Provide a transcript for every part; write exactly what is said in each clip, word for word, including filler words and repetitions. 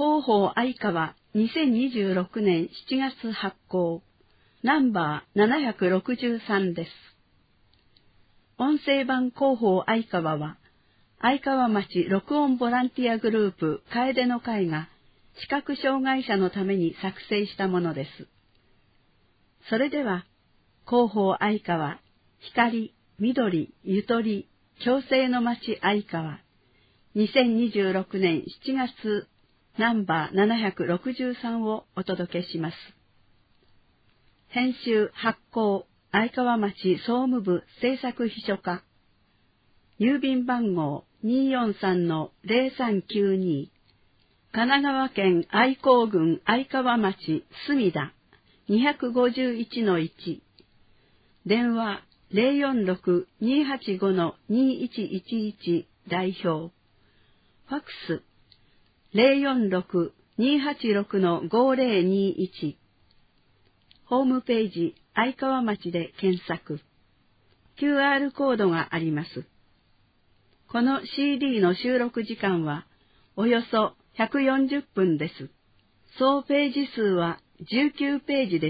広報相川にせんにじゅうろくねんしちがつ発行、ナンバーななひゃくろくじゅうさんです。音声版広報相川は、相川町録音ボランティアグループ楓の会が視覚障害者のために作成したものです。それでは、広報相川、光、緑、ゆとり、共生の町相川、にせんにじゅうろくねんしちがつナンバーななひゃくろくじゅうさんをお届けします。編集発行相川町総務部制作秘書課、郵便番号 にーよんさんのゼロさんきゅうに、神奈川県愛好郡相川町墨田 にひゃくごじゅういちのいち、電話 ゼロよんろく にーはちご にーいちいちいち 代表、ファックス ゼロよんろく にーはちろく ごゼロにいち、ホームページ相川町で検索、キューアール コードがあります。この シーディー の収録時間はおよそひゃくよんじゅっぷんです。総ページ数はじゅうきゅうページです。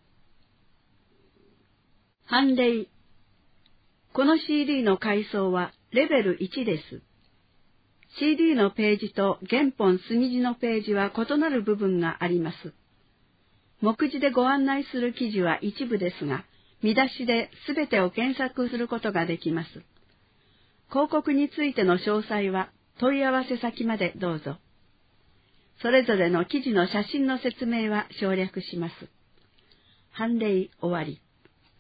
判例。この シーディー の階層はレベルいちです。シーディー のページと原本墨字のページは異なる部分があります。目次でご案内する記事は一部ですが、見出しで全てを検索することができます。広告についての詳細は問い合わせ先までどうぞ。それぞれの記事の写真の説明は省略します。判例終わり。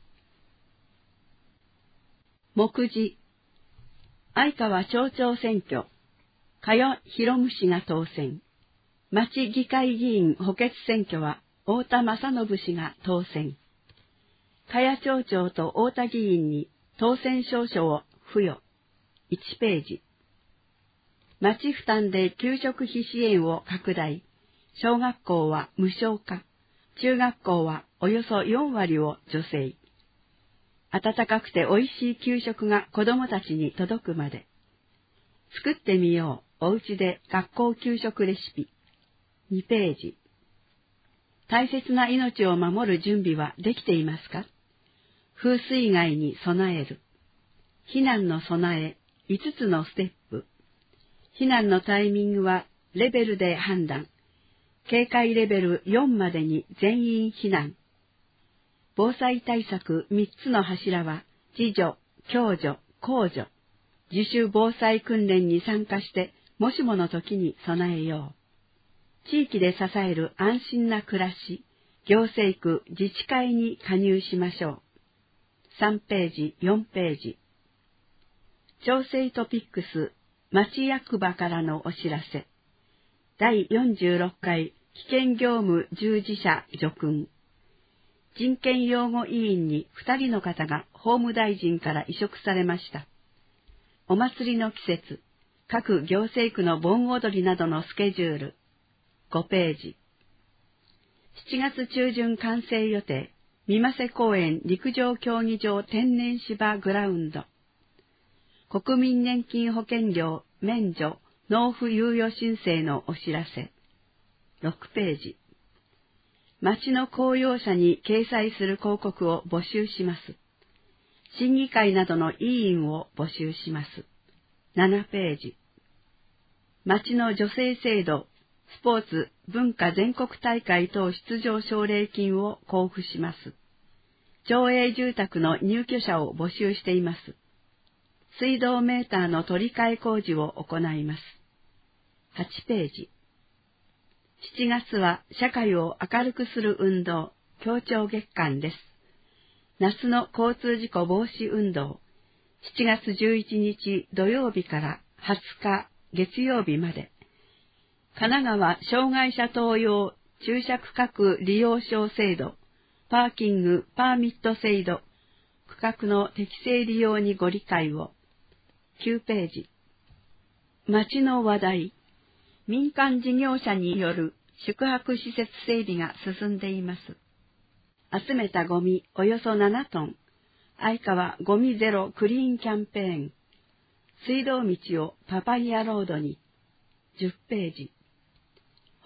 目次。相川町長選挙、加谷博夢氏が当選。町議会議員補欠選挙は太田正信氏が当選。加谷町長と太田議員に当選証書を付与。いちページ。町負担で給食費支援を拡大。小学校は無償化。中学校はおよそよんわりを助成。温かくておいしい給食が子どもたちに届くまで。作ってみよう。おうちで学校給食レシピ。にページ。大切な命を守る準備はできていますか？風水害に備える。避難の備え、いつつのステップ。避難のタイミングはレベルで判断。警戒レベルよんまでに全員避難。防災対策みっつの柱は、自助、共助、公助。自主防災訓練に参加して、もしもの時に備えよう。地域で支える安心な暮らし、行政区自治会に加入しましょう。さんページ、よんページ。調整トピックス、町役場からのお知らせ。だいよんじゅうろっかい危険業務従事者叙勲。人権擁護委員にふたりの方が法務大臣から委嘱されました。お祭りの季節、各行政区の盆踊りなどのスケジュール。ごページ。しちがつ中旬完成予定、三瀬公園陸上競技場天然芝グラウンド。国民年金保険料免除納付猶予申請のお知らせ。ろくページ。町の公用車に掲載する広告を募集します。審議会などの委員を募集します。ななページ。町の女性制度、スポーツ、文化全国大会等出場奨励金を交付します。町営住宅の入居者を募集しています。水道メーターの取り替え工事を行います。はちページ。しちがつは社会を明るくする運動、協調月間です。夏の交通事故防止運動、しちがつじゅういちにち土曜日からはつか月曜日まで。神奈川障害者等用駐車区画利用証制度、パーキングパーミット制度、区画の適正利用にご理解を。きゅうページ。町の話題。民間事業者による宿泊施設整備が進んでいます。集めたゴミおよそななトン。相川ゴミゼロクリーンキャンペーン。水道道をパパイヤロードに。じゅっページ。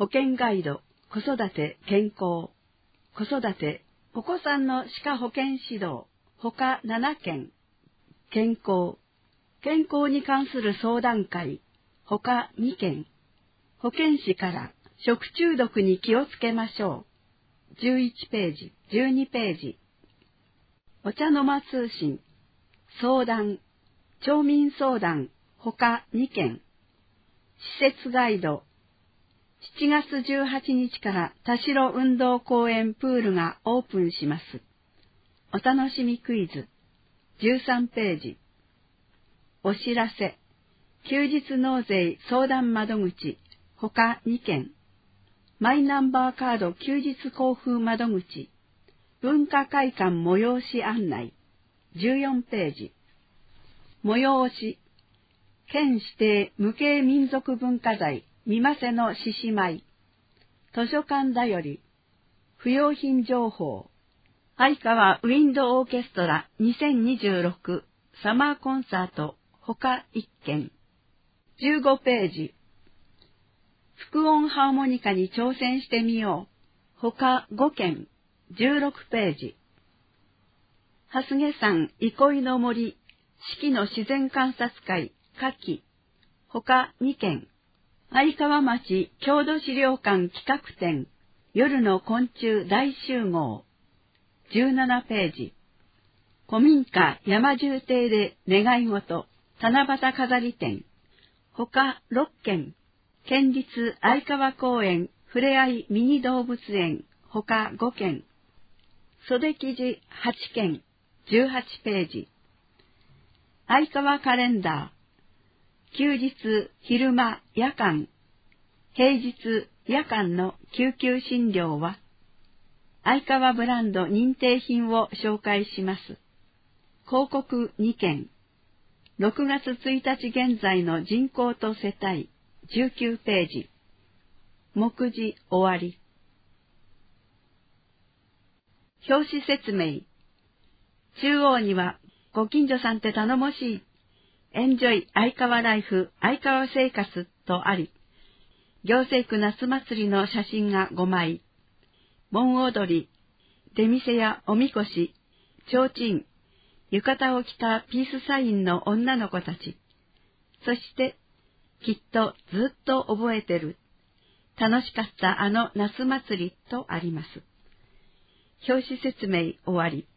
保険ガイド、子育て、健康、子育て、お子さんの歯科保健指導、ほかななけん、健康、健康に関する相談会、ほかにけん、保健師から食中毒に気をつけましょう。じゅういちページ、じゅうにページ。お茶の間通信、相談、町民相談、ほかにけん、施設ガイド、しちがつじゅうはちにちから田代運動公園プールがオープンします。お楽しみクイズ、じゅうさんページ。お知らせ、休日納税相談窓口、ほかにけん、マイナンバーカード休日交付窓口、文化会館催し案内、じゅうよんページ。催し、県指定無形民族文化財、三ませの獅子舞、図書館だより、不用品情報、相川ウィンドオーケストラにせんにじゅうろくサマーコンサート、ほかいっけん。じゅうごページ。副音ハーモニカに挑戦してみよう、ほかごけん。じゅうろくページ。蓮毛山憩いの森、四季の自然観察会、夏季、ほかにけん。相川町郷土資料館企画展、夜の昆虫大集合。じゅうななページ。古民家山重亭で願い事、七夕飾り展。ほかろっけん。県立相川公園ふれあいミニ動物園。ほかごけん。袖記事はちけん。じゅうはちページ。相川カレンダー。休日、昼間、夜間、平日、夜間の救急診療は、相川ブランド認定品を紹介します。広告にけん。ろくがつついたち現在の人口と世帯、じゅうきゅうページ。目次終わり。表紙説明。中央には、ご近所さんって頼もしい。エンジョイ相川ライフ相川生活とあり、行政区夏祭りの写真がごまい、盆踊り、出店やおみこし、提灯、浴衣を着たピースサインの女の子たち、そして、きっとずっと覚えてる、楽しかったあの夏祭りとあります。表紙説明終わり。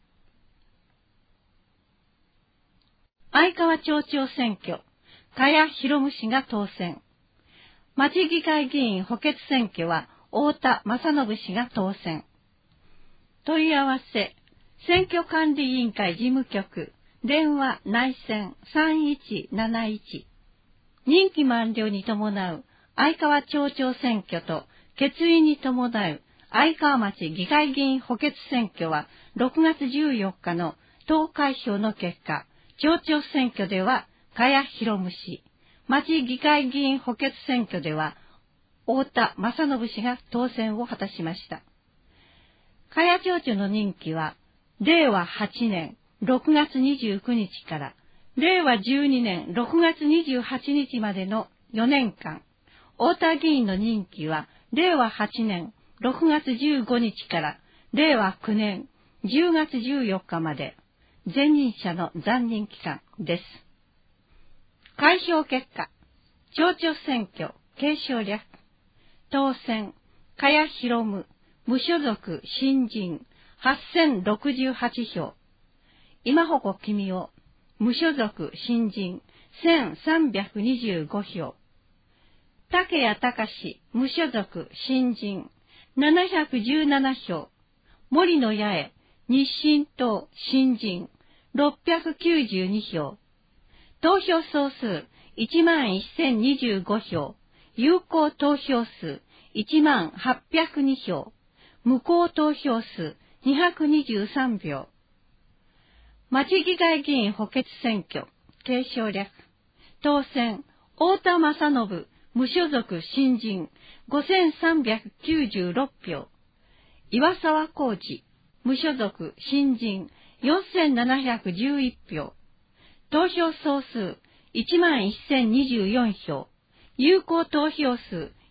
相川町長選挙、加谷博夢氏が当選。町議会議員補欠選挙は太田正信氏が当選。問い合わせ、選挙管理委員会事務局、電話内線さんいちなないち。任期満了に伴う相川町長選挙と決意に伴う相川町議会議員補欠選挙はろくがつじゅうよっかの投開票の結果、町長選挙では加谷博夢氏、町議会議員補欠選挙では太田正信氏が当選を果たしました。加谷町長の任期はれいわはちねんろくがつにじゅうくにちかられいわじゅうにねんろくがつにじゅうはちにちまでのよねんかん、太田議員の任期はれいわはちねんろくがつじゅうごにちかられいわきゅうねんじゅうがつじゅうよっかまで、前任者の残任期間です。開票結果、町長選挙継承略、当選、加谷博夢、無所属新人はっせんろくじゅうはちひょう、今鉾君夫、無所属新人せんさんびゃくにじゅうごひょう、竹谷隆無所属新人ななひゃくじゅうななひょう、森野八重日進党新人ろっぴゃくきゅうじゅうにひょう、投票総数いちまんせんにじゅうごひょう、有効投票数いちまんはっぴゃくにひょう、無効投票数にひゃくにじゅうさんひょう。町議会議員補欠選挙継承略、当選、太田正信無所属新人ごせんさんびゃくきゅうじゅうろくひょう、岩沢浩二無所属新人よんせんななひゃくじゅういちひょう、投票総数いちまんせんにじゅうよんひょう、有効投票数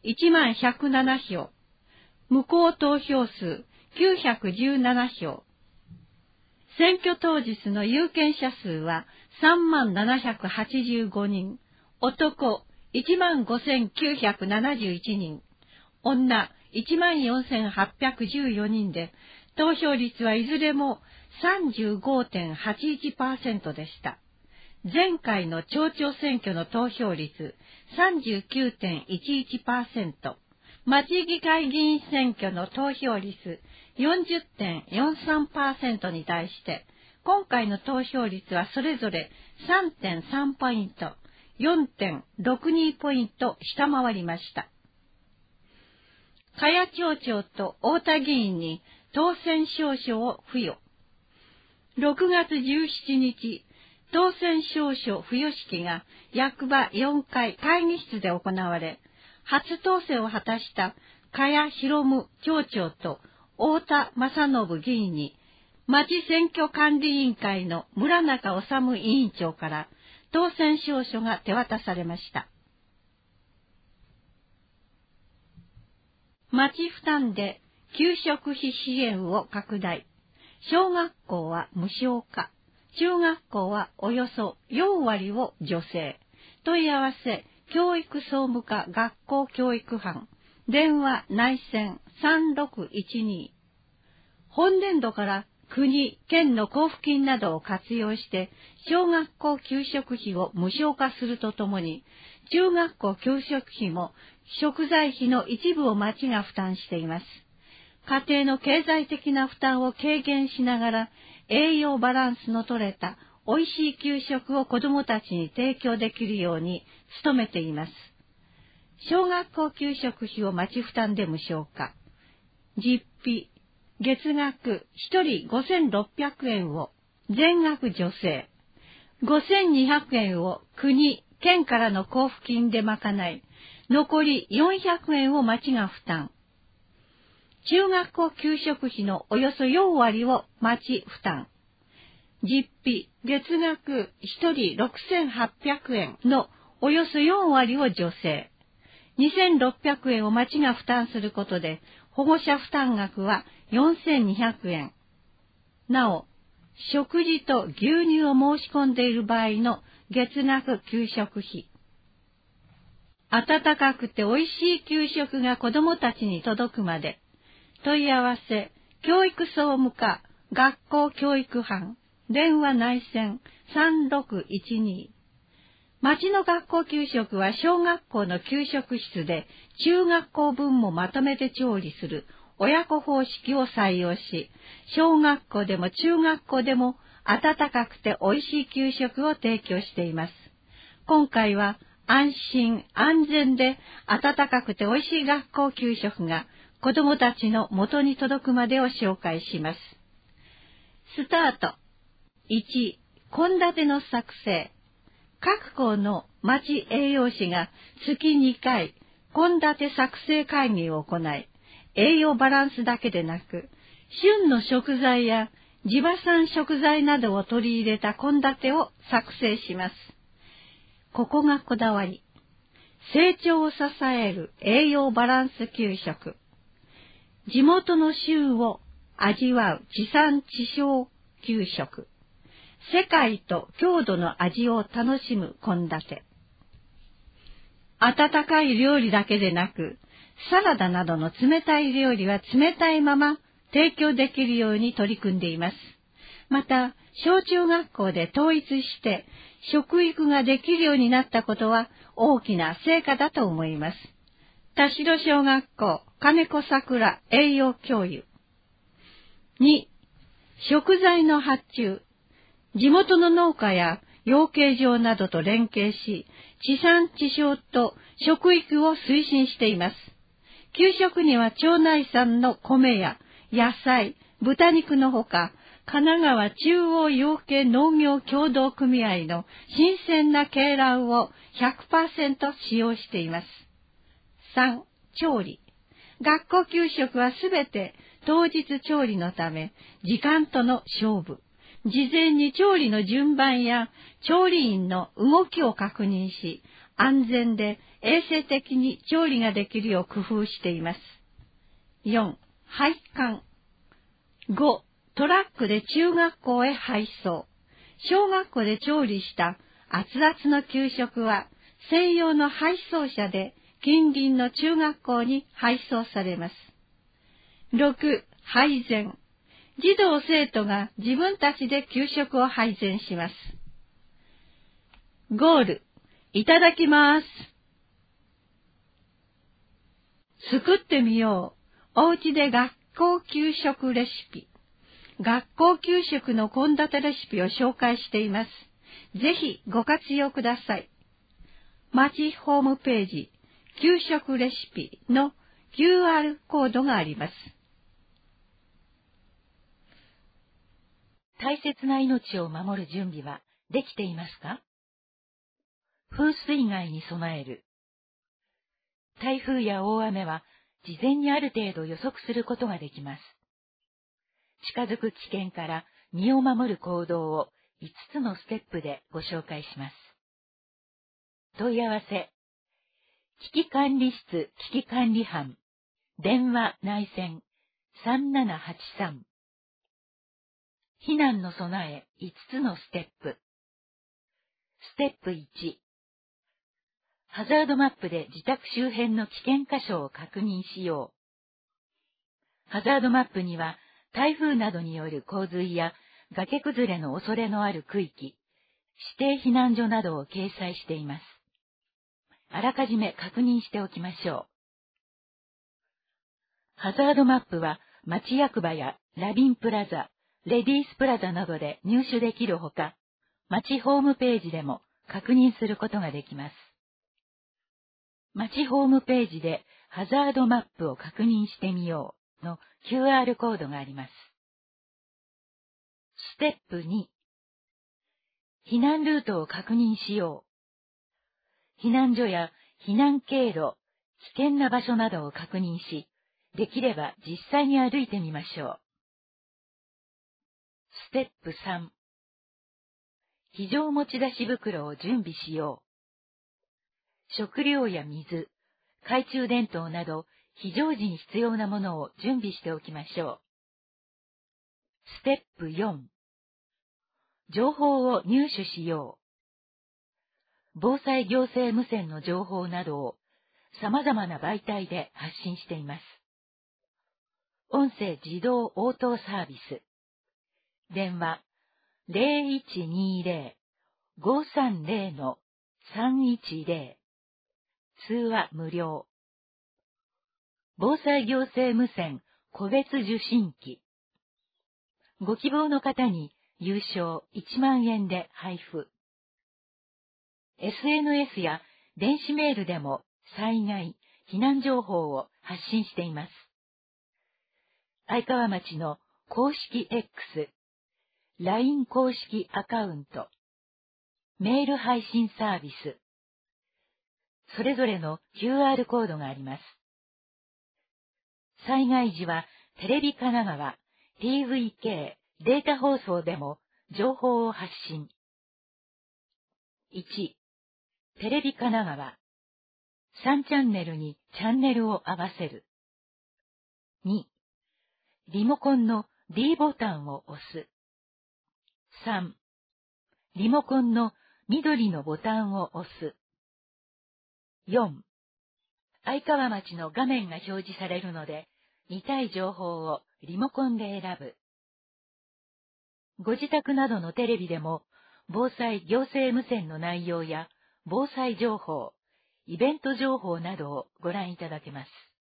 いちまんひゃくななひょう、無効投票数きゅうひゃくじゅうななひょう。選挙当日の有権者数はさんまんななひゃくはちじゅうごにん、男いちまんごせんきゅうひゃくななじゅういちにん、女いちまんよんせんはっぴゃくじゅうよにんで、投票率はいずれも さんじゅうごてんはちいちパーセント でした。前回の町長選挙の投票率 さんじゅうきゅうてんいちいちパーセント、町議会議員選挙の投票率 よんじゅってんよんさんパーセント に対して、今回の投票率はそれぞれ さんてんさんポイント、よんてんろくにポイント下回りました。茅町長と太田議員に当選証書を付与。ろくがつじゅうしちにち、当選証書付与式が役場よんかい会議室で行われ、初当選を果たした茅博夢町長と太田正信議員に、町選挙管理委員会の村中治委員長から当選証書が手渡されました。町負担で給食費支援を拡大。小学校は無償化。中学校はおよそよんわりを助成。問い合わせ、教育総務課学校教育班。電話内線さんろくいちに。本年度から国、県の交付金などを活用して、小学校給食費を無償化するとともに、中学校給食費も食材費の一部を町が負担しています。家庭の経済的な負担を軽減しながら、栄養バランスの取れたおいしい給食を子どもたちに提供できるように努めています。小学校給食費を町負担で無償化。実費、月額ひとりごせんろっぴゃくえんを全額助成。ごせんにひゃくえんを国、県からの交付金で賄い、残りよんひゃくえんを町が負担。中学校給食費のおよそよんわりを町負担。実費、月額ひとりろくせんはっぴゃくえんのおよそよんわりを助成。にせんろっぴゃくえんを町が負担することで、保護者負担額はよんせんにひゃくえん。なお、食事と牛乳を申し込んでいる場合の月額給食費。温かくておいしい給食が子どもたちに届くまで、問い合わせ、教育総務課、学校教育班、電話内線さんろくいちに。町の学校給食は小学校の給食室で中学校分もまとめて調理する親子方式を採用し、小学校でも中学校でも温かくておいしい給食を提供しています。今回は安心安全で温かくておいしい学校給食が子どもたちの元に届くまでを紹介します。スタート。いち、献立の作成。各校の町栄養士が月にかい献立作成会議を行い、栄養バランスだけでなく、旬の食材や地場産食材などを取り入れた献立を作成します。ここがこだわり。成長を支える栄養バランス給食。地元の旬を味わう地産地消給食。世界と郷土の味を楽しむ献立。温かい料理だけでなく、サラダなどの冷たい料理は冷たいまま提供できるように取り組んでいます。また、小中学校で統一して食育ができるようになったことは大きな成果だと思います。田代小学校金子桜栄養教諭。に、食材の発注。地元の農家や養鶏場などと連携し、地産地消と食育を推進しています。給食には町内産の米や野菜、豚肉のほか、神奈川中央養鶏農業協同組合の新鮮な鶏卵を ひゃくパーセント 使用しています。さん、調理。学校給食はすべて当日調理のため、時間との勝負。事前に調理の順番や調理員の動きを確認し、安全で衛生的に調理ができるよう工夫しています。よん、配管。ご、トラックで中学校へ配送。小学校で調理した熱々の給食は専用の配送車で近隣の中学校に配送されます。ろく、配膳。児童生徒が自分たちで給食を配膳します。ゴール。いただきます。作ってみよう。おうちで学校給食レシピ。学校給食の献立レシピを紹介しています。ぜひご活用ください。町ホームページ、給食レシピの キューアール コードがあります。 大切な命を守る準備はできていますか？風水害に備える。台風や大雨は事前にある程度予測することができます。近づく危険から身を守る行動をいつつのステップでご紹介します。問い合わせ。危機管理室危機管理班。電話内線さんななはちさん。避難の備えいつつのステップ。ステップいち。ハザードマップで自宅周辺の危険箇所を確認しよう。ハザードマップには台風などによる洪水や崖崩れの恐れのある区域、指定避難所などを掲載しています。あらかじめ確認しておきましょう。ハザードマップは町役場やラビンプラザ、レディースプラザなどで入手できるほか、町ホームページでも確認することができます。町ホームページでハザードマップを確認してみようの キューアール コードがあります。ステップに。避難ルートを確認しよう。避難所や避難経路、危険な場所などを確認し、できれば実際に歩いてみましょう。ステップさん。非常持ち出し袋を準備しよう。食料や水、懐中電灯など非常時に必要なものを準備しておきましょう。ステップよん。情報を入手しよう。防災行政無線の情報などを様々な媒体で発信しています。音声自動応答サービス。電話 ゼロいちにゼロ ごさんゼロ のさんいちゼロ。通話無料。防災行政無線個別受信機。ご希望の方に有償いちまんえんで配布。エスエヌエス や電子メールでも災害、避難情報を発信しています。愛川町の公式 X、ライン 公式アカウント、メール配信サービス、それぞれの キューアール コードがあります。災害時はテレビ神奈川、ティーブイケー、データ放送でも情報を発信。いち、テレビ神奈川。さんチャンネルにチャンネルを合わせる。に、リモコンの D ボタンを押す。さん、リモコンの緑のボタンを押す。よん、愛川町の画面が表示されるので、見たい情報をリモコンで選ぶ。ご自宅などのテレビでも、防災行政無線の内容や防災情報、イベント情報などをご覧いただけます。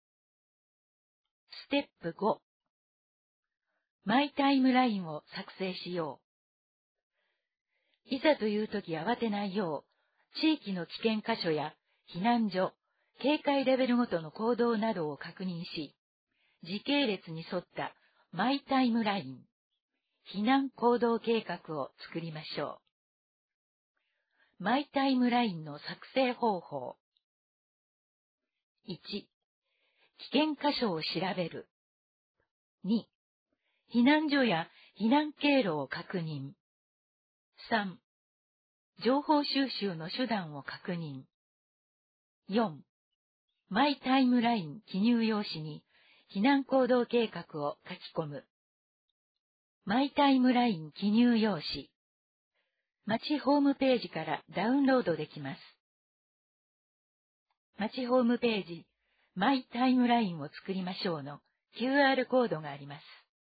ステップご、マイタイムラインを作成しよう。いざという時慌てないよう、地域の危険箇所や避難所、警戒レベルごとの行動などを確認し、時系列に沿ったマイタイムライン、避難行動計画を作りましょう。マイタイムラインの作成方法。いち、危険箇所を調べる。に、避難所や避難経路を確認。さん、情報収集の手段を確認。 よん、マイタイムライン記入用紙に避難行動計画を書き込む。マイタイムライン記入用紙。町ホームページからダウンロードできます。町ホームページ、マイタイムラインを作りましょうの キューアール コードがあります。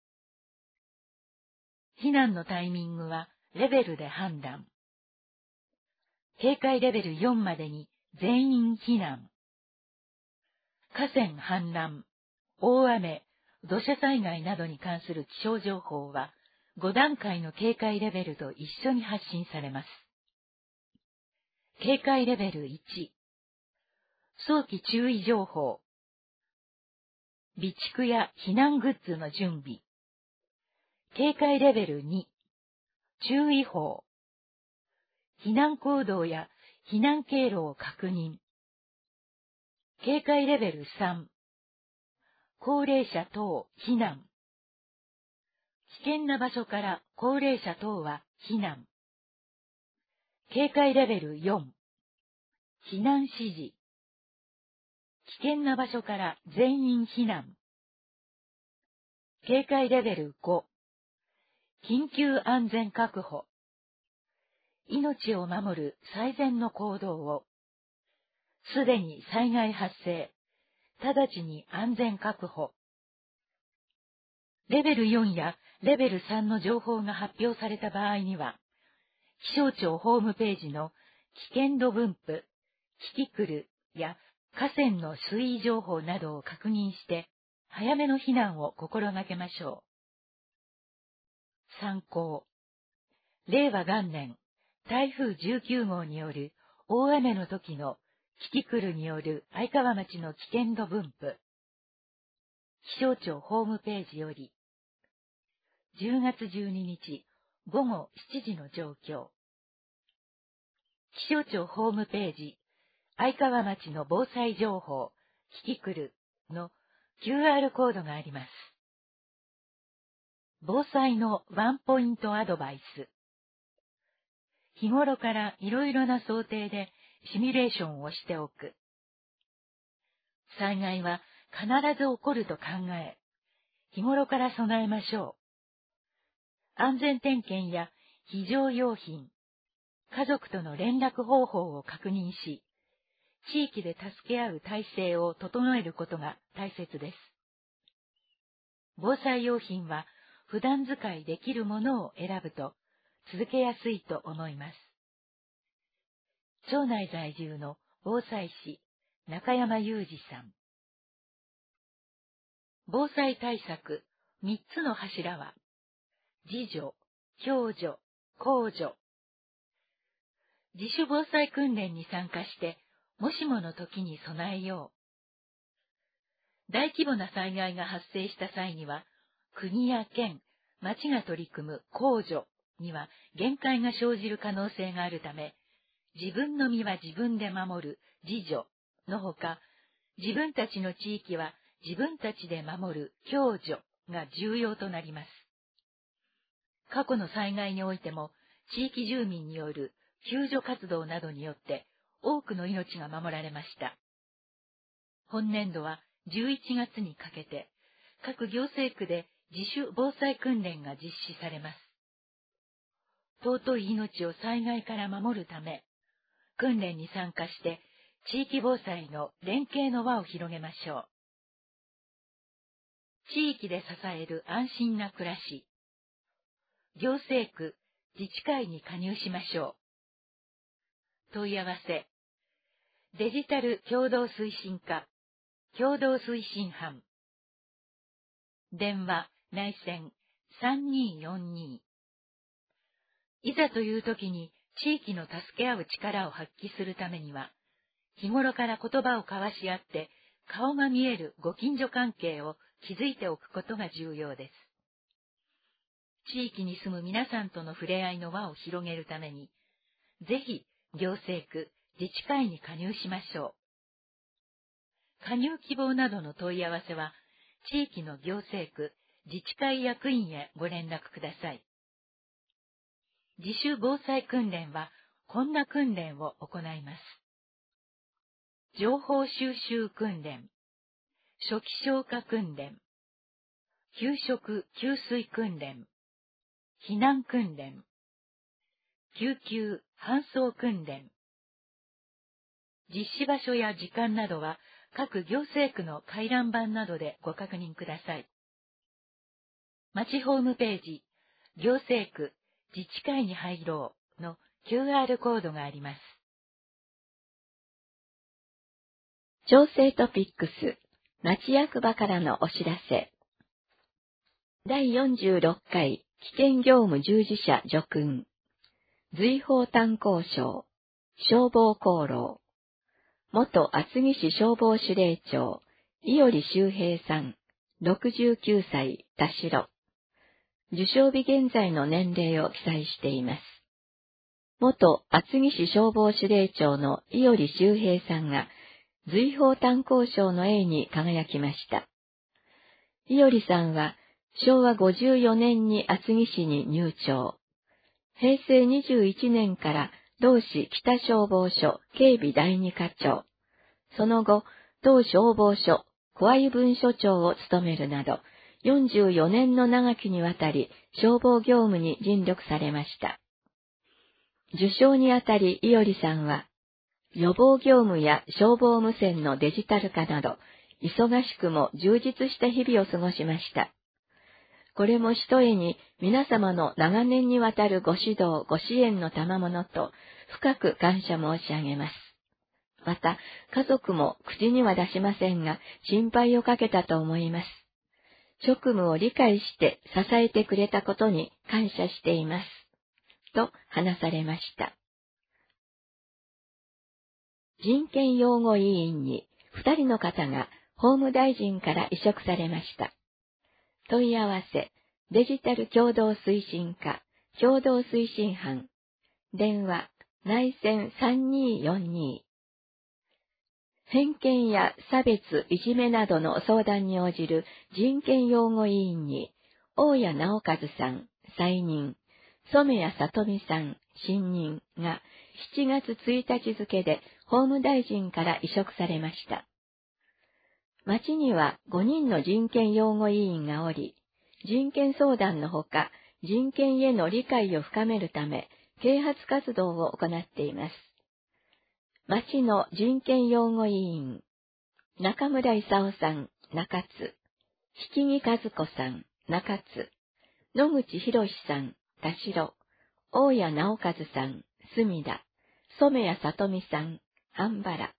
避難のタイミングはレベルで判断。警戒レベルよんまでに全員避難。河川氾濫、大雨、土砂災害などに関する気象情報はご段階の警戒レベルと一緒に発信されます。警戒レベルいち、早期注意情報。備蓄や避難グッズの準備。警戒レベルに、注意報。避難行動や避難経路を確認。警戒レベルさん、高齢者等避難。危険な場所から高齢者等は避難。警戒レベルよん、避難指示。危険な場所から全員避難。警戒レベルご、緊急安全確保。命を守る最善の行動を。すでに災害発生。直ちに安全確保。レベルよんやレベルさんの情報が発表された場合には、気象庁ホームページの危険度分布、キキクルや河川の水位情報などを確認して、早めの避難を心がけましょう。参考。令和元年、台風じゅうきゅう号による大雨の時のキキクルによる愛川町の危険度分布。気象庁ホームページより、じゅうがつじゅうににちごごしちじの状況。気象庁ホームページ、愛川町の防災情報、キキクルの キューアール コードがあります。防災のワンポイントアドバイス。日頃からいろいろな想定でシミュレーションをしておく。災害は必ず起こると考え、日頃から備えましょう。安全点検や非常用品、家族との連絡方法を確認し、地域で助け合う体制を整えることが大切です。防災用品は普段使いできるものを選ぶと続けやすいと思います。町内在住の防災士、中山裕二さん。防災対策みっつの柱は、自助、共助、公助。自主防災訓練に参加して、もしもの時に備えよう。大規模な災害が発生した際には、国や県、町が取り組む公助には限界が生じる可能性があるため、自分の身は自分で守る自助のほか、自分たちの地域は自分たちで守る共助が重要となります。過去の災害においても、地域住民による救助活動などによって多くの命が守られました。本年度はじゅういちがつにかけて、各行政区で自主防災訓練が実施されます。尊い命を災害から守るため、訓練に参加して地域防災の連携の輪を広げましょう。地域で支える安心な暮らし。行政区、自治会に加入しましょう。問い合わせ。デジタル共同推進課、共同推進班。電話、内線さんにーよんにー。いざという時に地域の助け合う力を発揮するためには、日頃から言葉を交わし合って顔が見えるご近所関係を築いておくことが重要です。地域に住む皆さんとの触れ合いの輪を広げるために、ぜひ行政区、自治会に加入しましょう。加入希望などの問い合わせは、地域の行政区、自治会役員へご連絡ください。自主防災訓練は、こんな訓練を行います。 情報収集訓練、初期消火訓練、給食給水訓練、避難訓練、救急搬送訓練。実施場所や時間などは各行政区の回覧板などでご確認ください。町ホームページ、行政区自治会に入ろうの キューアール コードがあります。 調整トピックス、町役場からのお知らせ。だいよんじゅうろっかい危険業務従事者叙勲、随報炭鉱賞、消防功労、元厚木市消防司令長、伊織周平さん、ろくじゅうきゅうさい、田代。受賞日現在の年齢を記載しています。元厚木市消防司令長の伊織周平さんが、随報炭鉱賞の栄に輝きました。伊織さんは、しょうわごじゅうよねんに厚木市に入庁。へいせいにじゅういちねんから同市北消防署警備第二課長。その後、同消防署小鮎分署長を務めるなど、よんじゅうよねんの長きにわたり消防業務に尽力されました。受賞にあたり伊織さんは、予防業務や消防無線のデジタル化など、忙しくも充実した日々を過ごしました。これもひとえに皆様の長年にわたるご指導、ご支援の賜物と深く感謝申し上げます。また、家族も口には出しませんが、心配をかけたと思います。職務を理解して支えてくれたことに感謝しています。と話されました。人権擁護委員に二人の方が法務大臣から委嘱されました。問い合わせ、デジタル共同推進課、共同推進班、電話、内線さんにーよんに。偏見や差別、いじめなどの相談に応じる人権擁護委員に、大谷直和さん、再任、染谷里美さん、新任がしちがつついたち付で法務大臣から委嘱されました。町にはごにんの人権擁護委員がおり、人権相談のほか、人権への理解を深めるため、啓発活動を行っています。町の人権擁護委員、中村勲さん、中津、引木和子さん、中津、野口博さん、田代、大谷直和さん、隅田、染谷里美さん、半原。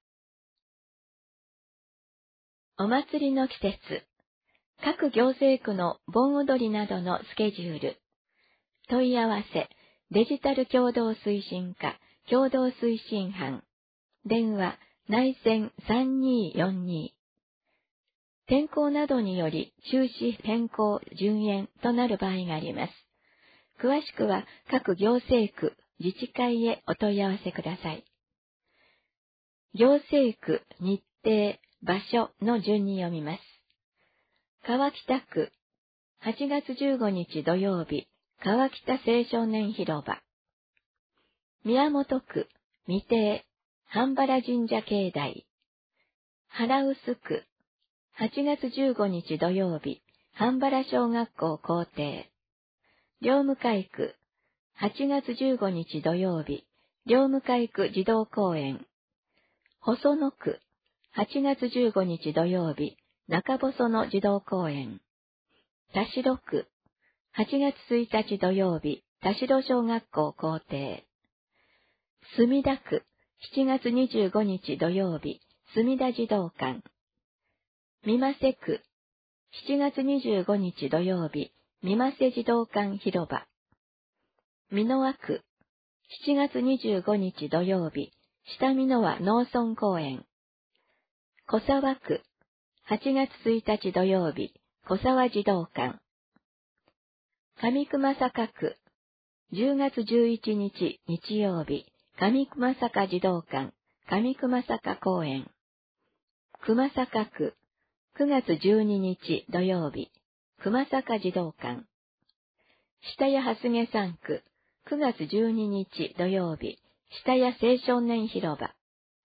お祭りの季節、各行政区の盆踊りなどのスケジュール。問い合わせ、デジタル共同推進課、共同推進班。電話、内線さんにーよんに。天候などにより中止変更順延となる場合があります。詳しくは各行政区、自治会へお問い合わせください。行政区、日程、場所の順に読みます。川北区、はちがつじゅうごにち土曜日、川北青少年広場。宮本区、未定、半原神社境内。原臼区、はちがつじゅうごにち土曜日、半原小学校校庭。両務会区、はちがつじゅうごにち土曜日、両務会区児童公園。細野区、はちがつじゅうごにち土曜日、中細野児童公園。田代区、はちがつついたち土曜日、田代小学校校庭。墨田区、しちがつにじゅうごにち土曜日、墨田児童館。三瀬区、しちがつにじゅうごにち土曜日、三瀬児童館広場。美濃和区、しちがつにじゅうごにち土曜日、下美濃和農村公園。小沢区、はちがつついたち土曜日、小沢児童館。上熊坂区、じゅうがつじゅういちにち日曜日、上熊坂児童館、上熊坂公園。熊坂区、くがつじゅうににち土曜日、熊坂児童館。下谷蓮毛三区、くがつじゅうににち土曜日、下谷青少年広場。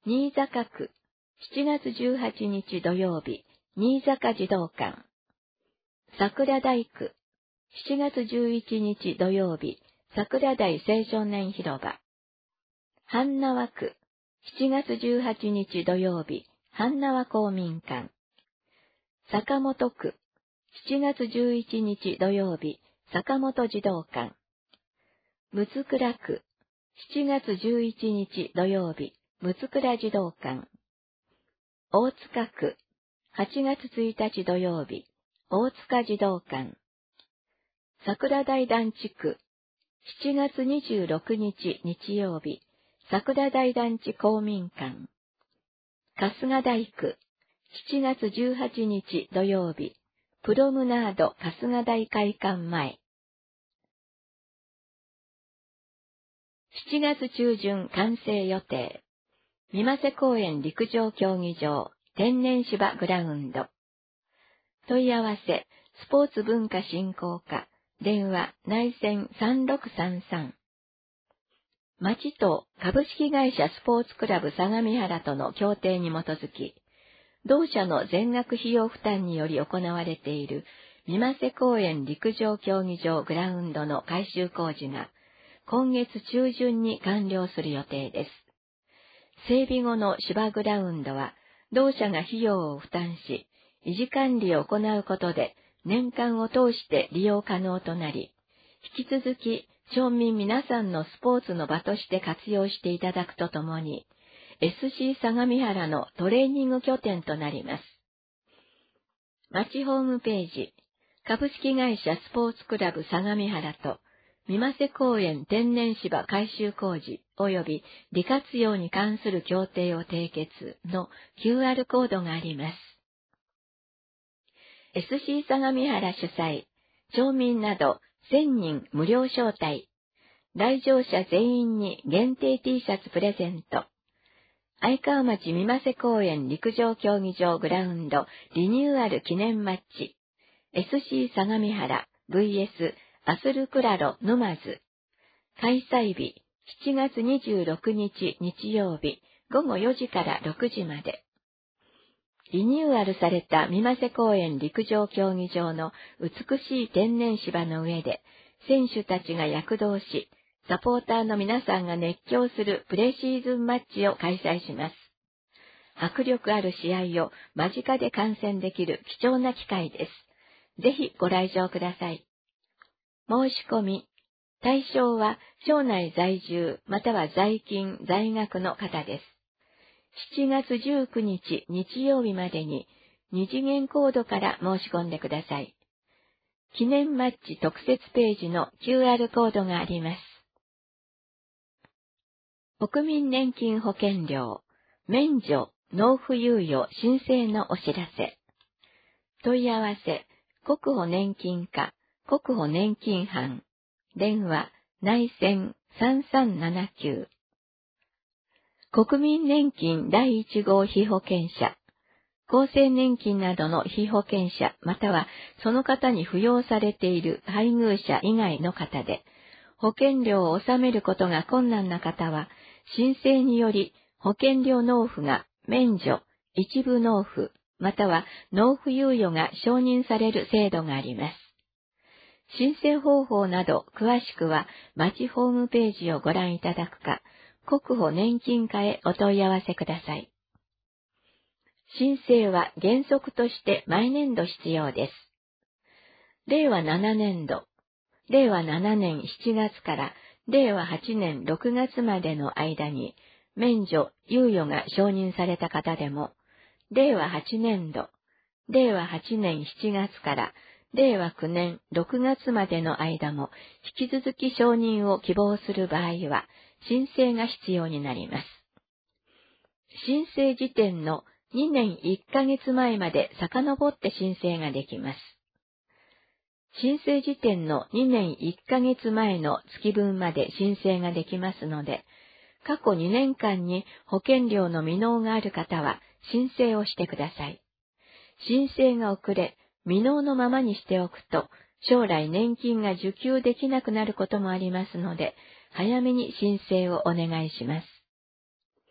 新坂区、しちがつじゅうはちにち土曜日、新坂児童館。桜台区、しちがつじゅういちにち土曜日、桜台青少年広場。阪縄区、しちがつじゅうはちにち土曜日、阪縄公民館。坂本区、しちがつじゅういちにち土曜日、坂本児童館。六倉区、しちがつじゅういちにち土曜日、六倉児童館。大塚区、はちがつついたち土曜日、大塚児童館。桜台団地区、しちがつにじゅうろくにち日曜日、桜台団地公民館。春日台区、しちがつじゅうはちにち土曜日、プロムナード春日台会館前。しちがつちゅうじゅん完成予定。三瀬公園陸上競技場、天然芝グラウンド。問い合わせ、スポーツ文化振興課、電話、内線さんろくさんさん。町と株式会社スポーツクラブ相模原との協定に基づき、同社の全額費用負担により行われている三瀬公園陸上競技場グラウンドの改修工事が今月中旬に完了する予定です。整備後の芝グラウンドは同社が費用を負担し、維持管理を行うことで年間を通して利用可能となり、引き続き町民皆さんのスポーツの場として活用していただくとともに、エスシー 相模原のトレーニング拠点となります。町ホームページ、株式会社スポーツクラブ相模原と、三瀬公園天然芝改修工事及び利活用に関する協定を締結の キューアール コードがあります。エスシー 相模原主催、町民などせんにん無料招待。来場者全員に限定 T シャツプレゼント。愛川町三瀬公園陸上競技場グラウンドリニューアル記念マッチ。エスシー 相模原 ブイエス アスルクラロ沼津。開催日しちがつにじゅうろくにち日曜日ごごよじからろくじまで。リニューアルされた三瀬公園陸上競技場の美しい天然芝の上で、選手たちが躍動し、サポーターの皆さんが熱狂するプレシーズンマッチを開催します。迫力ある試合を間近で観戦できる貴重な機会です。ぜひご来場ください。申し込み、対象は町内在住または在勤在学の方です。しちがつじゅうくにち日曜日までに二次元コードから申し込んでください。記念マッチ特設ページの キューアール コードがあります。国民年金保険料、免除、納付猶予申請のお知らせ。問い合わせ、国保年金課、国保年金班、電話、内線さんさんななきゅう。国民年金だいいち号被保険者、厚生年金などの被保険者またはその方に扶養されている配偶者以外の方で、保険料を納めることが困難な方は、申請により保険料納付が免除、一部納付、または納付猶予が承認される制度があります。申請方法など詳しくは町ホームページをご覧いただくか、国保年金課へお問い合わせください。申請は原則として毎年度必要です。れいわななねんど、れいわななねんしちがつかられいわはちねんろくがつまでの間に免除、猶予が承認された方でも、れいわはちねんど、れいわはちねんしちがつかられいわきゅうねんろくがつまでの間も引き続き承認を希望する場合は申請が必要になります。申請時点のにねんいっかげつまえまで遡って申請ができます。申請時点のにねんいっかげつまえの月分まで申請ができますので、過去にねんかんに保険料の未納がある方は申請をしてください。申請が遅れ、未納のままにしておくと、将来年金が受給できなくなることもありますので、早めに申請をお願いします。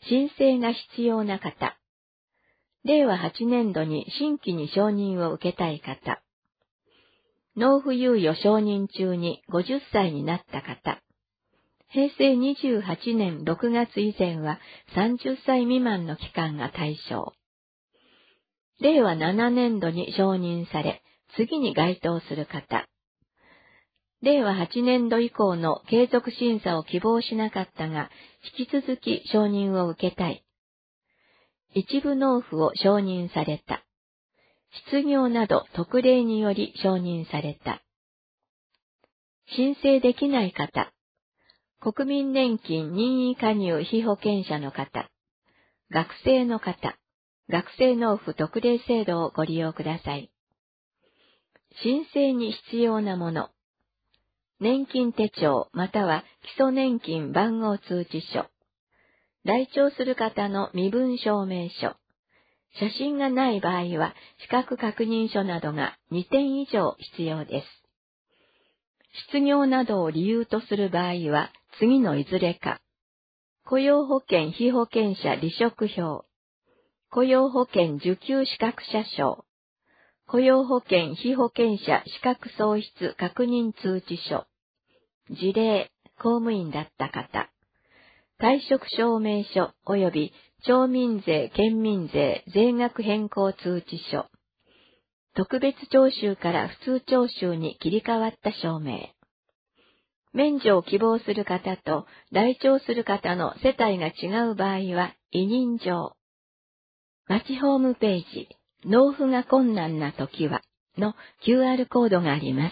申請が必要な方。れいわはちねんどに新規に承認を受けたい方。納付猶予承認中にごじゅっさいになった方。へいせいにじゅうはちねんろくがつ以前はさんじゅっさい未満の期間が対象。れいわななねんどに承認され、次に該当する方。れいわはちねんど以降の継続審査を希望しなかったが、引き続き承認を受けたい。一部納付を承認された。失業など特例により承認された。申請できない方。国民年金任意加入被保険者の方。学生の方。学生納付特例制度をご利用ください。申請に必要なもの。年金手帳または基礎年金番号通知書。来庁する方の身分証明書。写真がない場合は資格確認書などがにてん以上必要です。失業などを理由とする場合は次のいずれか。雇用保険被保険者離職票。雇用保険受給資格者証。雇用保険被保険者資格喪失確認通知書。事例、公務員だった方。退職証明書及び町民税・県民税税額変更通知書。特別徴収から普通徴収に切り替わった証明。免除を希望する方と来庁する方の世帯が違う場合は委任状。町ホームページ、納付が困難な時はの キューアール コードがあります。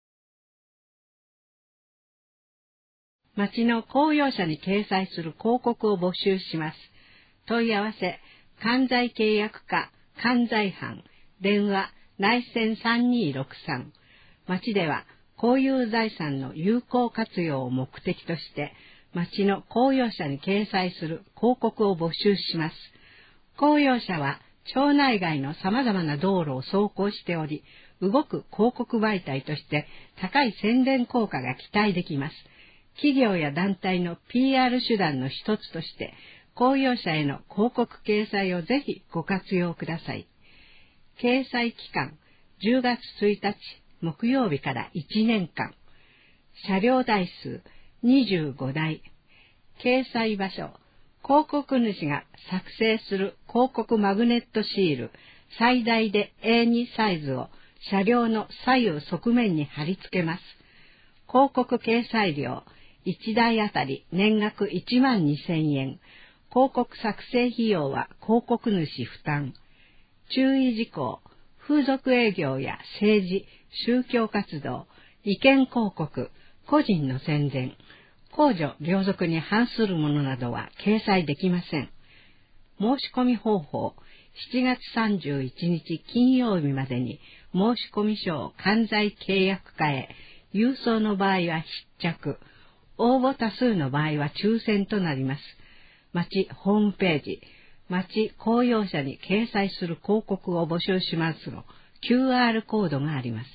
町の公用車に掲載する広告を募集します。問い合わせ、関西契約課、関西班、電話、内線さんにーろくさん。町では、公有財産の有効活用を目的として、町の公用車に掲載する広告を募集します。公用車は、町内外の様々な道路を走行しており、動く広告媒体として高い宣伝効果が期待できます。企業や団体の ピーアール 手段の一つとして、公用車への広告掲載をぜひご活用ください。掲載期間、じゅうがつついたち木曜日からいちねんかん。車両台数にじゅうごだい。掲載場所、広告主が作成する広告マグネットシール、最大で エーに サイズを車両の左右側面に貼り付けます。広告掲載料、いちだいあたり年額いちまんにせんえん。広告作成費用は広告主負担。注意事項、風俗営業や政治、宗教活動、意見広告、個人の宣伝、公序良俗に反するものなどは掲載できません。申し込み方法、しちがつさんじゅういちにち金曜日までに申し込み書を関西契約課へ、郵送の場合は必着、応募多数の場合は抽選となります。町ホームページ、町公用車に掲載する広告を募集しますの キューアール コードがあります。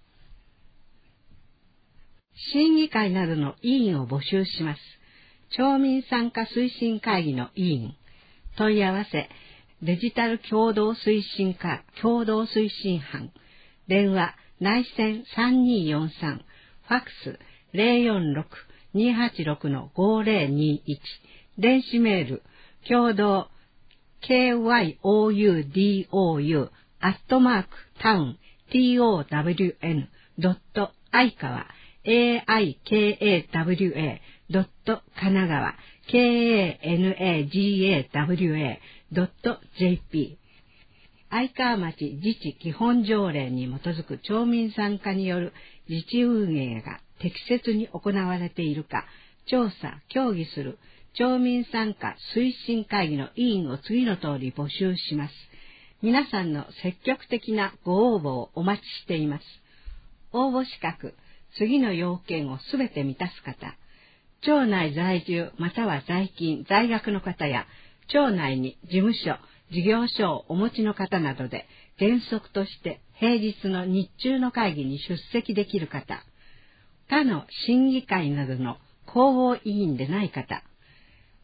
審議会などの委員を募集します。町民参加推進会議の委員。問い合わせ、デジタル共同推進課共同推進班。電話、内線さんにーよんさん。ファックス、ゼロよんろく にーはちろく ごゼロにいち。電子メール、共同、ケーワイオーユーディーオーユー、アットマーク、タウン、トウン、ドット、アイカワ、エーアイケーエーダブリューエー、ドット、神奈川、ケーエーエヌエージーエーダブリューエー、ドット、ジェーピー。相川町自治基本条例に基づく町民参加による自治運営が適切に行われているか、調査、協議する町民参加推進会議の委員を次の通り募集します。皆さんの積極的なご応募をお待ちしています。応募資格、次の要件をすべて満たす方、町内在住または在勤、在学の方や、町内に事務所、事業所をお持ちの方などで、原則として平日の日中の会議に出席できる方、他の審議会などの広報委員でない方、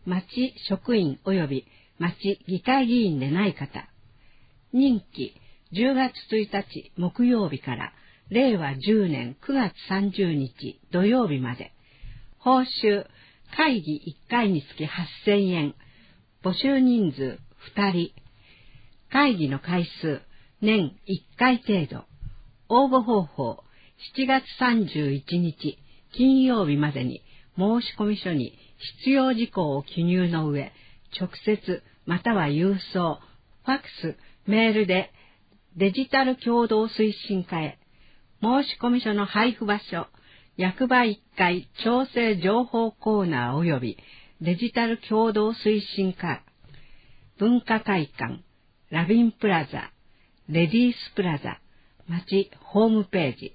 町職員及び町議会議員でない方。任期じゅうがつついたち木曜日かられいわじゅうねんくがつさんじゅうにち土曜日まで。報酬、会議いっかいにつきはっせんえん。募集人数ふたり。会議の回数、年いっかい程度。応募方法、しちがつさんじゅういちにち金曜日までに申込書に必要事項を記入の上、直接または郵送、ファックス、メールでデジタル共同推進課へ。申込書の配布場所、役場いっかい調整情報コーナー及びデジタル共同推進課、文化会館、ラビンプラザ、レディースプラザ、町ホームページ。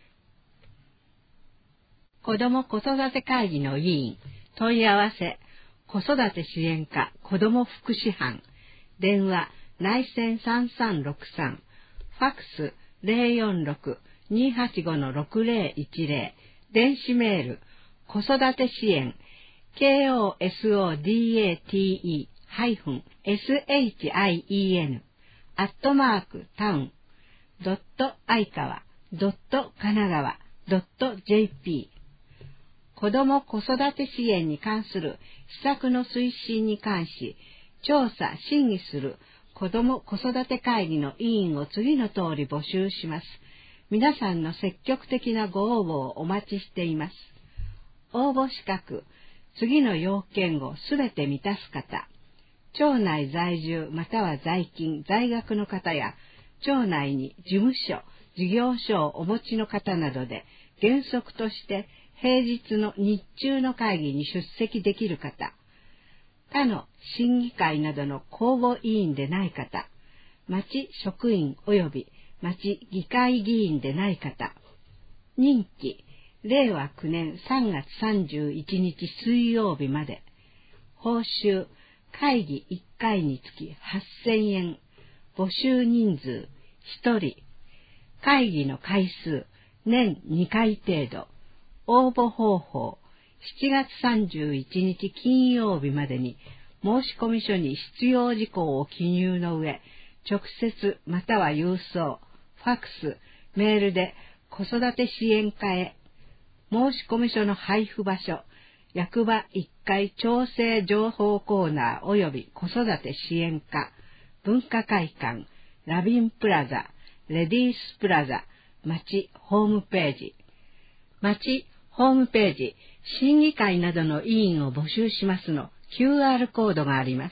子ども子育て会議の委員、問い合わせ、子育て支援課子ども福祉班、電話内線さんさんろくさん、ファックス ゼロよんろく にーはちご ろくゼロいちゼロ、電子メール、子育て支援、コソダテ ハイフン シン、アットマークタウン、ドット愛川、ドット神奈川、ドット ジェーピー。子ども子育て支援に関する施策の推進に関し、調査・審議する子ども子育て会議の委員を次の通り募集します。皆さんの積極的なご応募をお待ちしています。応募資格、次の要件をすべて満たす方、町内在住または在勤、在学の方や、町内に事務所、事業所をお持ちの方などで、原則として平日の日中の会議に出席できる方、他の審議会などの公募委員でない方、町職員及び町議会議員でない方、任期れいわきゅうねんさんがつさんじゅういちにち水曜日まで、報酬会議いっかいにつきはっせんえん、募集人数ひとり、会議の回数年にかい程度、応募方法しちがつさんじゅういちにち金曜日までに申込書に必要事項を記入の上、直接または郵送、ファックス、メールで子育て支援課へ。申込書の配布場所、役場いっかい調整情報コーナー及び子育て支援課、文化会館、ラビンプラザ、レディースプラザ、町ホームページ。町ホームページ、審議会などの委員を募集しますの キューアール コードがあります。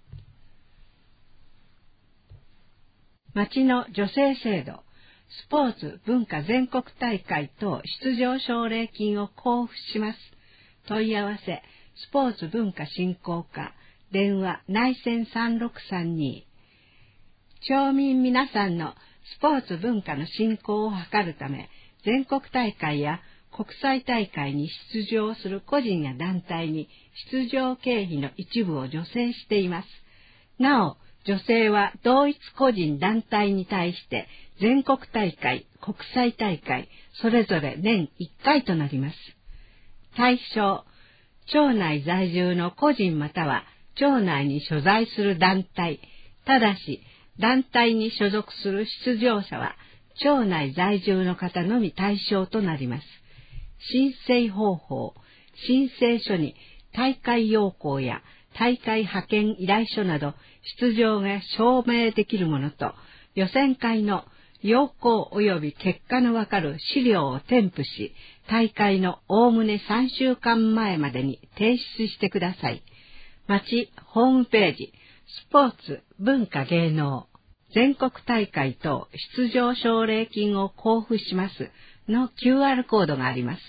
町の女性制度、スポーツ文化全国大会等出場奨励金を交付します。問い合わせ、スポーツ文化振興課、電話内線さんろくさんに。町民皆さんのスポーツ文化の振興を図るため、全国大会や国際大会に出場する個人や団体に出場経費の一部を助成しています。なお、助成は同一個人団体に対して全国大会、国際大会、それぞれ年いっかいとなります。対象、町内在住の個人または町内に所在する団体、ただし団体に所属する出場者は町内在住の方のみ対象となります。申請方法、申請書に大会要項や大会派遣依頼書など出場が証明できるものと、予選会の要項及び結果のわかる資料を添付し、大会のおおむねさんしゅうかんまえまでに提出してください。町ホームページ、スポーツ、文化芸能、全国大会等出場奨励金を交付しますの キューアール コードがあります。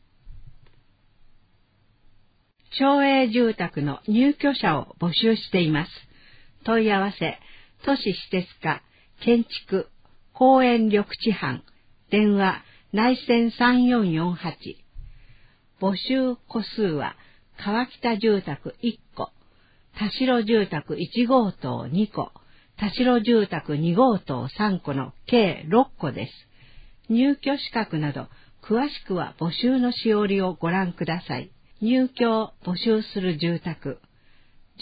町営住宅の入居者を募集しています。問い合わせ、都市施設課、建築、公園緑地班、電話、内線さんよんよんはち。募集戸数は、川北住宅いっこ、田代住宅いちごうとうにこ、田代住宅にごうとうさんこの計ろっこです。入居資格など、詳しくは募集のしおりをご覧ください。入居を募集する住宅。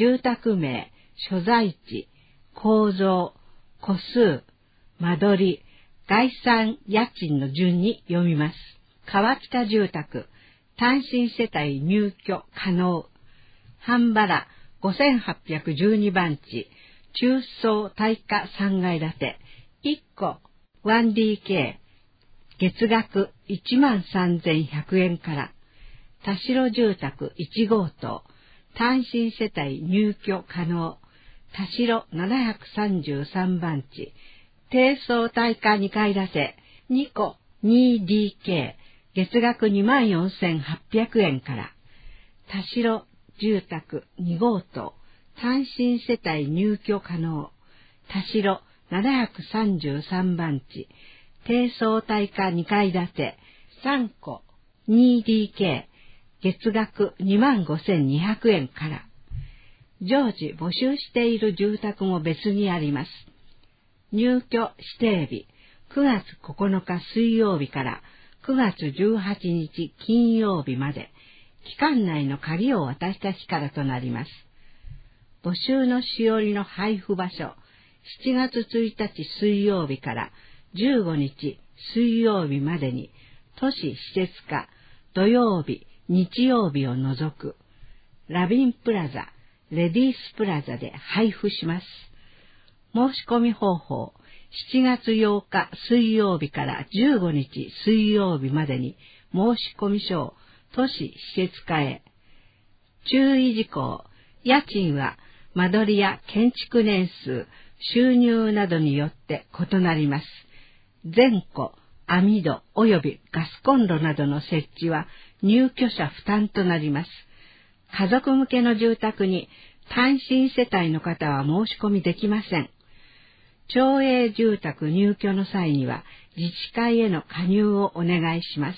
住宅名、所在地、構造、戸数、間取り、概算家賃の順に読みます。川北住宅、単身世帯入居可能。半原ごせんはっぴゃくじゅうにばん地、中層耐火さんがい建て、いっこ ワンディーケー、月額いちまんさんぜんひゃくえんから。田代住宅いち号棟、単身世帯入居可能。田代ななひゃくさんじゅうさんばん地、低層耐火にかい建て、にこ にディーケー、月額にまんよんせんはっぴゃくえんから。田代住宅に号棟、単身世帯入居可能。田代ななひゃくさんじゅうさんばん地、低層耐火にかい建て、さんこ にディーケー、月額にまんごせんにひゃくえんから。常時募集している住宅も別にあります。入居指定日、くがつここのか水曜日からくがつじゅうはちにち金曜日まで、期間内の鍵を渡した日からとなります。募集のしおりの配布場所、しちがつついたち水曜日からじゅうごにち水曜日までに、都市施設課、土曜日、日曜日を除く、ラビンプラザ、レディースプラザで配布します。申し込み方法、しちがつようか水曜日からじゅうごにち水曜日までに申し込み書を都市施設課へ。注意事項、家賃は間取りや建築年数、収入などによって異なります。全戸、網戸及びガスコンロなどの設置は入居者負担となります。家族向けの住宅に単身世帯の方は申し込みできません。町営住宅入居の際には自治会への加入をお願いします。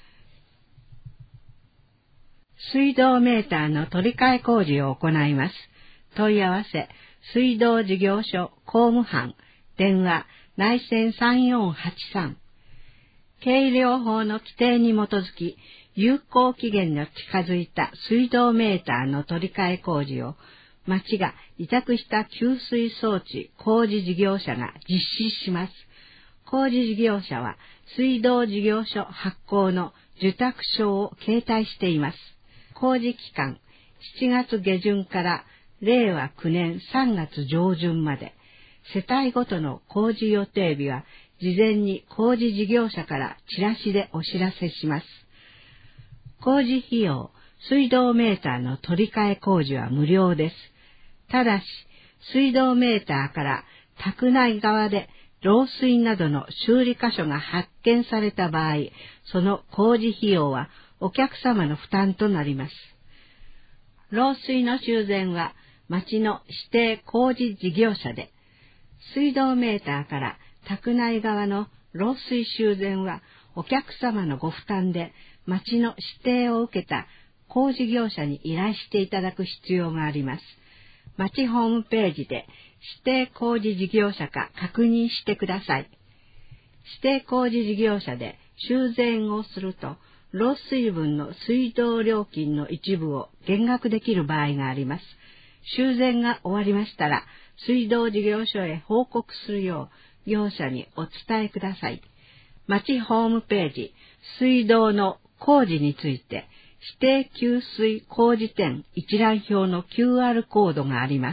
水道メーターの取り替え工事を行います。問い合わせ、水道事業所工務班、電話、内線さんよんはちさん。計量法の規定に基づき、有効期限の近づいた水道メーターの取り替え工事を、町が委託した給水装置工事事業者が実施します。工事事業者は水道事業所発行の受託証を携帯しています。工事期間、しちがつげじゅんかられいわきゅうねんさんがつじょうじゅんまで、世帯ごとの工事予定日は事前に工事事業者からチラシでお知らせします。工事費用、水道メーターの取り替え工事は無料です。ただし、水道メーターから宅内側で漏水などの修理箇所が発見された場合、その工事費用はお客様の負担となります。漏水の修繕は町の指定工事事業者で、水道メーターから宅内側の漏水修繕はお客様のご負担で、町の指定を受けた工事業者に依頼していただく必要があります。町ホームページで指定工事事業者か確認してください。指定工事事業者で修繕をすると、漏水分の水道料金の一部を減額できる場合があります。修繕が終わりましたら、水道事業所へ報告するよう業者にお伝えください。町ホームページ、水道の工事について、指定給水工事店一覧表の キューアール コードがあります。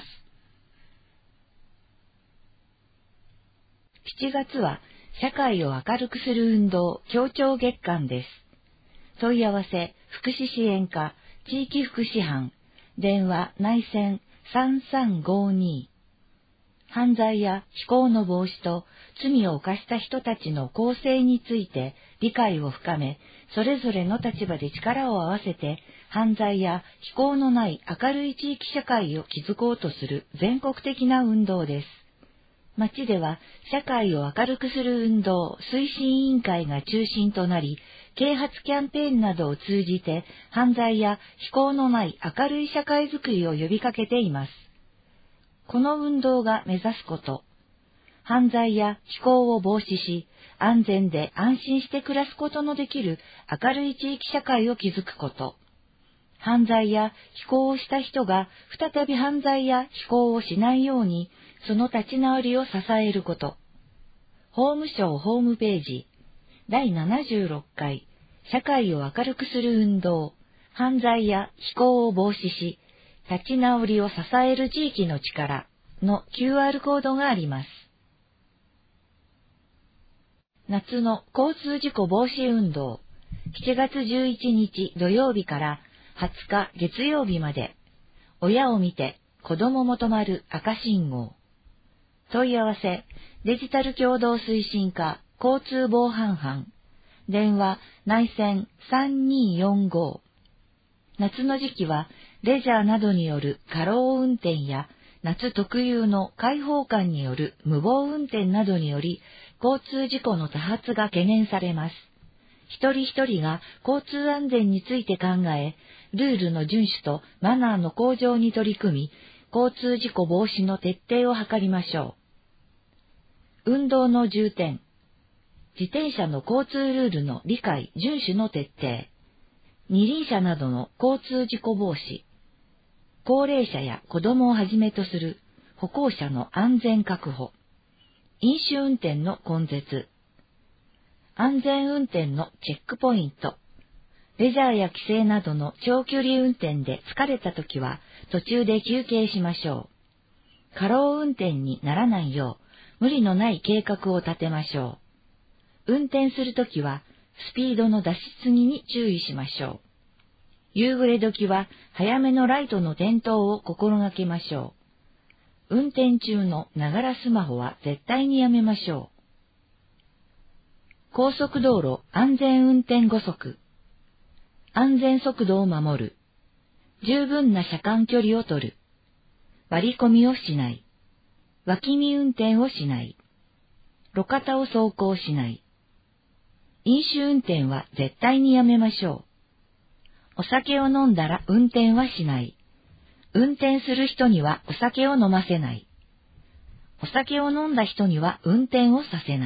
しちがつは社会を明るくする運動協調月間です。問い合わせ、福祉支援課、地域福祉班、電話内線さんさんごに。犯罪や非行の防止と罪を犯した人たちの更生について理解を深め、それぞれの立場で力を合わせて犯罪や非行のない明るい地域社会を築こうとする全国的な運動です。町では社会を明るくする運動推進委員会が中心となり、啓発キャンペーンなどを通じて犯罪や非行のない明るい社会づくりを呼びかけています。この運動が目指すこと、犯罪や非行を防止し、安全で安心して暮らすことのできる明るい地域社会を築くこと、 犯罪や非行をした人が再び犯罪や非行をしないように、その立ち直りを支えること。法務省ホームページ、だいななじゅうろっかい、社会を明るくする運動、犯罪や非行を防止し、立ち直りを支える地域の力の キューアール コードがあります。夏の交通事故防止運動、しちがつじゅういちにち土曜日からはつか月曜日まで、親を見て子供も止まる赤信号。問い合わせ、デジタル共同推進課交通防犯班、電話内線さんにーよんご。夏の時期はレジャーなどによる過労運転や夏特有の開放感による無謀運転などにより交通事故の多発が懸念されます。一人一人が交通安全について考え、ルールの遵守とマナーの向上に取り組み、交通事故防止の徹底を図りましょう。運動の重点。自転車の交通ルールの理解・遵守の徹底。二輪車などの交通事故防止。高齢者や子供をはじめとする歩行者の安全確保。飲酒運転の根絶。安全運転のチェックポイント。レジャーや帰省などの長距離運転で疲れたときは途中で休憩しましょう。過労運転にならないよう無理のない計画を立てましょう。運転するときはスピードの出しすぎに注意しましょう。夕暮れ時は早めのライトの点灯を心がけましょう。運転中のながらスマホは絶対にやめましょう。高速道路安全運転ごそく。安全速度を守る。十分な車間距離を取る。割り込みをしない。脇見運転をしない。路肩を走行しない。飲酒運転は絶対にやめましょう。お酒を飲んだら運転はしない。運転する人にはお酒を飲ませない。お酒を飲んだ人には運転をさせない。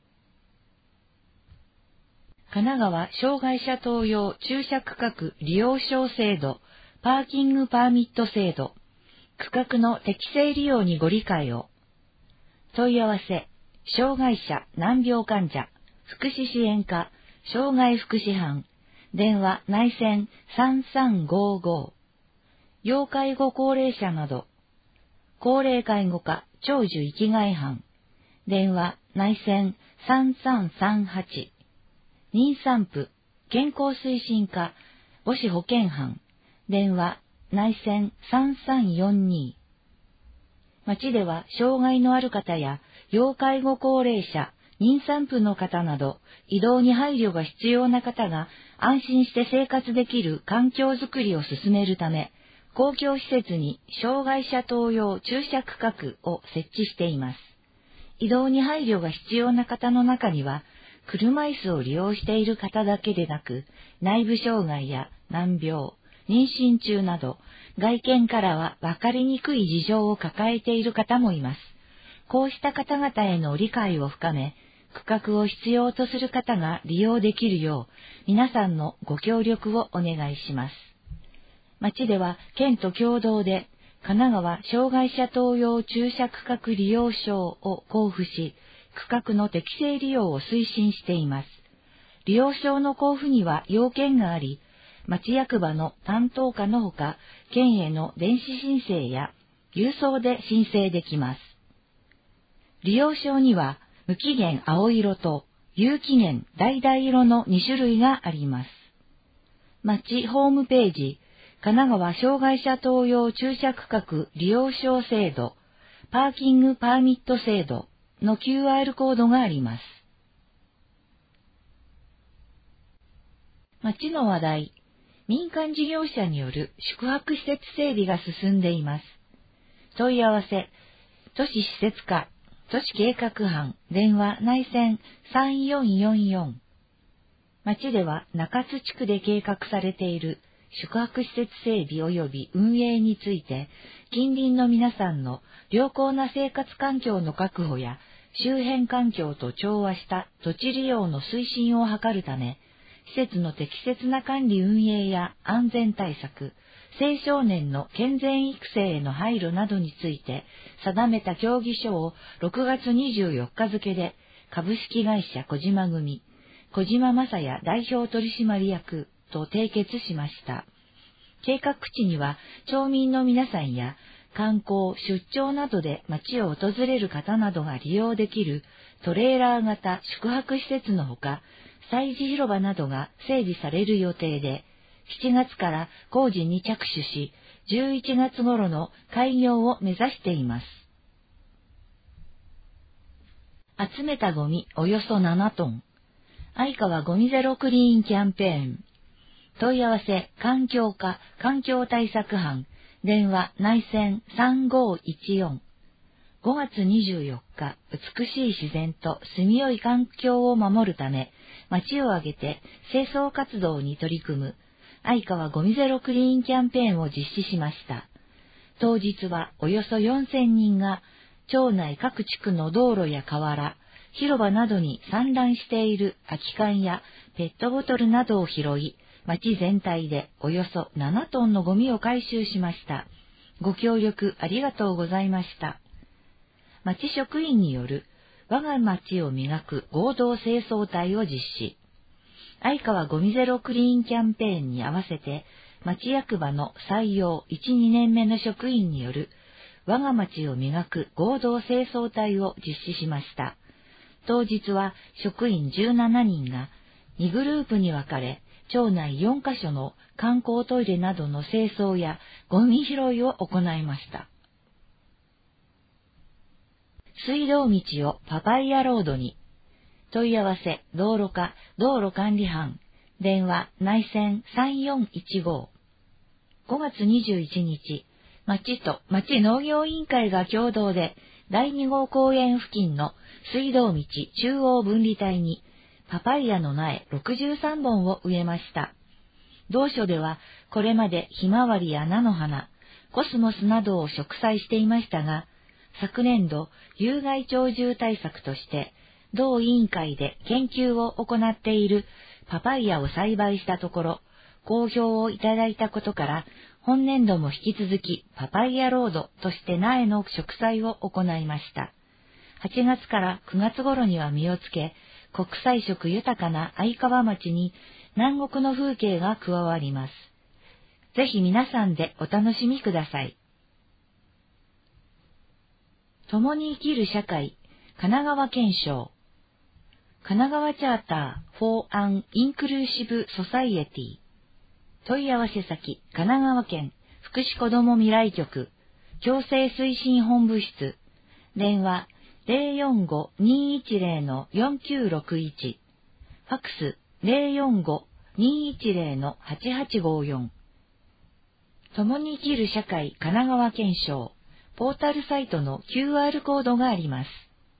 神奈川障害者等用駐車区画利用証制度、パーキングパーミット制度、区画の適正利用にご理解を。問い合わせ、障害者難病患者、福祉支援課、障害福祉班、電話内線さんさんごご。要介護高齢者など、高齢介護課長寿生きがい班、電話内線さんさんさんはち。妊産婦健康推進課母子保健班、電話内線さんさんよんに。町では障害のある方や要介護高齢者、妊産婦の方など移動に配慮が必要な方が安心して生活できる環境づくりを進めるため、公共施設に障害者等用駐車区画を設置しています。移動に配慮が必要な方の中には、車椅子を利用している方だけでなく、内部障害や難病、妊娠中など、外見からは分かりにくい事情を抱えている方もいます。こうした方々への理解を深め、区画を必要とする方が利用できるよう、皆さんのご協力をお願いします。町では県と共同で、神奈川障害者等用駐車区画利用証を交付し、区画の適正利用を推進しています。利用証の交付には要件があり、町役場の担当課のほか、県への電子申請や郵送で申請できます。利用証には、無期限青色と有期限橙色のに種類があります。町ホームページ、神奈川障害者等用駐車区画利用証制度、パーキングパーミット制度の キューアール コードがあります。町の話題、民間事業者による宿泊施設整備が進んでいます。問い合わせ、都市施設課、都市計画班、電話内線さんよんよんよん。町では中津地区で計画されている宿泊施設整備及び運営について、近隣の皆さんの良好な生活環境の確保や周辺環境と調和した土地利用の推進を図るため、 施設の適切な管理運営や安全対策、青少年の健全育成への配慮などについて定めた協議書をろくがつにじゅうよっか付で株式会社小島組、小島正也代表取締役と締結しました。計画地には町民の皆さんや観光、出張などで町を訪れる方などが利用できるトレーラー型宿泊施設のほか、催事広場などが整備される予定で、しちがつから工事に着手し、じゅういちがつ頃の開業を目指しています。集めたゴミおよそななトン。相川ゴミゼロクリーンキャンペーン。問い合わせ環境課環境対策班。電話内線さんごいちよん。ごがつにじゅうよっか、美しい自然と住みよい環境を守るため、町を挙げて清掃活動に取り組む、相川ゴミゼロクリーンキャンペーンを実施しました。当日はおよそよんせんにんが、町内各地区の道路や河原、広場などに散乱している空き缶やペットボトルなどを拾い、町全体でおよそななトンのゴミを回収しました。ご協力ありがとうございました。町職員による我が町を磨く合同清掃隊を実施。相川ゴミゼロクリーンキャンペーンに合わせて、町役場の採用いち、にねんめの職員による我が町を磨く合同清掃隊を実施しました。当日は職員じゅうななにんがにグループに分かれ、町内よんかしょの観光トイレなどの清掃やゴミ拾いを行いました。水道道をパパイヤロードに。問い合わせ道路課道路管理班。電話内線さんよんいちご。ごがつにじゅういちにち、町と町農業委員会が共同でだいにごう公園付近の水道道中央分離帯にパパイヤの苗ろくじゅうさんぼんを植えました。同所ではこれまでひまわりや菜の花、コスモスなどを植栽していましたが、昨年度有害鳥獣対策として同委員会で研究を行っているパパイヤを栽培したところ、好評をいただいたことから、本年度も引き続きパパイヤロードとして苗の植栽を行いました。はちがつからくがつ頃には実をつけ、国際色豊かな相川町に南国の風景が加わります。ぜひ皆さんでお楽しみください。共に生きる社会、神奈川県賞。神奈川チャーター for an Inclusive Society。問い合わせ先、神奈川県福祉子ども未来局、共生推進本部室。電話ゼロよんご にいちゼロ よんきゅうろくいち。ファックスゼロよんご にいちゼロ はちはちごよん。共に生きる社会神奈川県賞。ポータルサイトの キューアール コードがあります。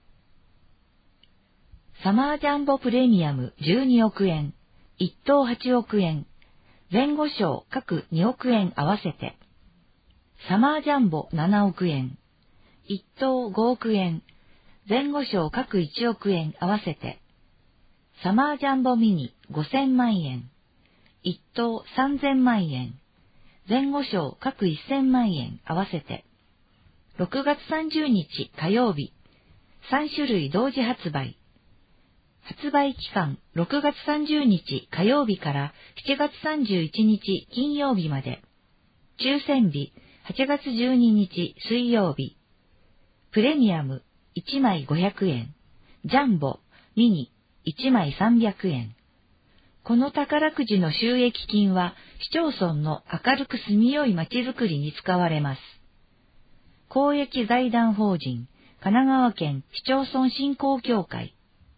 サマージャンボプレミアムじゅうにおくえん、一等はちおくえん、前後賞各におくえん合わせて、サマージャンボななおくえん、一等ごおくえん、前後賞各いちおくえん合わせて、サマージャンボミニごせんまんえん、一等さんぜんまんえん、前後賞各せんまんえん合わせて、ろくがつさんじゅうにち火曜日、さんしゅるい同時発売。発売期間ろくがつさんじゅうにち火曜日からしちがつさんじゅういちにち金曜日まで。抽選日はちがつじゅうににち水曜日。プレミアムいちまいごひゃくえん。ジャンボ、ミニいちまいさんびゃくえん。この宝くじの収益金は市町村の明るく住みよいまちづくりに使われます。公益財団法人神奈川県市町村振興協会。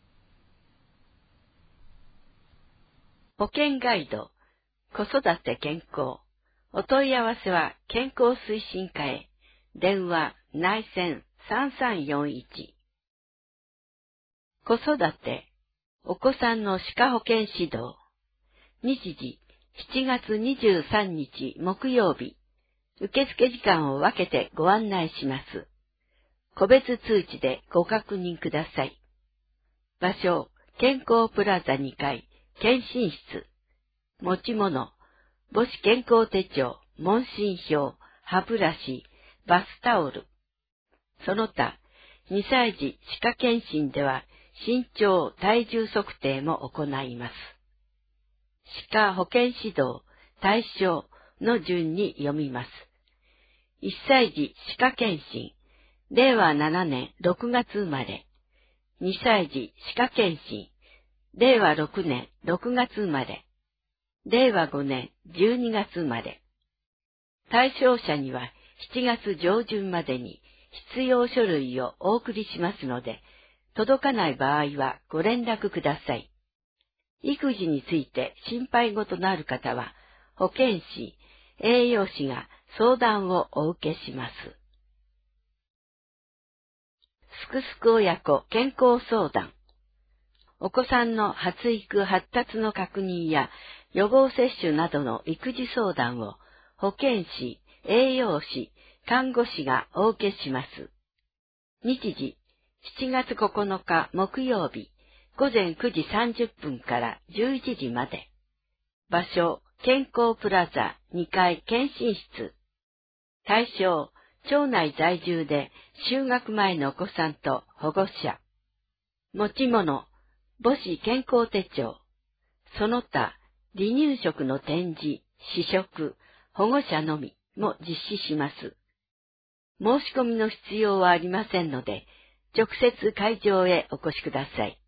保険ガイド、子育て健康。お問い合わせは健康推進課へ。電話内線さんさんよんいち。子育て、お子さんの歯科保険指導。日時、しちがつにじゅうさんにち木曜日。受付時間を分けてご案内します。個別通知でご確認ください。場所、健康プラザにかい、 検診室、持ち物、母子健康手帳、問診票、歯ブラシ、バスタオル。その他、にさい児歯科検診では身長、体重測定も行います。歯科保健指導、対象の順に読みます。いっさい児歯科検診、れいわななねんろくがつ生まれ。にさい児歯科検診、れいわろくねんろくがつ生まれ。れいわごねんじゅうにがつ生まれ。対象者にはしちがつ上旬までに必要書類をお送りしますので、届かない場合はご連絡ください。育児について心配事のある方は、保健師、栄養士が相談をお受けします。すくすく親子健康相談。お子さんの発育発達の確認や予防接種などの育児相談を保健師、栄養士、看護師がお受けします。日時、しちがつここのか木曜日、ごぜんくじさんじゅっぷんからじゅういちじまで。場所、健康プラザにかい検診室。対象、町内在住で就学前のお子さんと保護者。持ち物、母子健康手帳。その他、離乳食の展示、試食、保護者のみも実施します。申し込みの必要はありませんので、直接会場へお越しください。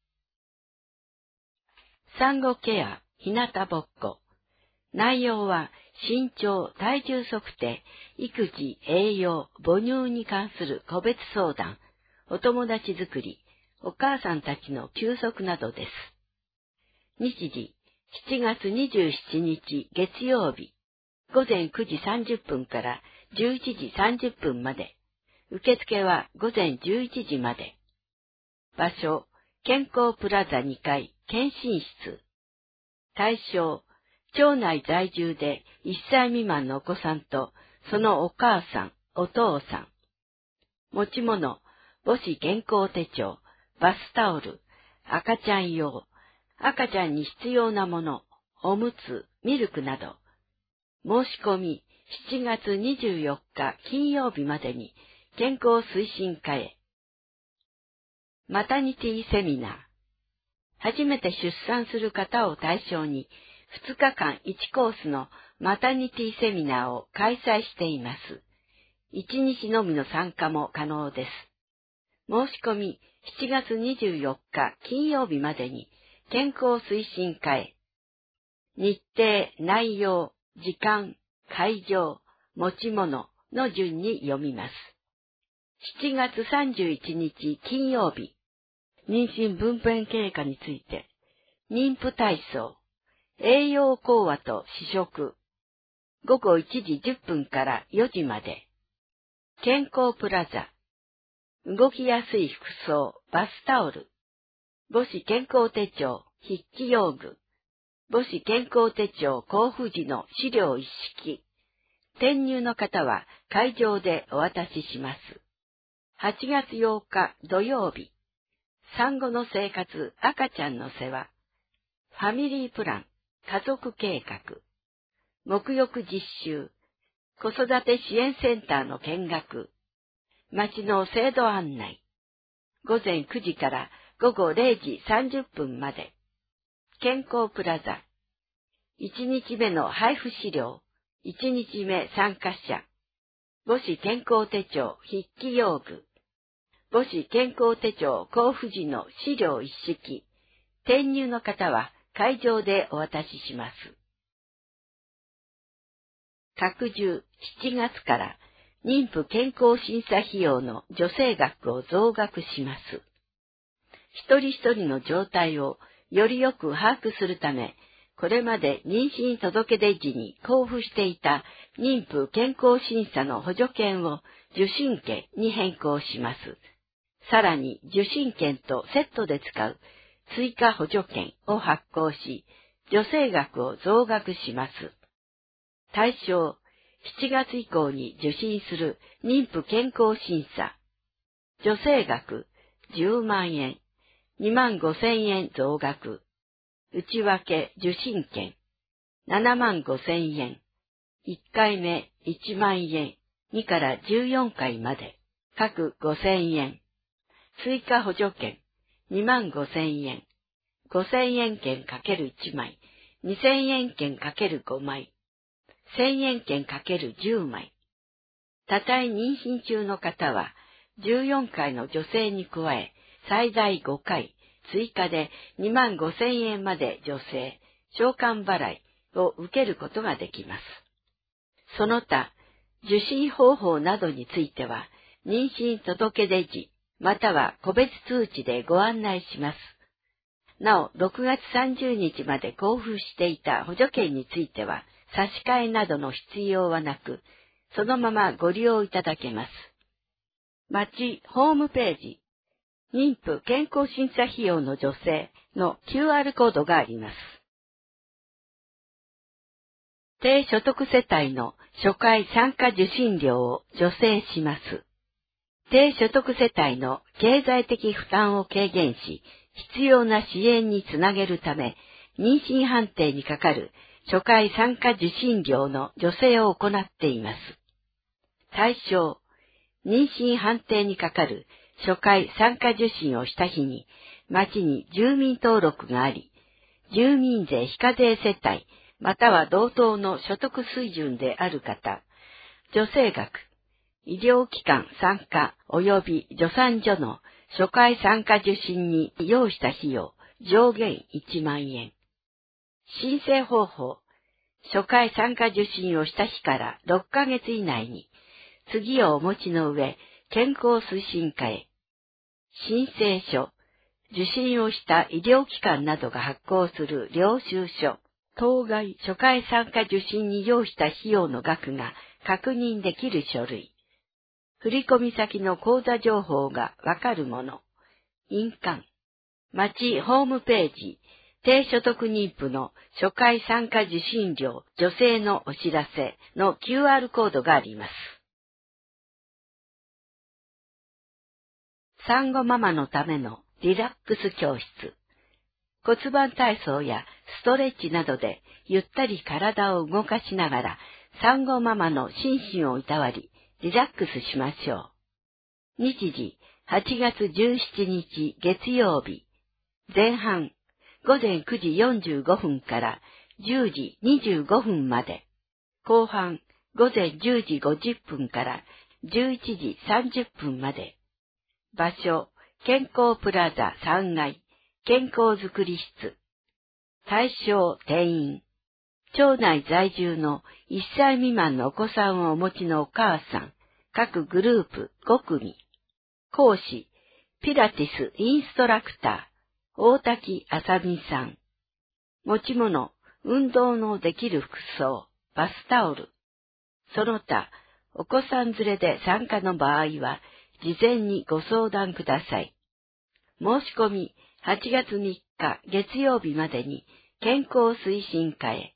産後ケア、日向ぼっこ。内容は身長、体重測定、育児、栄養、母乳に関する個別相談、お友達作り、お母さんたちの休息などです。日時、しちがつにじゅうしちにち月曜日、ごぜんくじさんじゅっぷんからじゅういちじさんじゅっぷんまで。受付はごぜんじゅういちじまで。場所、健康プラザにかい検診室。対象、町内在住でいっさい未満のお子さんとそのお母さん、お父さん。持ち物、母子健康手帳、バスタオル、赤ちゃん用、赤ちゃんに必要なもの、おむつ、ミルクなど。申し込みしちがつにじゅうよっか金曜日までに健康推進課へ。マタニティセミナー。初めて出産する方を対象にふつかかんいちコースのマタニティセミナーを開催しています。いちにちのみの参加も可能です。申し込みしちがつにじゅうよっか金曜日までに健康推進課へ。日程、内容、時間、会場、持ち物の順に読みます。しちがつさんじゅういちにち金曜日、妊娠分娩経過について、妊婦体操、栄養講話と試食、ごごいちじじゅっぷんからよじまで、健康プラザ、動きやすい服装、バスタオル、母子健康手帳、筆記用具、母子健康手帳交付時の資料一式。転入の方は会場でお渡しします。はちがつようか土曜日。産後の生活、赤ちゃんの世話。ファミリープラン、家族計画。沐浴実習。子育て支援センターの見学。町の制度案内。ごぜんくじからごごれいじさんじゅっぷんまで。健康プラザ。いちにちめの配布資料。いちにちめ参加者。母子健康手帳筆記用具。母子健康手帳交付時の資料一式。転入の方は会場でお渡しします。拡充しちがつから妊婦健康審査費用の助成額を増額します。一人一人の状態をよりよく把握するため、これまで妊娠届出時に交付していた妊婦健康審査の補助券を受診券に変更します。さらに受診券とセットで使う追加補助券を発行し、助成額を増額します。対象、しちがつ以降に受診する妊婦健康審査。助成額じゅうまんえん、にまんごせんえん増額。 内訳受信券、ななまんごせんえん。いっかいめいちまんえん、にからじゅうよんかいまで、各ごせんえん。追加補助券、にまんごせんえん。ごせんえん券 ×いち 枚、にせんえん券 ×ご 枚、せんえん券 ×じゅう 枚。たたえ妊娠中の方は、じゅうよんかいの女性に加え、最大ごかい、追加でにまんごせんえんまで助成、償還払いを受けることができます。その他、受診方法などについては、妊娠届出時、または個別通知でご案内します。なお、ろくがつさんじゅうにちまで交付していた補助券については、差し替えなどの必要はなく、そのままご利用いただけます。町ホームページ、妊婦健康審査費用の助成の キューアール コードがあります。低所得世帯の初回参加受診料を助成します。低所得世帯の経済的負担を軽減し、必要な支援につなげるため、妊娠判定にかかる初回参加受診料の助成を行っています。対象、妊娠判定にかかる初回参加受診をした日に、町に住民登録があり、住民税非課税世帯、または同等の所得水準である方、助成額、医療機関参加及び助産所の初回参加受診に要した費用、上限いちまんえん。申請方法、初回参加受診をした日からろっかげつ以内に、次をお持ちの上、健康推進課へ。申請書、受診をした医療機関などが発行する領収書、当該初回参加受診に要した費用の額が確認できる書類。振込先の口座情報がわかるもの。印鑑。町ホームページ、低所得妊婦の初回参加受診料助成のお知らせの キューアール コードがあります。産後ママのためのリラックス教室。骨盤体操やストレッチなどでゆったり体を動かしながら産後ママの心身をいたわり、リラックスしましょう。日時、はちがつじゅうしちにち月曜日。前半、ごぜんくじよんじゅうごふんからじゅうじにじゅうごふんまで。後半、ごぜんじゅうじごじゅっぷんからじゅういちじさんじゅっぷんまで。場所、健康プラザさんがい、健康づくり室。対象定員。町内在住のいっさい未満のお子さんをお持ちのお母さん、各グループごくみ。講師、ピラティスインストラクター、大滝あさみさん。持ち物、運動のできる服装、バスタオル。その他、お子さん連れで参加の場合は、事前にご相談ください。申し込み、はちがつみっか月曜日までに健康推進課へ。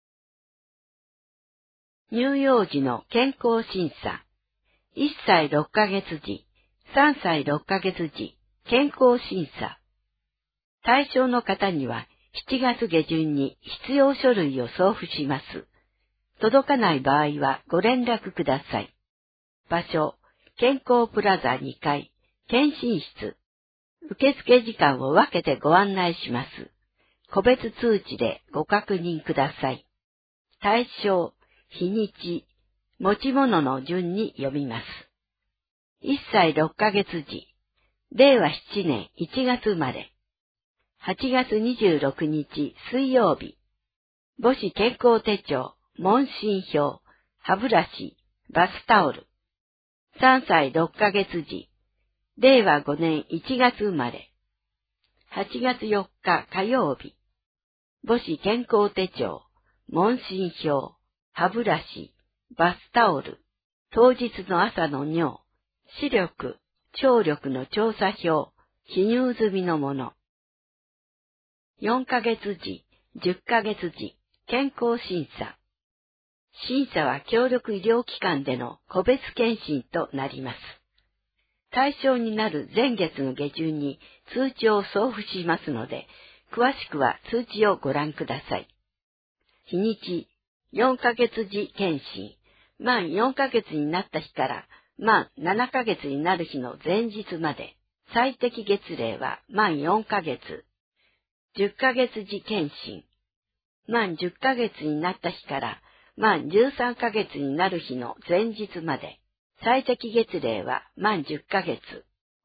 乳幼児の健康審査。いっさいろっかげつじ、さんさいろっかげつじ、健康審査。対象の方にはしちがつげじゅんに必要書類を送付します。届かない場合はご連絡ください。場所、健康プラザにかい、検診室。受付時間を分けてご案内します。個別通知でご確認ください。対象、日にち、持ち物の順に読みます。いっさいろっかげつじ、れいわしちねんいちがつ生まれ。はちがつにじゅうろくにち水曜日。母子健康手帳、問診票、歯ブラシ、バスタオル。さんさいろっかげつじ、れいわごねんいちがつ生まれ。はちがつよっか火曜日。母子健康手帳、問診票、歯ブラシ、バスタオル。当日の朝の尿、視力、聴力の調査票、記入済みのもの。よんかげつじ、じゅっかげつじ、健康審査。審査は協力医療機関での個別検診となります。対象になる前月の下旬に通知を送付しますので、 詳しくは通知をご覧ください。日にち、よんかげつ時検診、満よんかげつになった日から満ななかげつになる日の前日まで、最適月齢は満よんかげつ、じゅっかげつ時検診、満じゅっかげつになった日から満じゅうさんかげつになる日の前日まで、最適月齢は満じゅっかげつ。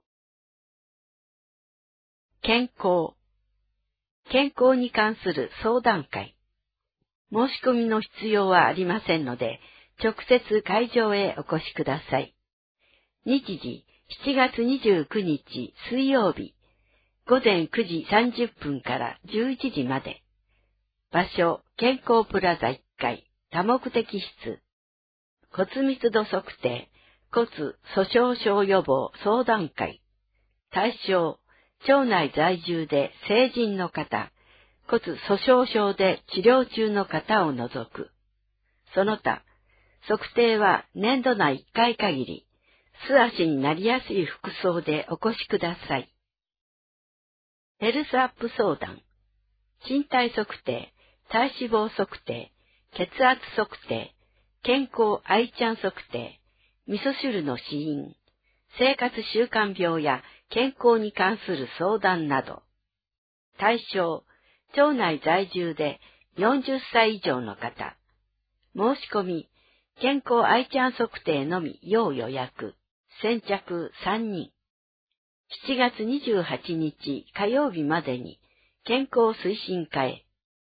健康。健康に関する相談会。申し込みの必要はありませんので、直接会場へお越しください。日時、しちがつにじゅうくにち水曜日、ごぜんくじさんじゅっぷんからじゅういちじまで。場所、健康プラザいっかい、多目的室。骨密度測定、骨粗鬆症予防相談会。対象、町内在住で成人の方、骨粗鬆症で治療中の方を除く。その他、測定は年度内いっかい限り、素足になりやすい服装でお越しください。ヘルスアップ相談、身体測定、体脂肪測定、血圧測定、健康愛ちゃん測定、味噌汁の死因、生活習慣病や健康に関する相談など。対象、町内在住でよんじゅっさい以上の方。申し込み、健康愛ちゃん測定のみ要予約。先着さんにん。しちがつにじゅうはちにち火曜日までに健康推進課へ。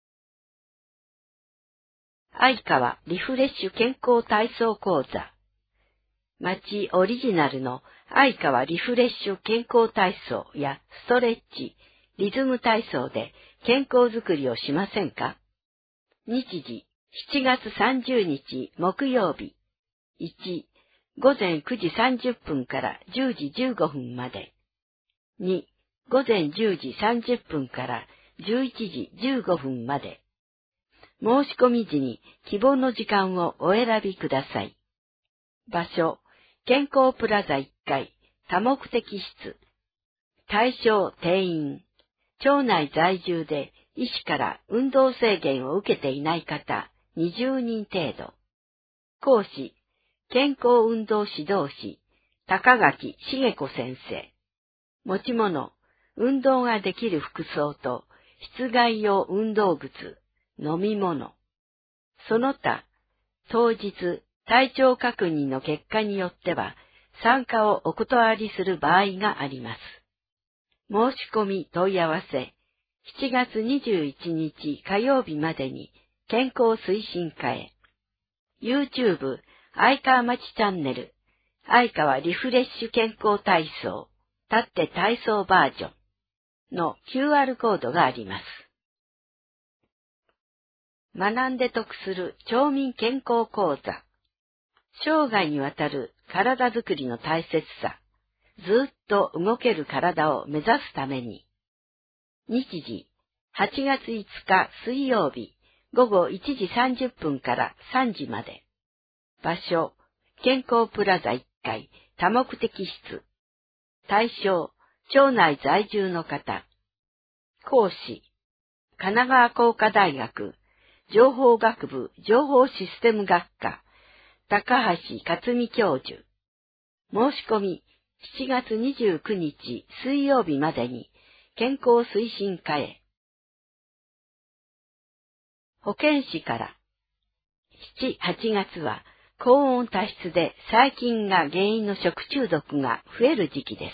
愛川リフレッシュ健康体操講座。町オリジナルの愛川リフレッシュ健康体操やストレッチ、リズム体操で健康づくりをしませんか？日時、しちがつさんじゅうにち木曜日。いち、ごぜんくじさんじゅっぷんからじゅうじじゅうごふんまで。に、ごぜんじゅうじさんじゅっぷんからじゅういちじじゅうごふんまで。申し込み時に希望の時間をお選びください。場所、健康プラザいっかい、多目的室。対象定員。町内在住で医師から運動制限を受けていない方にじゅうにん程度。講師、健康運動指導士、高垣茂子先生。持ち物、運動ができる服装と室外用運動靴、飲み物。その他、当日、体調確認の結果によっては、参加をお断りする場合があります。申し込み問い合わせ、しちがつにじゅういちにち火曜日までに健康推進課へ。YouTube、愛川町チャンネル、愛川リフレッシュ健康体操、立って体操バージョンの キューアール コードがあります。学んで得する町民健康講座。生涯にわたる体づくりの大切さ、ずっと動ける体を目指すために。日時、はちがついつか水曜日、ごごいちじさんじゅっぷんからさんじまで。場所、健康プラザいっかい、多目的室。対象、町内在住の方。講師、神奈川工科大学、情報学部情報システム学科、高橋克美教授。申し込み、しちがつにじゅうくにち水曜日までに健康推進課へ。保健師から、しち、はちがつは高温多湿で細菌が原因の食中毒が増える時期です。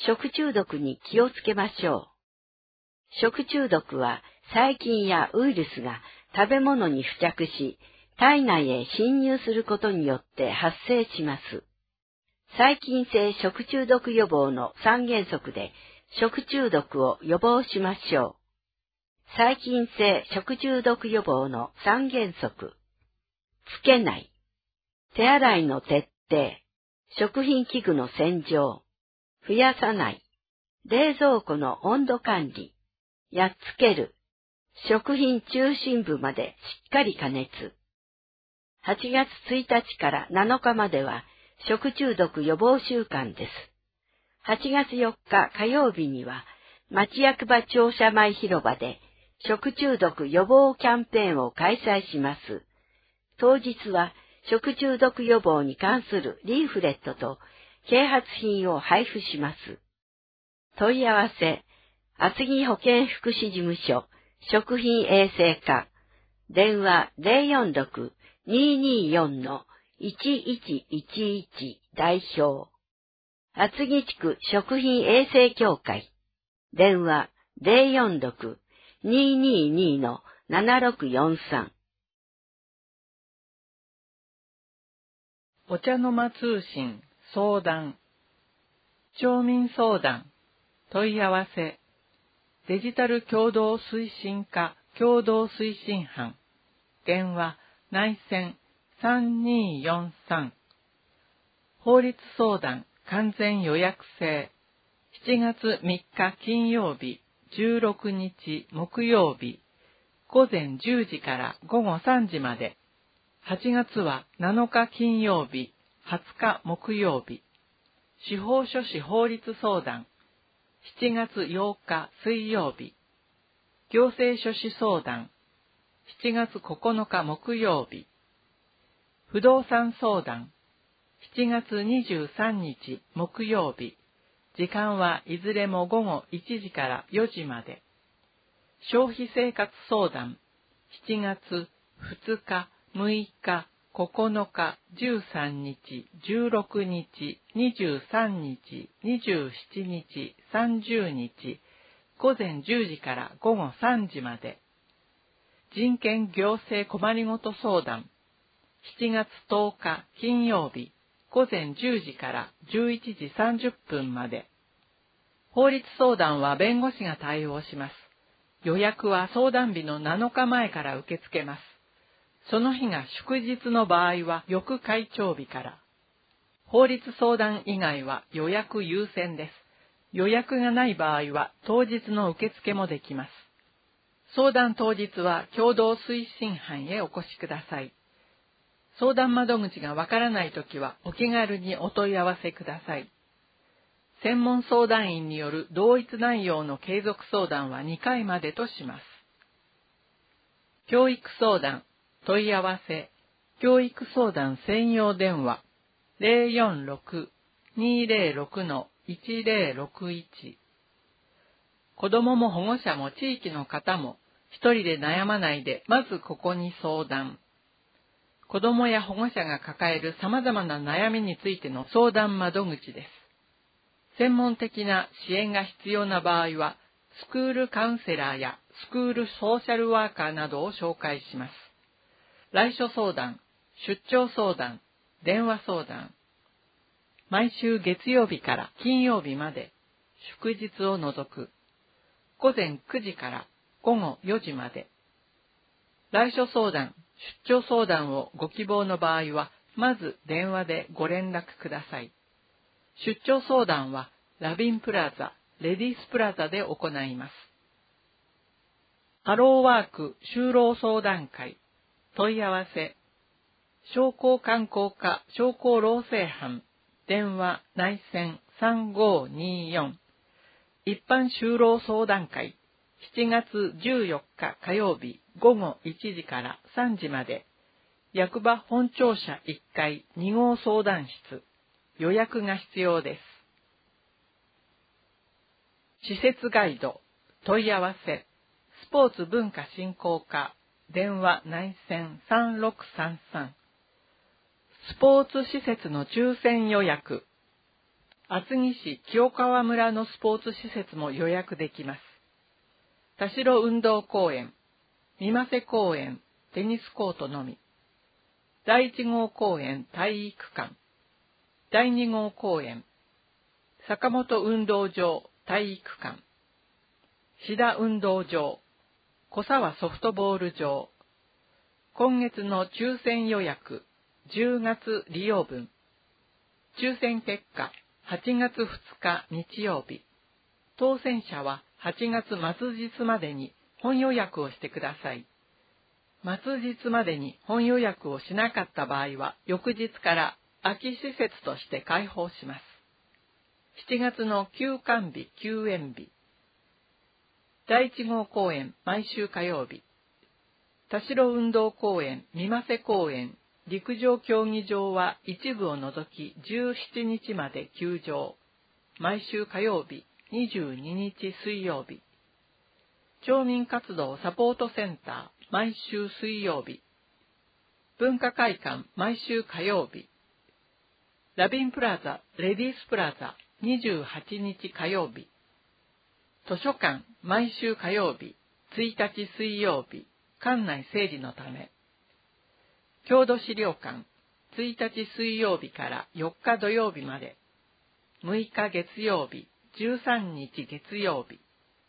食中毒に気をつけましょう。食中毒は細菌やウイルスが食べ物に付着し、体内へ侵入することによって発生します。細菌性食中毒予防の三原則で食中毒を予防しましょう。細菌性食中毒予防の三原則。つけない。手洗いの徹底。食品器具の洗浄。増やさない。冷蔵庫の温度管理。やっつける。食品中心部までしっかり加熱。はちがつついたちからなのかまでは食中毒予防週間です。はちがつよっか火曜日には町役場庁舎前広場で食中毒予防キャンペーンを開催します。当日は食中毒予防に関するリーフレットと啓発品を配布します。問い合わせ、厚木保健福祉事務所食品衛生課、電話 ゼロよんろく にーにーよん いちいちいちいち 代表、厚木地区食品衛生協会、電話 ゼロよんろく にーにーにー ななろくよんさん。 お茶の間通信相談、町民相談、問い合わせ、デジタル共同推進課共同推進班、電話内線さんにーよんさん、法律相談完全予約制、しちがつみっか金曜日、じゅうろくにち木曜日、午前じゅうじから午後さんじまで、はちがつはなのか金曜日、はつか木曜日、司法書士法律相談、しちがつようか水曜日、行政書士相談、しちがつここのか木曜日、不動産相談、しちがつにじゅうさんにち木曜日、時間はいずれもごごいちじからよじまで、消費生活相談、しちがつふつか、むいか、ここのか、じゅうさんにち、じゅうろくにち、にじゅうさんにち、にじゅうしちにち、さんじゅうにち、午前じゅうじから午後さんじまで。人権行政困りごと相談、しちがつとおか金曜日、午前じゅうじからじゅういちじさんじゅっぷんまで。法律相談は弁護士が対応します。予約は相談日のなのかまえから受け付けます。その日が祝日の場合は翌開帳日から。法律相談以外は予約優先です。予約がない場合は当日の受付もできます。相談当日は共同推進班へお越しください。相談窓口がわからないときはお気軽にお問い合わせください。専門相談員による同一内容の継続相談はにかいまでとします。教育相談、問い合わせ、教育相談専用電話、ゼロよんろく にーぜろろく いちぜろろくいち。子どもも保護者も地域の方も一人で悩まないで、まずここに相談。子どもや保護者が抱える様々な悩みについての相談窓口です。専門的な支援が必要な場合は、スクールカウンセラーやスクールソーシャルワーカーなどを紹介します。来所相談、出張相談、電話相談。毎週月曜日から金曜日まで、祝日を除く。午前くじから午後よじまで。来所相談、出張相談をご希望の場合は、まず電話でご連絡ください。出張相談はラビンプラザ、レディースプラザで行います。ハローワーク就労相談会、問い合わせ、商工観光課商工労政班、電話内線さんごにーよん、一般就労相談会、しちがつじゅうよっか火曜日ごごいちじからさんじまで、役場本庁舎いっかいにごう相談室、予約が必要です。施設ガイド、問い合わせ、スポーツ文化振興課、電話内線さんろくさんさん。スポーツ施設の抽選予約。厚木市清川村のスポーツ施設も予約できます。田代運動公園、三馬瀬公園、テニスコートのみ。だいいち号公園体育館。だいに号公園、坂本運動場体育館。志田運動場、小沢ソフトボール場。今月の抽選予約、じゅうがつ利用分。抽選結果、はちがつふつか日曜日。当選者ははちがつ末日までに本予約をしてください。末日までに本予約をしなかった場合は、翌日から空き施設として開放します。しちがつの休館日、休園日。 だいいち号公演毎週火曜日。田代運動公園、三瀬公園、陸上競技場は一部を除きじゅうしちにちまで休場。毎週火曜日、にじゅうににち水曜日。町民活動サポートセンター、毎週水曜日。文化会館、毎週火曜日。ラビンプラザ、レディースプラザ、にじゅうはちにち火曜日。図書館、毎週火曜日、ついたち水曜日、館内整理のため。郷土資料館、ついたち水曜日からよっか土曜日まで。むいか月曜日、じゅうさんにち月曜日。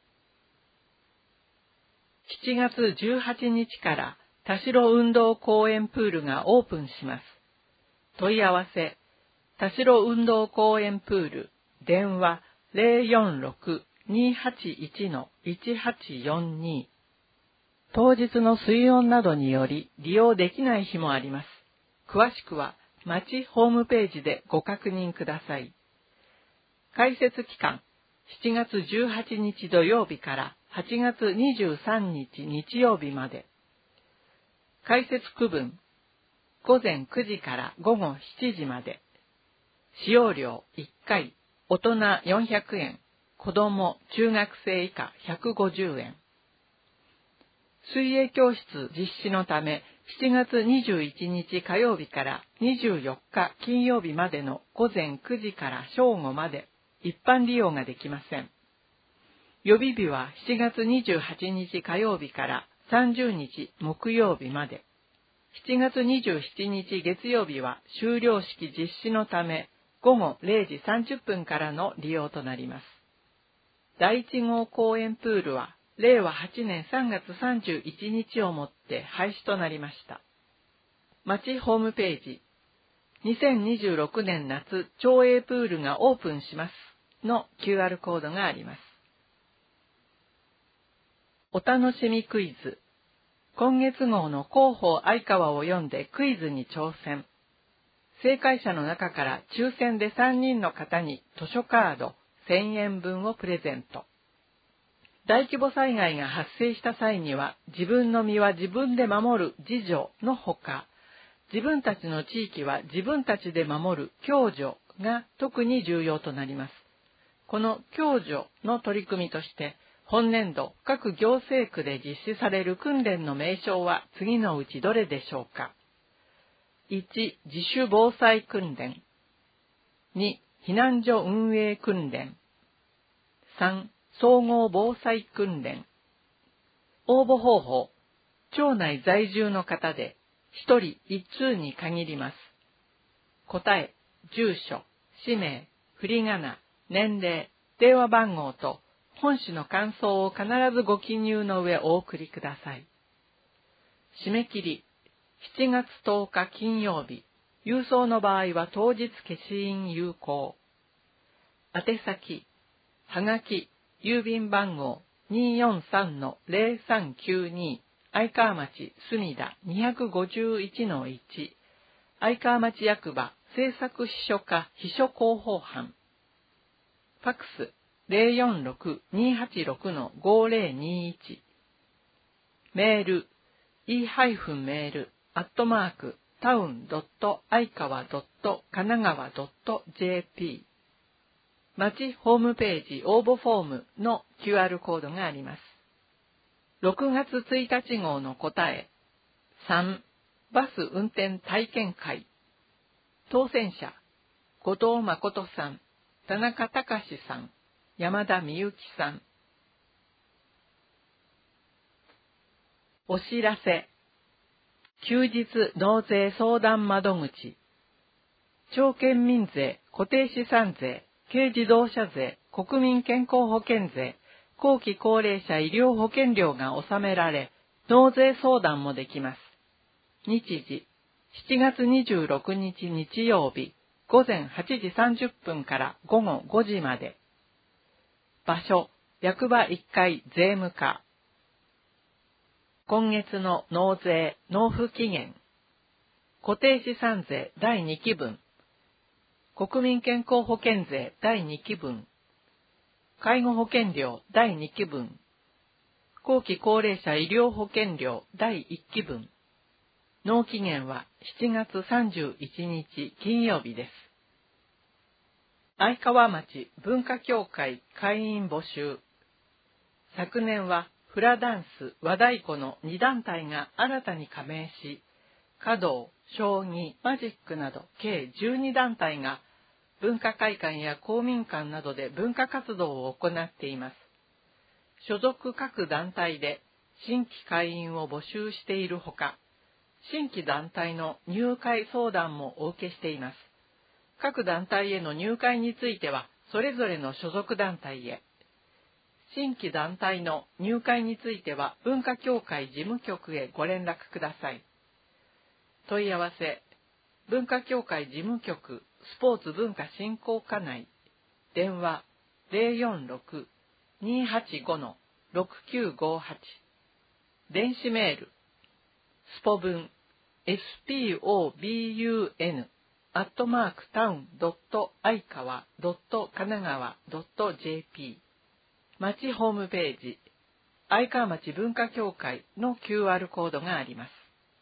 しちがつじゅうはちにちから田代運動公園プールがオープンします。問い合わせ、田代運動公園プール、電話 ゼロよんろく にはちいち いちはちよんに。当日の水温などにより利用できない日もあります。詳しくは町ホームページでご確認ください。開設期間、しちがつじゅうはちにち土曜日からはちがつにじゅうさんにち日曜日まで。開設区分、ごぜんくじからごごしちじまで。使用料いっかい、大人よんひゃくえん、子供、中学生以下ひゃくごじゅうえん。水泳教室実施のため、しちがつにじゅういちにち火曜日からにじゅうよっか金曜日までのごぜんくじから正午まで一般利用ができません。予備日はしちがつにじゅうはちにち火曜日からさんじゅうにち木曜日まで。しちがつにじゅうしちにち月曜日は修了式実施のため、ごごれいじさんじゅっぷんからの利用となります。だいいち号公園プールは、れいわはちねんさんがつさんじゅういちにちをもって廃止となりました。町ホームページ、にせんにじゅうろくねん夏町営プールがオープンしますの キューアール コードがあります。お楽しみクイズ。今月号の広報相川を読んでクイズに挑戦。正解者の中から抽選でさんにんの方に図書カードせんえんぶんをプレゼント。大規模災害が発生した際には、自分の身は自分で守る自助のほか、自分たちの地域は自分たちで守る共助が特に重要となります。この共助の取り組みとして、本年度各行政区で実施される訓練の名称は次のうちどれでしょうか。いち. 自主防災訓練。に. 避難所運営訓練。さん. 総合防災訓練。応募方法。町内在住の方でひとりいっつうに限ります。答え、住所、氏名、振り仮名、年齢、電話番号と本誌の感想を必ずご記入の上お送りください。締め切り、しちがつとおか金曜日、郵送の場合は当日消印有効。宛先、はがき、郵便番号 にーよんさんのゼロさんきゅうに 愛川町墨田 にひゃくごじゅういちのいち 愛川町役場政策秘書課秘書広報班。ファックス ゼロよんろく にーはちろく ごゼロにいち。メール e メールアットマークタウンドットアイカワドット神奈川ドットジェーピー。町ホームページ応募フォームの キューアール コードがあります。ろくがつついたち号の答え。さん. バス運転体験会。当選者、後藤誠さん、田中隆さん、山田美幸さん。お知らせ。休日納税相談窓口。町県民税、固定資産税、軽自動車税、国民健康保険税、後期高齢者医療保険料が納められ、納税相談もできます。日時、しちがつにじゅうろくにち日曜日、ごぜんはちじさんじゅっぷんからごごごじまで。場所、役場いっかい税務課。今月の納税、納付期限。固定資産税だいにきぶん。国民健康保険税だいにきぶん。介護保険料だいにきぶん。 後期高齢者医療保険料だいいっきぶん。納期限はしちがつさんじゅういちにち金曜日です。相川町文化協会会員募集。昨年はフラダンス、和太鼓のにだんたいが新たに加盟し、華道、将棋、マジックなど計じゅうにだんたいが文化会館や公民館などで文化活動を行っています。所属各団体で新規会員を募集しているほか、新規団体の入会相談もお受けしています。各団体への入会については、それぞれの所属団体へ。新規団体の入会については、文化協会事務局へご連絡ください。問い合わせ、文化協会事務局スポーツ文化振興課内、電話 ゼロよんろく にーはちご ろくきゅうごはち、電子メール、スポブン、エスピーオービーユーエヌ アットマークタウンドットアイカワドットカナガワドットジェーピー、町ホームページ、相川町文化協会の キューアール コードがあります。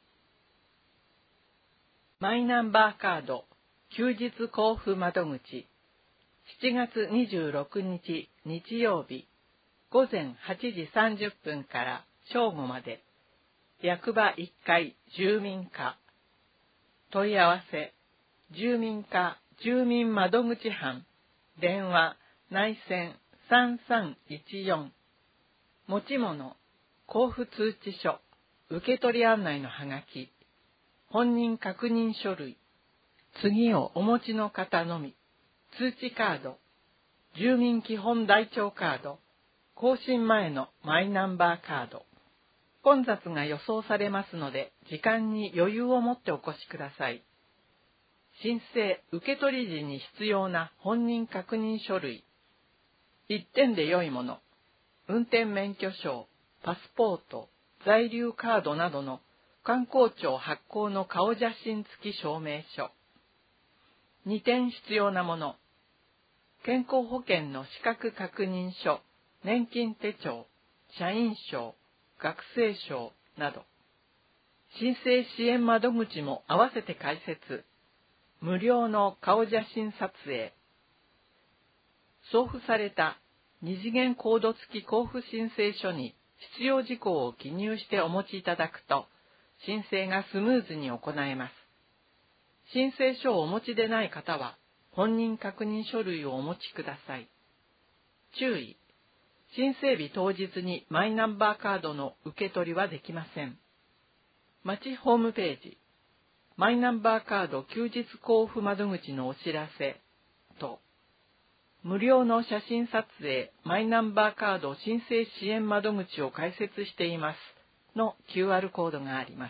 マイナンバーカード休日交付窓口、しちがつにじゅうろくにち日曜日、ごぜんはちじさんじゅっぷんから正午まで、役場いっかい住民課、問い合わせ、住民課住民窓口班、電話、内線さんさんいちよん、持ち物、交付通知書、受け取り案内のはがき、本人確認書類、次をお持ちの方のみ、通知カード、住民基本台帳カード、更新前のマイナンバーカード。混雑が予想されますので、時間に余裕を持ってお越しください。申請受取時に必要な本人確認書類、一点で良いもの、運転免許証、パスポート、在留カードなどの観光庁発行の顔写真付き証明書。にてん必要なもの、健康保険の資格確認書、年金手帳、社員証、学生証など。申請支援窓口も合わせて開設。無料の顔写真撮影。送付された二次元コード付き交付申請書に必要事項を記入してお持ちいただくと、申請がスムーズに行えます。申請書をお持ちでない方は、本人確認書類をお持ちください。注意。申請日当日にマイナンバーカードの受け取りはできません。町ホームページ、マイナンバーカード休日交付窓口のお知らせと、無料の写真撮影マイナンバーカード申請支援窓口を開設していますの キューアール コードがあります。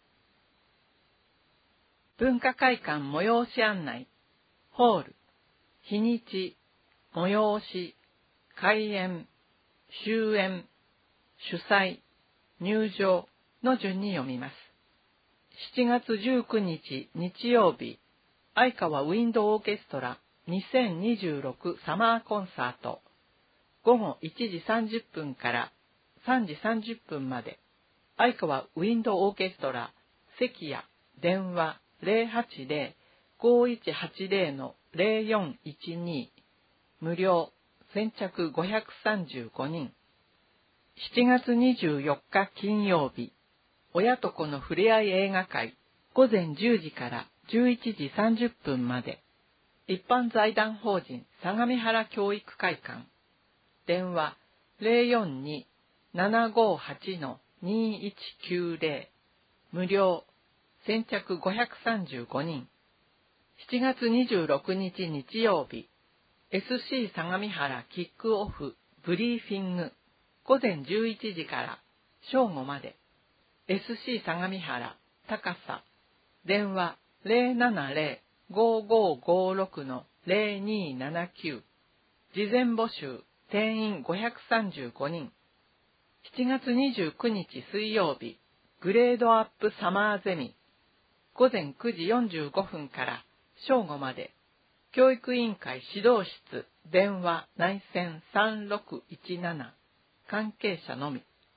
文化会館催し案内、ホール、日にち、催し、開演、終演、主催、入場の順に読みます。しちがつじゅうくにち日曜日、相川ウィンドオーケストラにせんにじゅうろくサマーコンサート、ごごいちじさんじゅっぷんからさんじさんじゅっぷんまで、相川ウィンドオーケストラ、席や電話 ゼロはちゼロ ごいちはちゼロ のゼロよんいちに、無料、先着ごひゃくさんじゅうごにん。しちがつにじゅうよっか金曜日、親と子のふれあい映画会、ごぜんじゅうじからじゅういちじさんじゅっぷんまで、一般財団法人相模原教育会館、電話 ゼロよんに ななごはち にいちきゅうゼロ、無料、先着ごひゃくさんじゅうごにん。しちがつにじゅうろくにち日曜日、エスシー 相模原キックオフブリーフィング、ごぜんじゅういちじから正午まで、エスシー 相模原高さ、電話 ゼロななゼロ ごごごろく ゼロにななきゅう、事前募集、定員ごひゃくさんじゅうごにん。しちがつにじゅうくにち水曜日、グレードアップサマーゼミ、ごぜんくじよんじゅうごふんから正午まで、教育委員会指導室、電話内線さんろくいちなな、関係者のみ。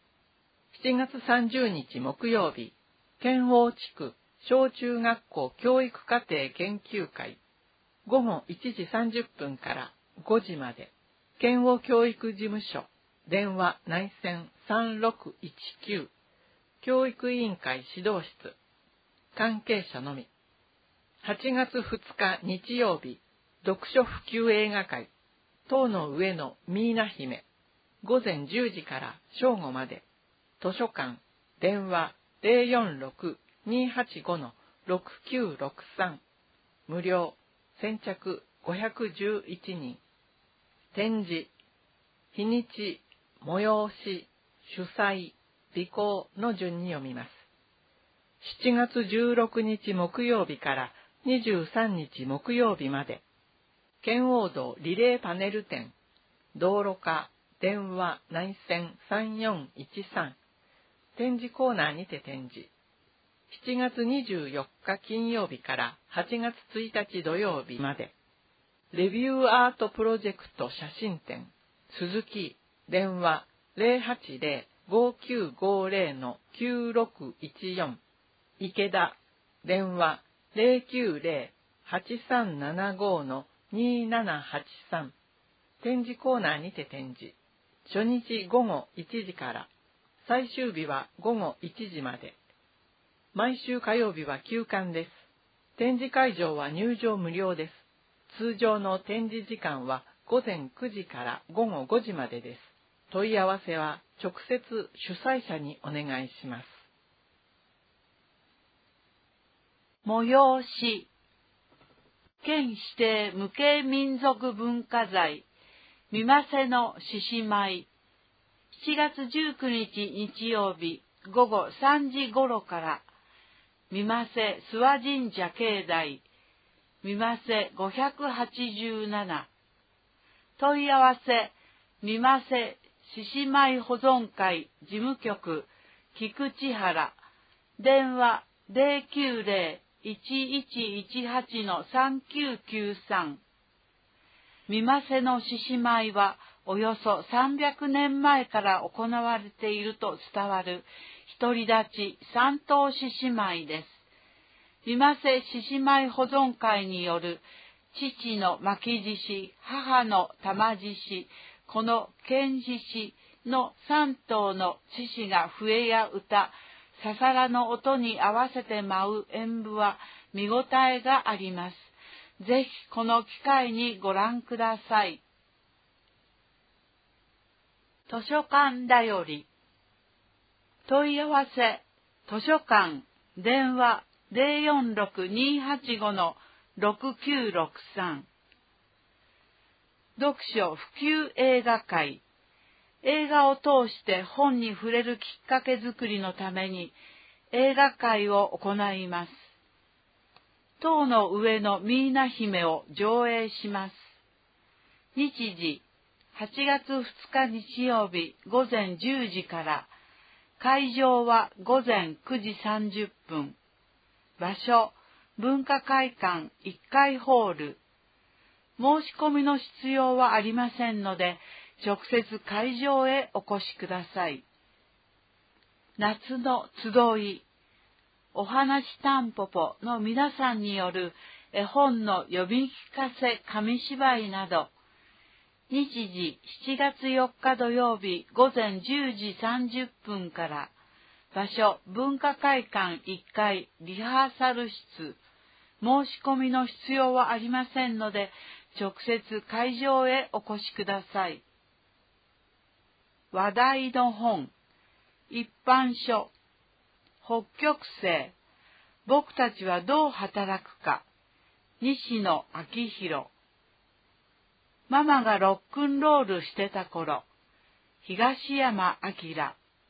しちがつさんじゅうにち木曜日、県央地区小中学校教育課程研究会、ごごいちじさんじゅっぷんからごじまで、県央教育事務所、電話内線さんろくいちきゅう、教育委員会指導室、関係者のみ。はちがつふつか日曜日、読書普及映画会、塔の上のミーナ姫、ごぜんじゅうじから正午まで、図書館、電話ゼロよんろく にーはちご ろくきゅうろくさん、無料、先着ごひゃくじゅういちにん。展示、日にち、催し、主催、備考の順に読みます。しちがつじゅうろくにち木曜日からにじゅうさんにち木曜日まで、県央道リレーパネル展、道路課、電話内線さんよんいちさん、展示コーナーにて展示。しちがつにじゅうよっか金曜日からはちがつついたち土曜日まで、レビューアートプロジェクト写真展、鈴木、電話ゼロはちゼロ ごきゅうごゼロ きゅうろくいちよん、池田、電話ゼロきゅうゼロ はちさんななご にーななはちさん、展示コーナーにて展示。初日ごごいちじから、最終日はごごいちじまで。毎週火曜日は休館です。展示会場は入場無料です。通常の展示時間はごぜんくじからごごごじまでです。問い合わせは直接主催者にお願いします。 催し、県指定無形民族文化財、みませの獅子舞、しちがつじゅうくにち日曜日ごごさんじごろから、みませ諏訪神社境内、みませごひゃくはちじゅうなな、問い合わせ、みませ獅子舞保存会事務局、菊池原、電話ゼロきゅうゼロ いちいちいちはち さんきゅうきゅうさん。みませの獅子舞はおよそさんびゃくねんまえから行われていると伝わる独り立ち三頭獅子舞です。みませ獅子舞保存会による父の巻き獅子、母の玉獅子、この剣獅子の三頭の獅子が笛や歌、ささらの音に合わせて舞う演舞は見応えがあります。ぜひこの機会にご覧ください。図書館だより。問い合わせ、図書館、電話ゼロよんろく にーはちご ろくきゅうろくさん。読書普及映画会。映画を通して本に触れるきっかけ作りのために映画会を行います。塔の上のミーナ姫を上映します。日時、はちがつふつか日曜日ごぜんじゅうじから、会場はごぜんくじさんじゅっぷん。場所、文化会館いっかいホール。申し込みの必要はありませんので、直接会場へお越しください。夏の集い、おはなしタンポポの皆さんによる絵本の読み聞かせ紙芝居など、日時しちがつよっか土曜日ごぜんじゅうじさんじゅっぷんから、場所文化会館いっかいリハーサル室、申し込みの必要はありませんので、直接会場へお越しください。話題の本、一般書、北極星、僕たちはどう働くか、西野昭弘。ママがロックンロールしてた頃、東山明。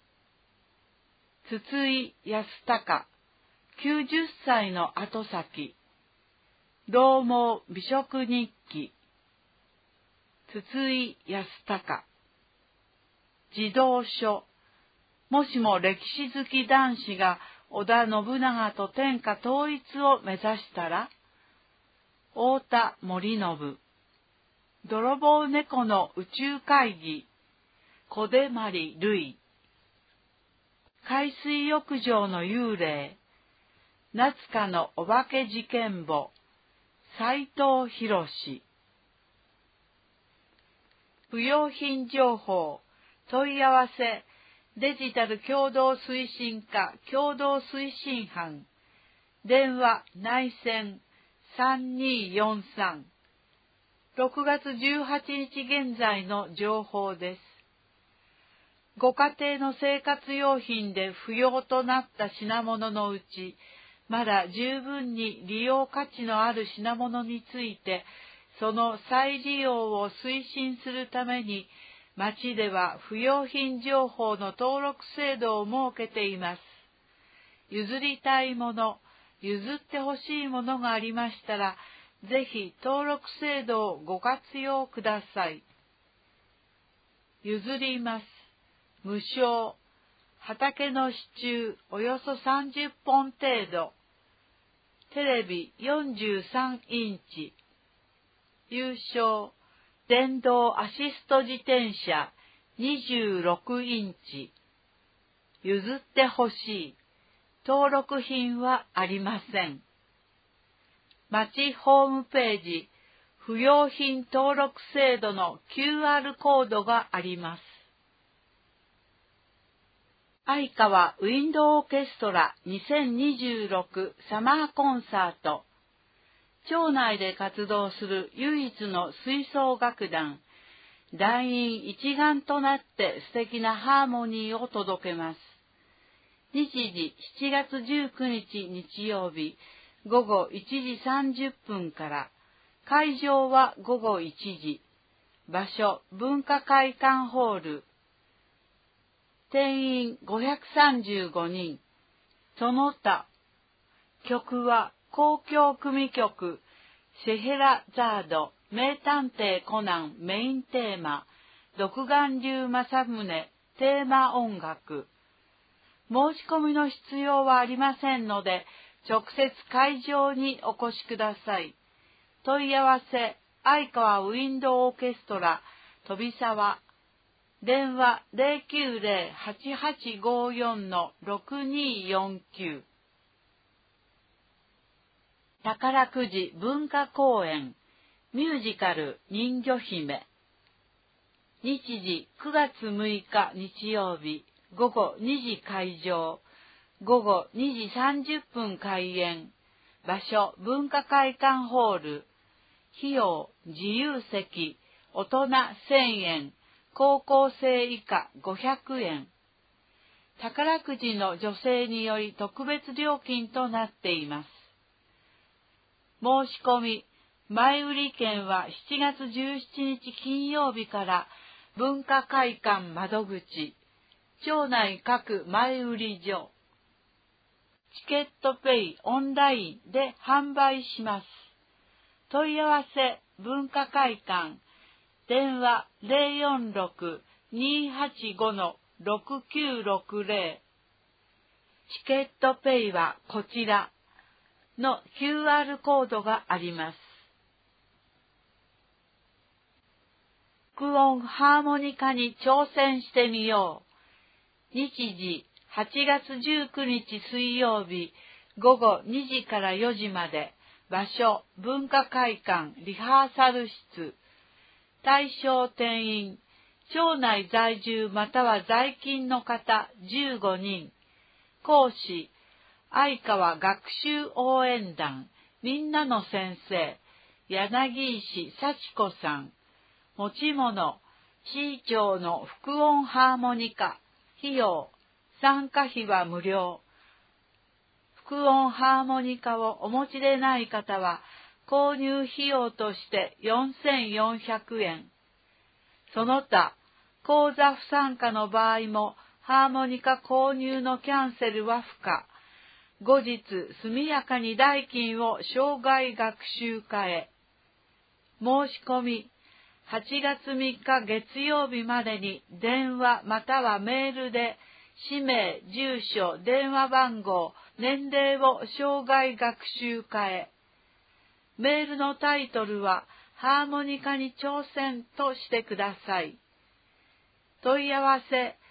筒井康隆、きゅうじゅっさいの後先。同毛美食日記。筒井康隆。児童書。もしも歴史好き男子が織田信長と天下統一を目指したら、太田森信。泥棒猫の宇宙会議。小出まりるい。 海水浴場の幽霊、夏香のお化け事件簿、斉藤博。不用品情報、問い合わせ、デジタル共同推進課共同推進班、電話内線さんにーよんさん。ろくがつじゅうはちにち現在の情報です。ご家庭の生活用品で不要となった品物のうち、まだ十分に利用価値のある品物について、その再利用を推進するために、町では不用品情報の登録制度を設けています。譲りたいもの、譲ってほしいものがありましたら、ぜひ登録制度をご活用ください。譲ります。無償。畑の支柱およそさんじゅっぽん程度。テレビよんじゅうさんインチ。優勝。電動アシスト自転車にじゅうろくインチ。譲ってほしい。登録品はありません。町ホームページ、不用品登録制度の キューアール コードがあります。相川ウィンドウオーケストラにせんにじゅうろくサマーコンサート。町内で活動する唯一の吹奏楽団、団員一丸となって素敵なハーモニーを届けます。日時しちがつじゅうくにち日曜日、ごごいちじさんじゅっぷんから、会場はごごいちじ、場所文化会館ホール、定員ごひゃくさんじゅうごにん、その他、曲は交響組曲、シェヘラザード、名探偵コナンメインテーマ、独眼竜正宗テーマ音楽。申し込みの必要はありませんので、直接会場にお越しください。問い合わせ、相川ウィンドウオーケストラ、飛沢。電話 ゼロきゅうゼロ はちはちごよん ろくにーよんきゅう。宝くじ文化公演、ミュージカル人魚姫。日時くがつむいか日曜日、ごごにじ会場。ごごにじさんじゅっぷん開演。場所文化会館ホール。費用自由席、大人せんえん、高校生以下ごひゃくえん。宝くじの助成により特別料金となっています。申し込み、前売り券はしちがつじゅうしちにち金曜日から文化会館窓口、町内各前売り所、チケットペイオンラインで販売します。問い合わせ文化会館、電話 ゼロよんろく にーはちご ろくきゅうろくゼロ。チケットペイはこちらの キューアール コードがあります。副音ハーモニカに挑戦してみよう。日時はちがつじゅうくにち水曜日、ごごにじからよじまで。場所文化会館リハーサル室。対象定員、町内在住または在勤の方じゅうごにん。講師、相川学習応援団、みんなの先生、柳石幸子さん。持ち物、市長の副音ハーモニカ。費用、参加費は無料。副音ハーモニカをお持ちでない方は、購入費用としてよんせんよんひゃくえん。その他、講座不参加の場合も、ハーモニカ購入のキャンセルは不可。後日、速やかに代金を生涯学習課へ。申し込み、はちがつみっか月曜日までに電話またはメールで、氏名、住所、電話番号、年齢を生涯学習課へ。メールのタイトルは、ハーモニカに挑戦としてください。問い合わせ、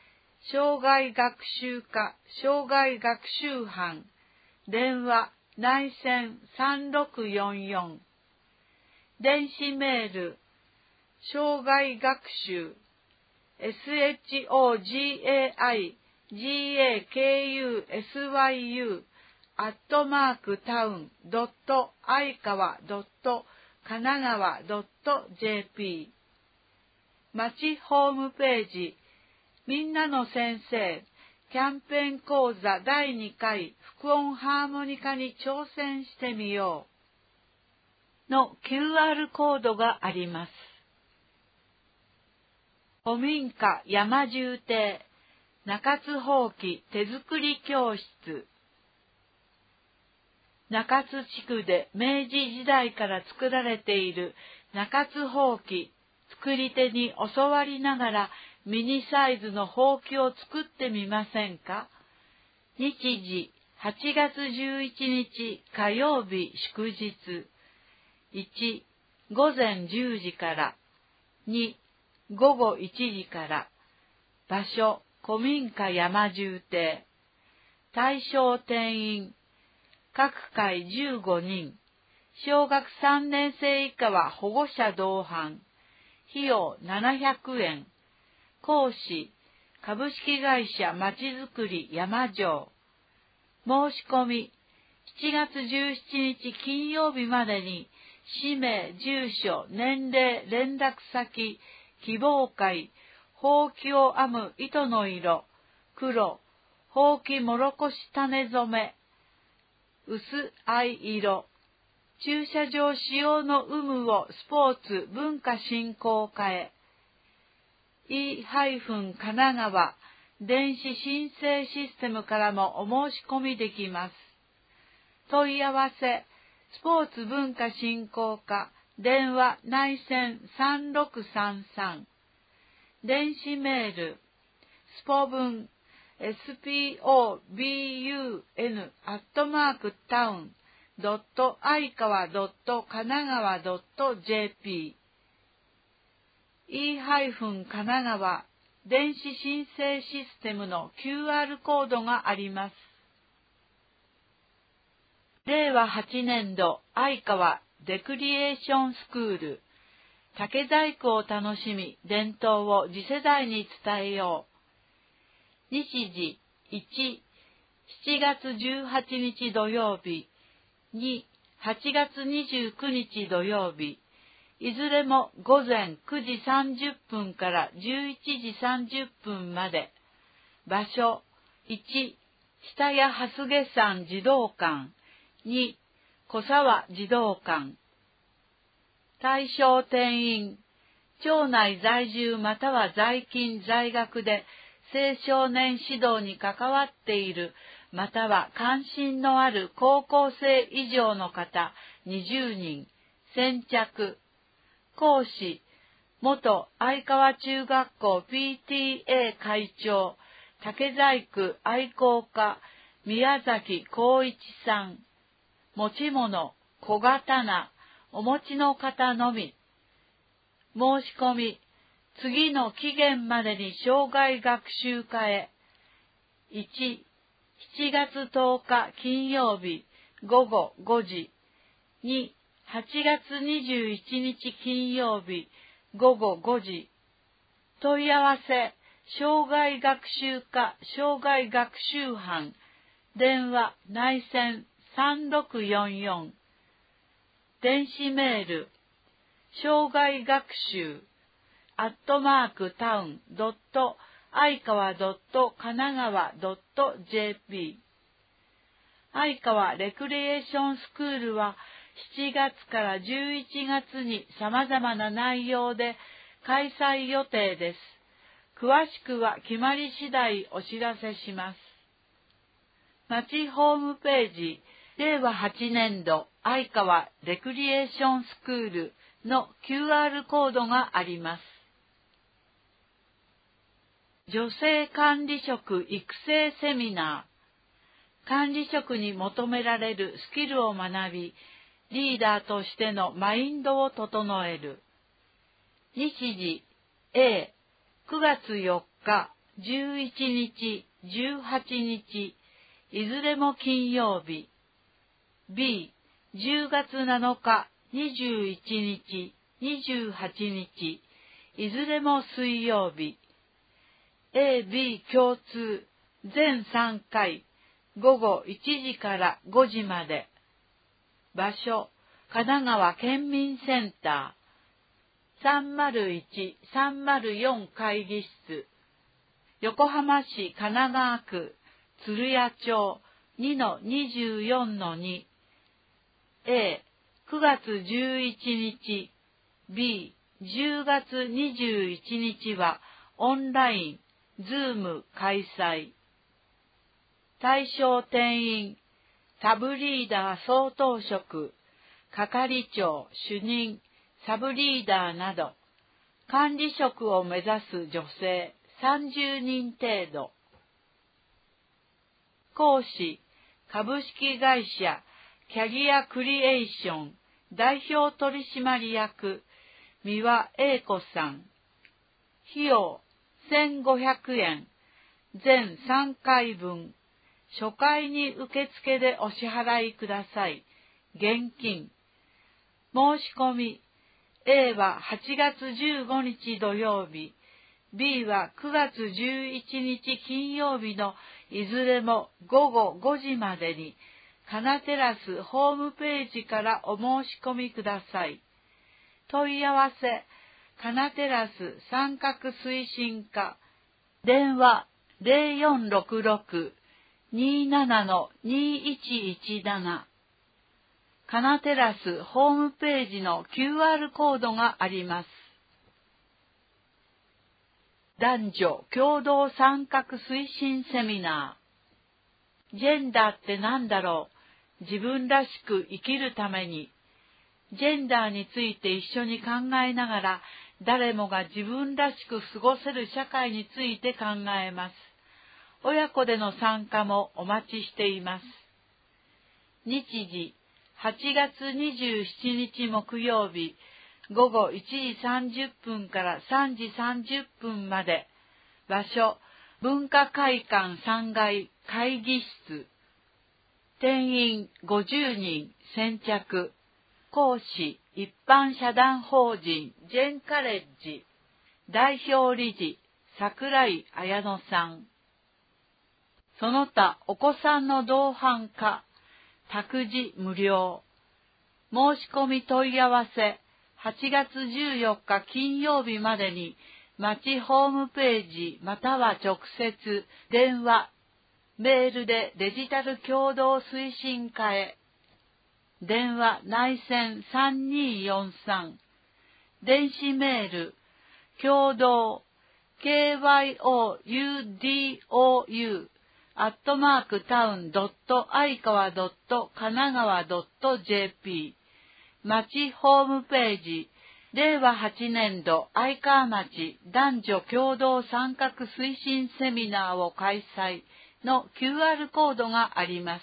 生涯学習課生涯学習班電話内線さんろくよんよん電子メール生涯学習 エスエイチオージーエーアイジーエーケーユーエスワイユー アットマークタウンドット愛川ドット神奈川ドット ジェーピー 町ホームページみんなの先生キャンペーン講座だいにかい副音ハーモニカに挑戦してみようの キューアール コードがあります。古民家山住邸中津箒手作り教室中津地区で明治時代から作られている中津箒作り手に教わりながらミニサイズの箒を作ってみませんか？日時はちがつじゅういちにち火曜日祝日いちごぜんじゅうじからにごごいちじから場所古民家山住邸対象定員各回じゅうごにん小学さんねん生以下は保護者同伴費用ななひゃくえん講師株式会社まちづくり山城申し込みしちがつじゅうしちにち金曜日までに氏名、住所、年齢、連絡先、希望会、箒を編む糸の色、黒、箒もろこし種染め、薄藍色、駐車場使用の有無をスポーツ文化振興課へ、e- 神奈川電子申請システムからもお申し込みできます。問い合わせ、スポーツ文化振興課、電話内線さんろくさんさん、電子メール、スポブン、エスピーオービーユーエヌ アットマークタウンドット愛川ドット神奈川ドット ジェーピー、e- 神奈川電子申請システムの キューアール コードがあります。れいわはちねんど愛川レクリエーションスクール竹細工を楽しみ伝統を次世代に伝えよう。日時いち、しちがつじゅうはちにち土曜日に、はちがつにじゅうくにち土曜日いずれもごぜんくじさんじゅっぷんからじゅういちじさんじゅっぷんまで。場所いち、下谷蓮毛山児童館に、小沢児童館対象定員町内在住または在勤在学で青少年指導に関わっているまたは関心のある高校生以上の方にじゅうにん先着講師元愛川中学校 ピーティーエー 会長竹細工愛好家宮崎光一さん持ち物小刀お持ちの方のみ。申し込み、次の期限までに生涯学習課へ。いち、しちがつとおか金曜日ごごごじ。に、はちがつにじゅういちにち金曜日ごごごじ。問い合わせ、生涯学習課生涯学習班。電話内線さんろくよんよん。電子メール、生涯学習、アットマークタウンドット愛川ドット神奈川ドット ジェーピー。愛川レクリエーションスクールはしちがつからじゅういちがつに様々な内容で開催予定です。詳しくは決まり次第お知らせします。町ホームページ、れいわはちねんど愛川レクリエーションスクールの キューアール コードがあります。女性管理職育成セミナー。管理職に求められるスキルを学び、リーダーとしてのマインドを整える。日時 A、くがつよっかじゅういちにち、じゅうはちにち、いずれも金曜日。B、じゅうがつなのか、にじゅういちにち、にじゅうはちにち、いずれも水曜日。A、B 共通、全さんかい、ごごいちじからごじまで。場所、神奈川県民センター、さんまるいち、さんまるよん会議室、横浜市神奈川区鶴屋町 にのにじゅうよんのに。A、くがつじゅういちにち、B、じゅうがつにじゅういちにちはオンライン、ズーム開催。対象定員、サブリーダー総統職、係長、主任、サブリーダーなど、管理職を目指す女性さんじゅうにん程度。講師、株式会社キャリアクリエーション代表取締役三輪英子さん。費用せんごひゃくえん、全さんかいぶん。初回に受付でお支払いください。現金。申し込み。A ははちがつじゅうごにち土曜日、B はくがつじゅういちにち金曜日のいずれもごごごじまでに、カナテラスホームページからお申し込みください。問い合わせ、カナテラス参画推進課、電話ゼロよんろくろく にーなな にーいちいちなな。カナテラスホームページの キューアール コードがあります。男女共同参画推進セミナー。ジェンダーって何だろう？自分らしく生きるために。ジェンダーについて一緒に考えながら、誰もが自分らしく過ごせる社会について考えます。親子での参加もお待ちしています。日時、はちがつにじゅうしちにち木曜日、ごごいちじさんじゅっぷんからさんじさんじゅっぷんまで。場所、文化会館さんがい会議室。定員ごじゅうにん先着。講師、一般社団法人ジェンカレッジ。代表理事、桜井彩乃さん。その他、お子さんの同伴か、託児無料。申し込み問い合わせ、はちがつじゅうよっか金曜日までに、町ホームページまたは直接、電話、メールでデジタル共同推進課へ。電話内線さんにーよんさん。電子メール、共同、ケーワイオーユーディーオーユー、アットマークタウンドット愛川ドット神奈川ドットジェーピー。町ホームページ、れいわはちねんど愛川町男女共同参画推進セミナーを開催の キューアール コードがあります。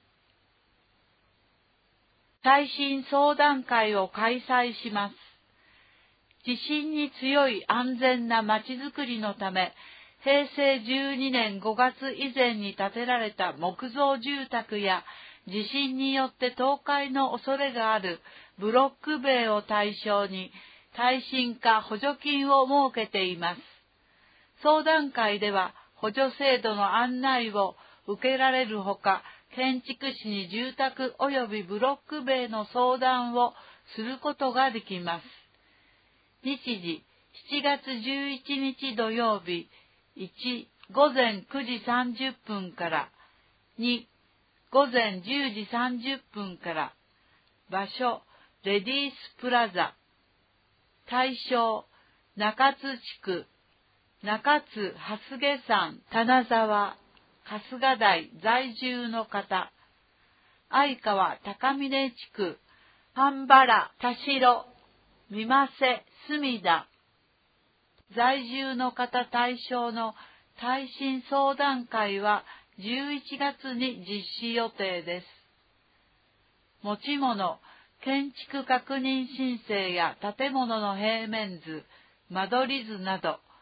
最新相談会を開催します。地震に強い安全な町づくりのため、へいせいじゅうにねんごがつ以前に建てられた木造住宅や地震によって倒壊の恐れがあるブロック塀を対象に耐震化補助金を設けています。相談会では補助制度の案内を受けられるほか、建築士に住宅及びブロック塀の相談をすることができます。日時、しちがつじゅういちにち土曜日、いち、ごぜんくじさんじゅっぷんから、に、ごぜんじゅうじさんじゅっぷんから。場所、レディースプラザ。対象、中津地区、中津蓮毛山棚沢、春日台在住の方、相川高峰地区、半原田代、三増隅田、在住の方対象の耐震相談会はじゅういちがつに実施予定です。持ち物、建築確認申請や建物の平面図、間取り図など、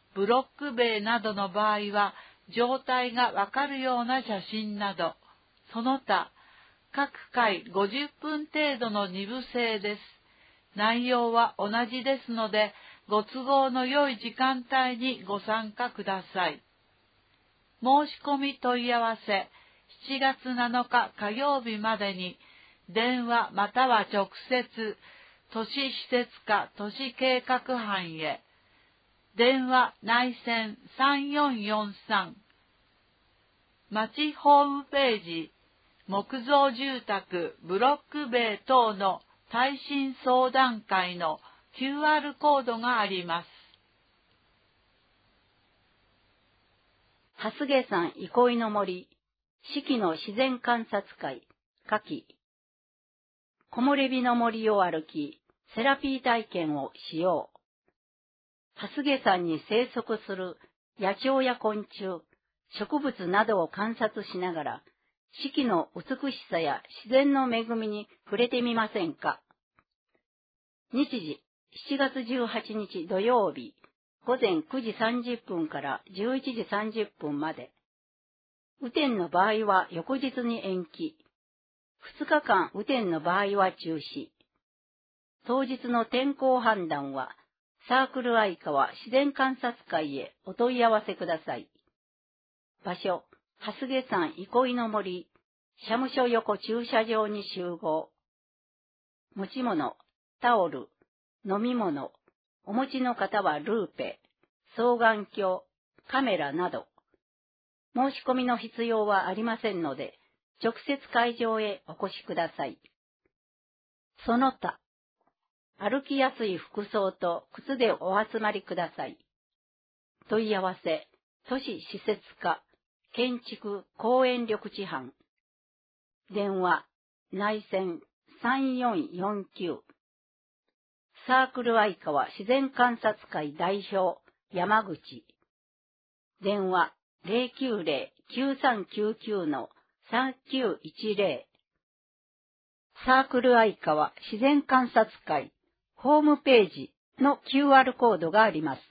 ブロック塀などの場合は、状態がわかるような写真など、その他、各回ごじゅっぷん程度の二部制です。内容は同じですので、ご都合の良い時間帯にご参加ください。申し込み問い合わせ、しちがつなのか火曜日までに、電話または直接、都市施設課都市計画班へ。電話内線さんよんよんさん。町ホームページ、木造住宅、ブロック塀等の耐震相談会の キューアール コードがあります。 蓮毛山憩いの森、四季の自然観察会、夏季。木漏れ日の森を歩き、セラピー体験をしよう。蓮毛山に生息する野鳥や昆虫、植物などを観察しながら、四季の美しさや自然の恵みに触れてみませんか。日時、しちがつじゅうはちにち土曜日、ごぜんくじさんじゅっぷんからじゅういちじさんじゅっぷんまで。雨天の場合は翌日に延期。ふつかかん雨天の場合は中止。当日の天候判断は、サークル愛川自然観察会へお問い合わせください。場所、蓮毛山憩いの森、社務所横駐車場に集合。持ち物、タオル、飲み物、お持ちの方はルーペ、双眼鏡、カメラなど。申し込みの必要はありませんので、直接会場へお越しください。その他、歩きやすい服装と靴でお集まりください。問い合わせ、都市施設課、建築公園緑地班。電話、内線さんよんよんきゅう。サークル愛川自然観察会代表、山口。電話、ゼロきゅうゼロ きゅうさんきゅうきゅう さんきゅういちゼロ。サークル愛川自然観察会ホームページの キューアール コードがあります。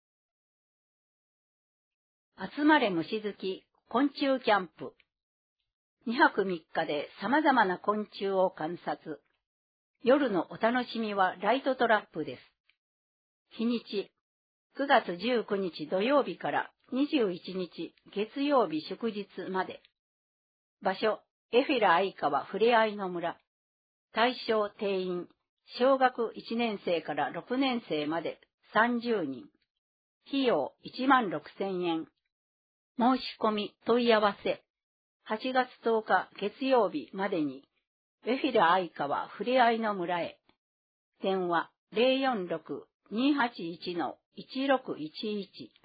集まれ虫好き昆虫キャンプ。にはくみっかで様々な昆虫を観察。夜のお楽しみはライトトラップです。日にち、くがつじゅうくにち土曜日からにじゅういちにち月曜日祝日まで。場所、エフィラ愛川ふれあいの村。対象定員、小学いちねんせいからろくねんせいまでさんじゅうにん。費用いちまんろくせんえん。申し込み問い合わせ。はちがつとおか月曜日までに、エフィラ愛川ふれあいの村へ。電話 ゼロよんろく にはちいち いちろくいちいち。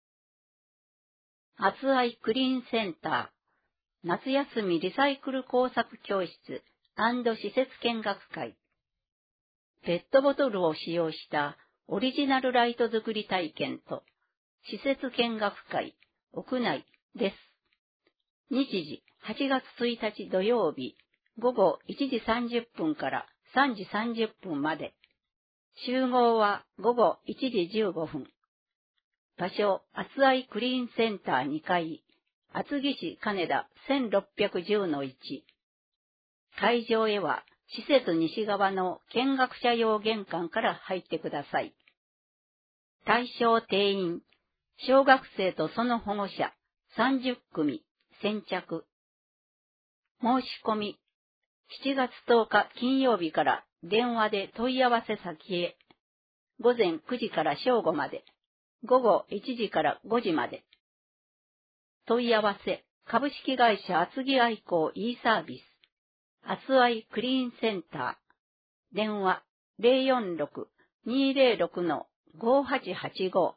厚愛クリーンセンター。夏休みリサイクル工作教室&施設見学会。ペットボトルを使用したオリジナルライト作り体験と施設見学会屋内です。日時はちがつついたち土曜日ごごいちじさんじゅっぷんからさんじさんじゅっぷんまで。集合はごごいちじじゅうごふん。場所、厚愛クリーンセンターにかい、厚木市金田せんろっぴゃくじゅうのいち。会場へは、施設西側の見学者用玄関から入ってください。対象定員、小学生とその保護者さんじゅっくみ、先着。申し込み、しちがつとおか金曜日から電話で問い合わせ先へ。ごぜんくじから正午まで。ごごいちじからごじまで。問い合わせ、株式会社厚木愛好 e サービス。厚愛クリーンセンター。電話 ゼロよんろく にゼロろく ごはちはちご。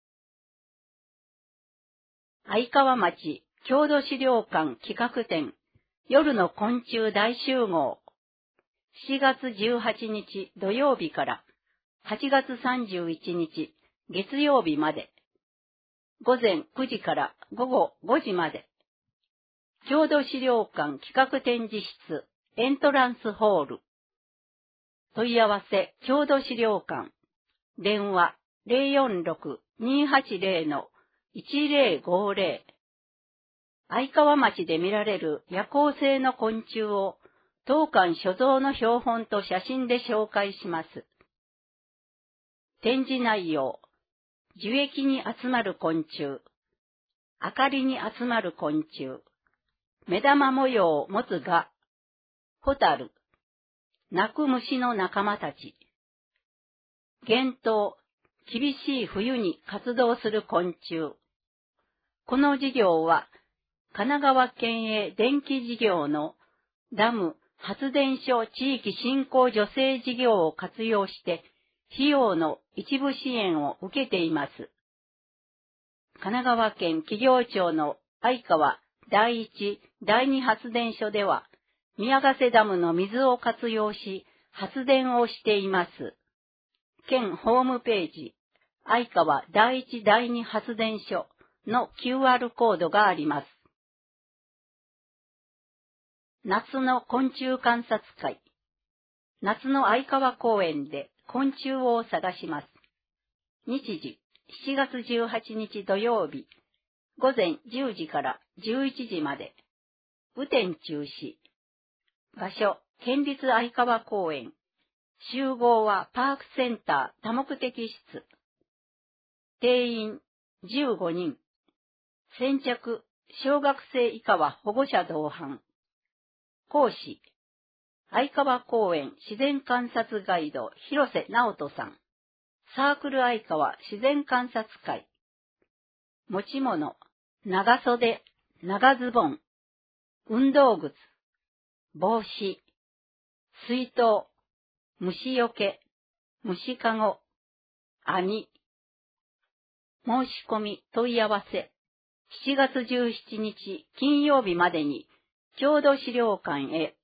愛川町郷土資料館企画展。夜の昆虫大集合。しちがつじゅうはちにち土曜日からはちがつさんじゅういちにち月曜日まで。ごぜんくじからごごごじまで。郷土資料館企画展示室エントランスホール。問い合わせ郷土資料館。電話ゼロよんろく にはちゼロ のいちゼロごゼロ。相川町で見られる夜行性の昆虫を当館所蔵の標本と写真で紹介します。展示内容、樹液に集まる昆虫、明かりに集まる昆虫、目玉模様を持つ蛾、ホタル、鳴く虫の仲間たち、厳冬、厳しい冬に活動する昆虫。この事業は、神奈川県営電気事業のダム発電所地域振興助成事業を活用して、費用の一部支援を受けています。神奈川県企業庁の相川第一、第二発電所では、宮ヶ瀬ダムの水を活用し、発電をしています。県ホームページ、相川第一、第二発電所の キューアール コードがあります。夏の昆虫観察会。夏の相川公園で昆虫を探します。日時、しちがつじゅうはちにち土曜日、午前じゅうじからじゅういちじまで。雨天中止。場所、県立相川公園。集合はパークセンター多目的室。定員じゅうごにん。先着、小学生以下は保護者同伴。講師、相川公園自然観察ガイド広瀬直人さん。サークル相川自然観察会。持ち物、長袖、長ズボン、運動靴、帽子、水筒、虫よけ、虫かご、網。申し込み問い合わせ。しちがつじゅうしちにち金曜日までに郷土資料館へ。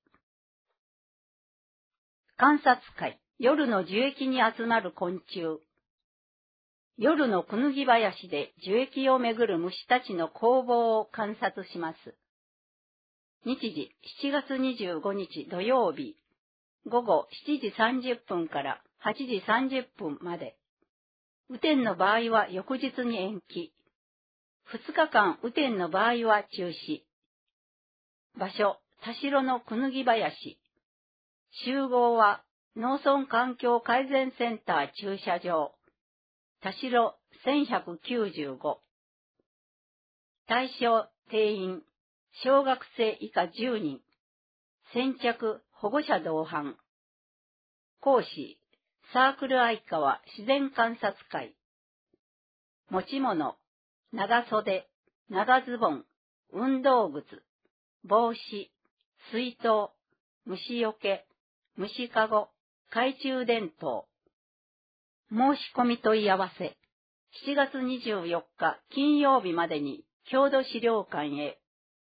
観察会、夜の樹液に集まる昆虫。夜のクヌギ林で樹液をめぐる虫たちの攻防を観察します。日時、しちがつにじゅうごにち土曜日、午後しちじさんじゅっぷんからはちじさんじゅっぷんまで。雨天の場合は翌日に延期。ふつかかん雨天の場合は中止。場所、田代のクヌギ林。集合は農村環境改善センター駐車場。田代せんひゃくきゅうじゅうご。対象定員、小学生以下じゅうにん。先着、保護者同伴。講師、サークル相川自然観察会。持ち物、長袖、長ズボン、運動靴、帽子、水筒、虫よけ、虫かご、懐中電灯。申し込み問い合わせ。しちがつにじゅうよっか金曜日までに郷土資料館へ。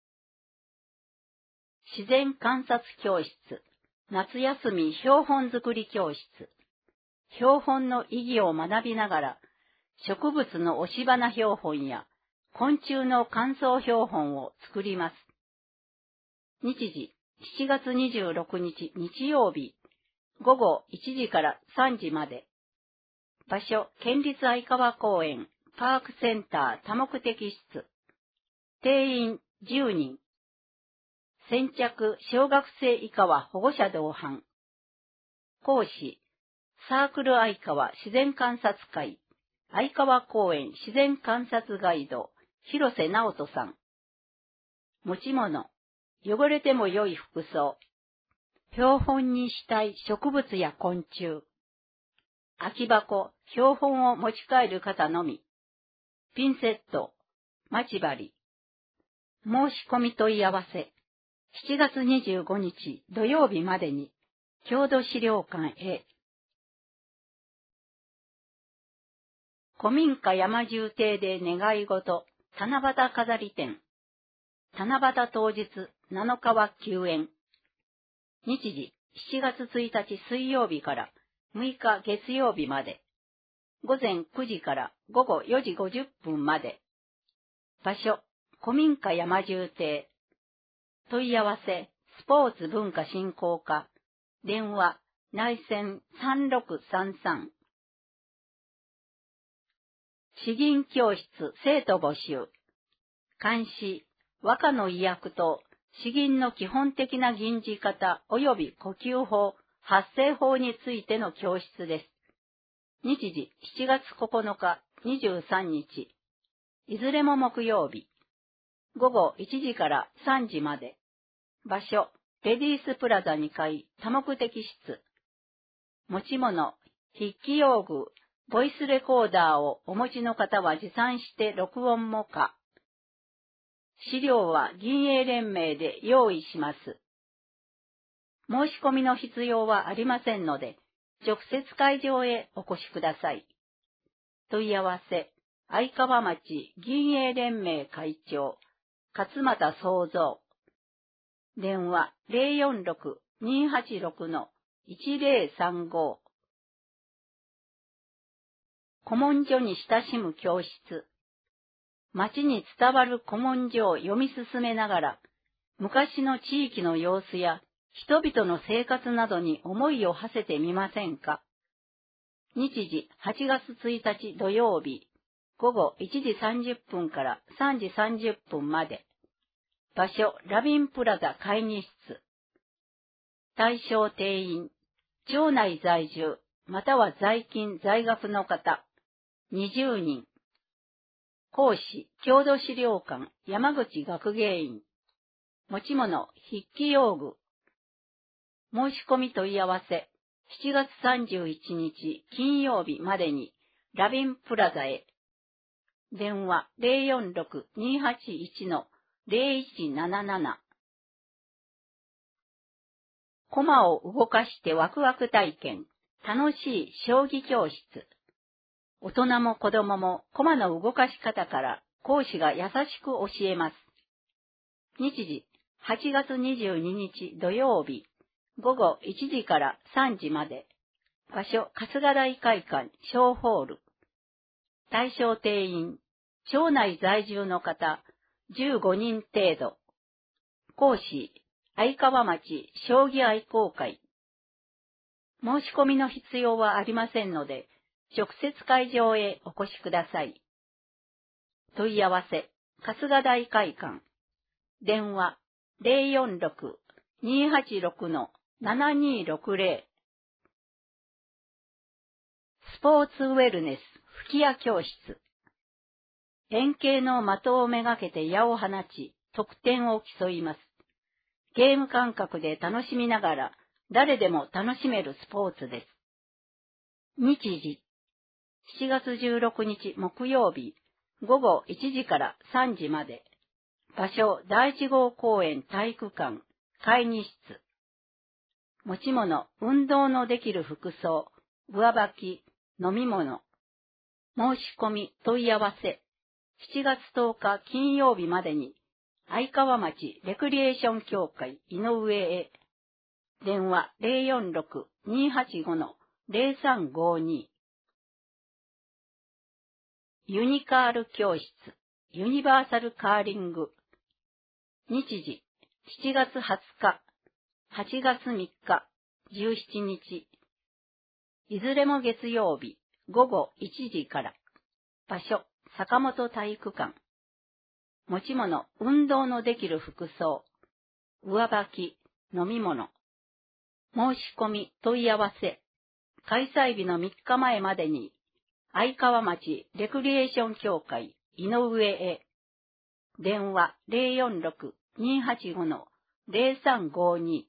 自然観察教室。夏休み標本作り教室。標本の意義を学びながら、植物の押し花標本や昆虫の乾燥標本を作ります。日時、しちがつにじゅうろくにち日曜日、午後いちじからさんじまで。場所、県立相川公園、パークセンター多目的室。定員じゅうにん。先着、小学生以下は保護者同伴。講師、サークル相川自然観察会、相川公園自然観察ガイド、広瀬直人さん。持ち物、汚れても良い服装。標本にしたい植物や昆虫。空き箱、標本を持ち帰る方のみ。ピンセット、待ち針。申し込み問い合わせ。しちがつにじゅうごにち土曜日までに、郷土資料館へ。古民家山中邸で願い事、七夕飾り展。七夕当日なのかは休園。日時、しちがつついたち水曜日からむいか月曜日まで。午前くじから午後よじごじゅっぷんまで。場所、古民家山中邸。問い合わせ、スポーツ文化振興課。電話、内線さんろくさんさん。 詩吟教室生徒募集。監視、和歌の意訳と詩吟の基本的な吟じ方及び呼吸法、発声法についての教室です。日時しちがつここのか、にじゅうさんにち。いずれも木曜日。ごごいちじからさんじまで。場所、レディースプラザにかい多目的室。持ち物、筆記用具、ボイスレコーダーをお持ちの方は持参して録音も可。資料は銀英連盟で用意します。申し込みの必要はありませんので、直接会場へお越しください。問い合わせ、相川町銀英連盟会長、勝俣創造。電話 ゼロよんろく にーはちろく いちゼロさんご。古文書に親しむ教室。町に伝わる古文書を読み進めながら、昔の地域の様子や人々の生活などに思いを馳せてみませんか。日時はちがつついたち土曜日、ごごいちじさんじゅっぷんからさんじさんじゅっぷんまで。場所、ラビンプラザ会議室。対象定員、町内在住、または在勤在学の方、にじゅうにん。講師、郷土資料館、山口学芸員。持ち物、筆記用具。申し込み問い合わせ、しちがつさんじゅういちにち金曜日までに、ラビンプラザへ。電話 ゼロよんろく にーはちいち ゼロいちなななな。駒を動かしてワクワク体験、楽しい将棋教室。大人も子供も駒の動かし方から講師が優しく教えます。日時、はちがつにじゅうににち土曜日、ごごいちじからさんじまで。場所、春日台会館小ホール。対象定員、町内在住の方、じゅうごにん程度。講師、相川町将棋愛好会。申し込みの必要はありませんので、直接会場へお越しください。問い合わせ、春日台会館。電話、ゼロよんろく にーはちろく ななにーろくゼロ。スポーツウェルネス吹き矢教室。円形の的をめがけて矢を放ち、得点を競います。ゲーム感覚で楽しみながら、誰でも楽しめるスポーツです。日時、しちがつじゅうろくにち木曜日、ごごいちじからさんじまで。場所、だいいち号公園体育館、会議室。持ち物、運動のできる服装、上履き、飲み物。申し込み、問い合わせ。しちがつとおか金曜日までに、相川町レクリエーション協会井上へ。電話 ゼロよんろく にーはちご ゼロさんごに。ユニカール教室、ユニバーサルカーリング。日時、しちがつはつか、はちがつみっか、じゅうしちにち。いずれも月曜日、ごごいちじから。場所、坂本体育館。持ち物、運動のできる服装。上履き、飲み物。申し込み、問い合わせ。開催日のみっかまえまでに、相川町レクリエーション協会井上へ。電話 ゼロよんろく にーはちご ゼロさんごに。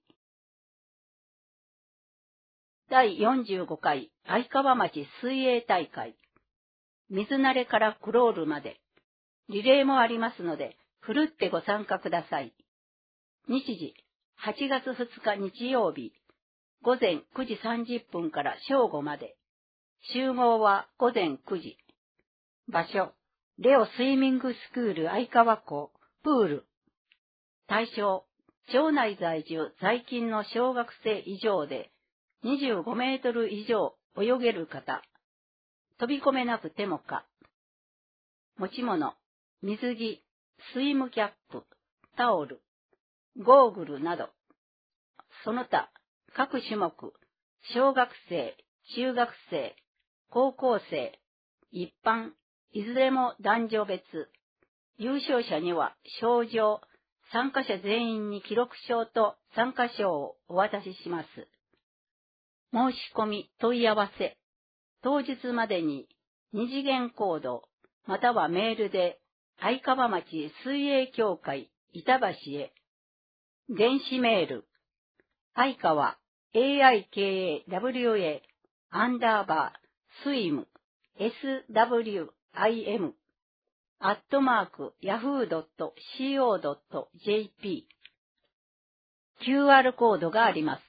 だいよんじゅうごかい相川町水泳大会。水慣れからクロールまで。リレーもありますので、ふるってご参加ください。日時、はちがつふつか日曜日、ごぜんくじさんじゅっぷんから正午まで。集合はごぜんくじ。場所、レオスイミングスクール相川校、プール。対象、町内在住在勤の小学生以上で、にじゅうごメートル以上泳げる方。飛び込めなくてもか。持ち物、水着、スイムキャップ、タオル、ゴーグルなど。その他、各種目、小学生、中学生、高校生、一般、 いずれも男女別。優勝者には賞状、参加者全員に記録証と参加賞をお渡しします。申し込み問い合わせ。当日までに二次元コードまたはメールで愛川町水泳協会板橋へ。電子メール愛川 エーアイケーエーダブリューエー アンダーバースイム エスダブリューアイエム アットマークヤフードットシーオードットジェーピー キューアール コードがあります。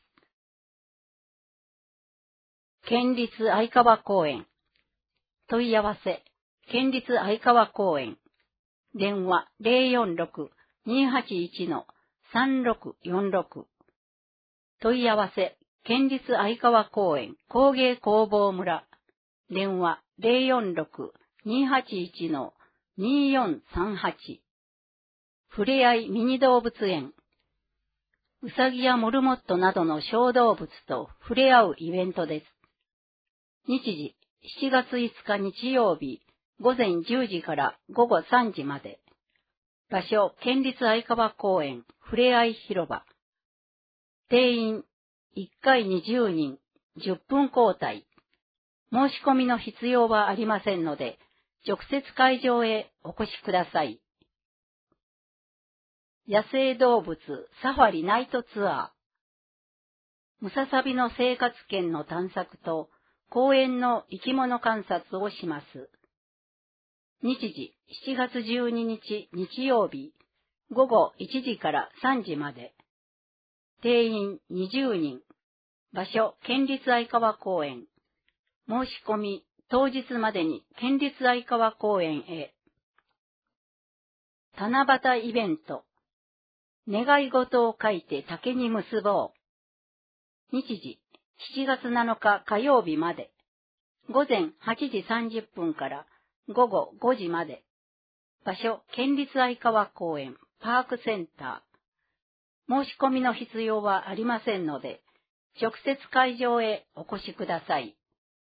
県立愛川公園問い合わせ県立愛川公園電話 ゼロよんろく にーはちいち さんろくよんろく 問い合わせ県立愛川公園工芸工房村電話 ゼロよんろく にーはちいち にーよんさんはち ふれあいミニ動物園うさぎやモルモットなどの小動物と触れ合うイベントです。日時しちがついつか日曜日午前じゅうじから午後さんじまで。場所県立愛川公園ふれあい広場。定員いっかいにじゅうにんじゅっぷん交代。申し込みの必要はありませんので、直接会場へお越しください。野生動物サファリナイトツアー。ムササビの生活圏の探索と公園の生き物観察をします。日時しちがつじゅうににち日曜日午後いちじからさんじまで。定員にじゅうにん。場所県立愛川公園。申し込み当日までに県立愛川公園へ。七夕イベント。願い事を書いて竹に結ぼう。日時しちがつなのか火曜日まで。午前はちじさんじゅっぷんから午後ごじまで。場所県立愛川公園パークセンター。申し込みの必要はありませんので、直接会場へお越しください。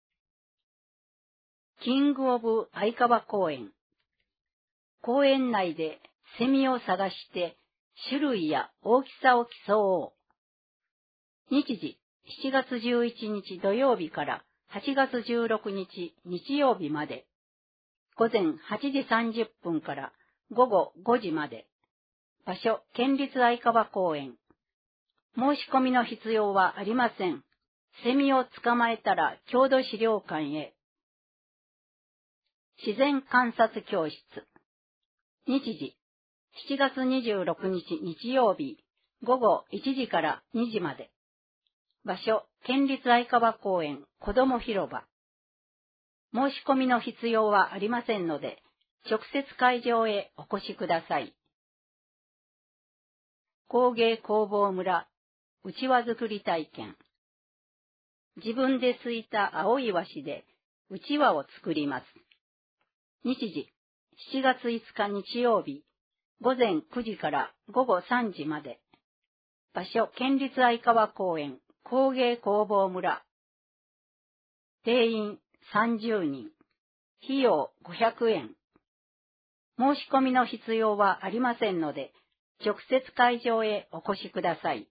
キングオブ愛川公園。公園内でセミを探して種類や大きさを競おう。日時しちがつじゅういちにち土曜日からはちがつじゅうろくにち日曜日まで。午前はちじさんじゅっぷんから午後ごじまで。場所県立愛川公園。申し込みの必要はありません。セミを捕まえたら郷土資料館へ。自然観察教室。日時しちがつにじゅうろくにち日曜日午後いちじからにじまで。場所県立愛川公園子ども広場。申し込みの必要はありませんので、直接会場へお越しください。工芸工房村うちわ作り体験。自分ですいた青い和紙でうちわを作ります。日時しちがついつか日曜日午前くじから午後さんじまで。場所県立愛川公園工芸工房村。定員さんじゅうにん。費用ごひゃくえん。申し込みの必要はありませんので、直接会場へお越しください。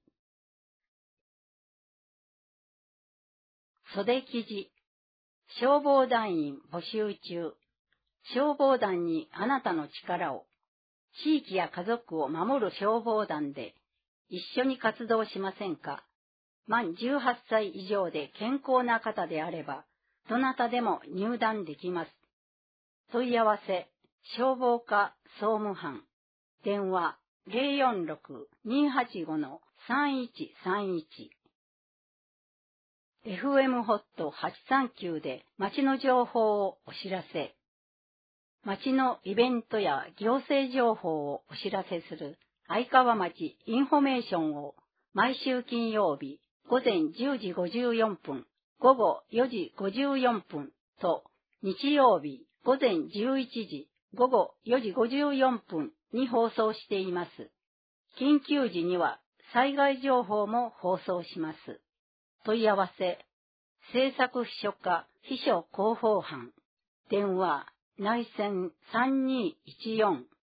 袖記事。消防団員募集中。消防団にあなたの力を。地域や家族を守る消防団で一緒に活動しませんか。満じゅうはっさい以上で健康な方であれば、どなたでも入団できます。問い合わせ、消防課総務班。電話ゼロよんろく にーはちご さんいちさんいち。エフエム ホットはちさんきゅうで町の情報をお知らせ。町のイベントや行政情報をお知らせする愛川町インフォメーションを毎週金曜日午前じゅうじごじゅうよんぷん、午後よじごじゅうよんぷんと日曜日午前じゅういちじ、午後よじごじゅうよんぷんに放送しています。緊急時には災害情報も放送します。問い合わせ、政策秘書課秘書広報班。電話内戦さんにいちよん。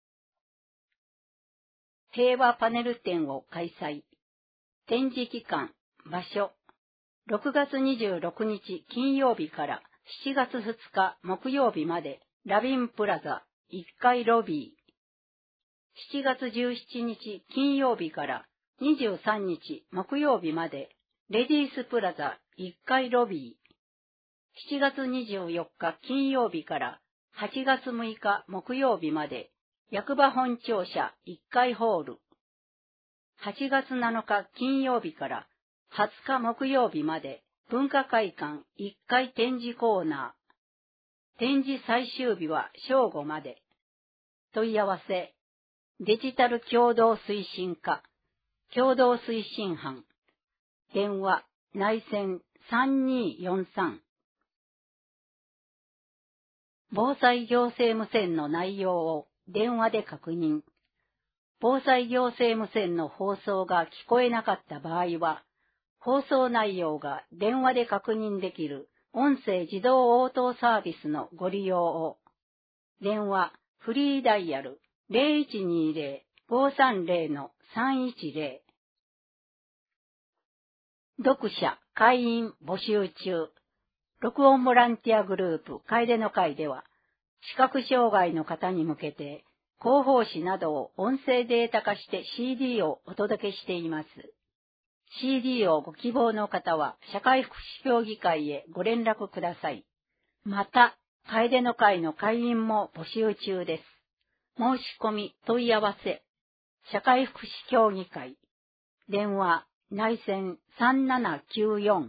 平和パネル展を開催。展示期間、場所。ろくがつにじゅうろくにち金曜日からしちがつふつか木曜日までラビンプラザいっかいロビー。しちがつじゅうしちにち金曜日からにじゅうさんにち木曜日までレディースプラザいっかいロビー。しちがつにじゅうよっか金曜日からはちがつむいか木曜日まで役場本庁舎いっかいホール。はちがつなのか金曜日からはつか木曜日まで文化会館いっかい展示コーナー。展示最終日は正午まで。問い合わせ、デジタル共同推進課、共同推進班。電話、内線さんにーよんさん。防災行政無線の内容を電話で確認。防災行政無線の放送が聞こえなかった場合は、放送内容が電話で確認できる音声自動応答サービスのご利用を。電話、フリーダイヤル ゼロいちにゼロ ごさんゼロ のさんいちゼロ。読者、会員募集中。録音ボランティアグループ楓の会では、視覚障害の方に向けて、広報誌などを音声データ化して シーディー をお届けしています。シーディー をご希望の方は、社会福祉協議会へご連絡ください。また、楓の会の会員も募集中です。申し込み、問い合わせ、社会福祉協議会。電話、内線さんななきゅうよん。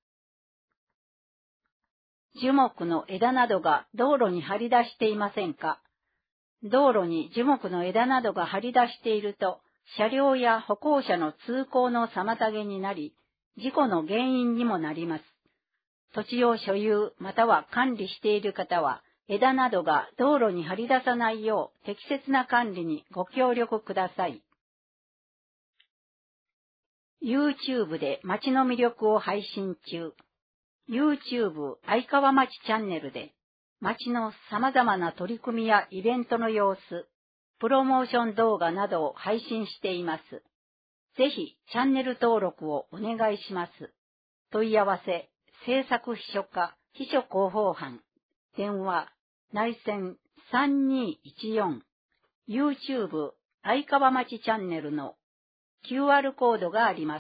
樹木の枝などが道路に張り出していませんか？道路に樹木の枝などが張り出していると、車両や歩行者の通行の妨げになり、事故の原因にもなります。土地を所有または管理している方は、枝などが道路に張り出さないよう適切な管理にご協力ください。YouTube で街の魅力を配信中。YouTube 相川町チャンネルで町の様々な取り組みやイベントの様子、プロモーション動画などを配信しています。ぜひチャンネル登録をお願いします。問い合わせ、制作秘書課、秘書広報班。電話、内線さんにいちよん。YouTube 相川町チャンネルの キューアール コードがあります。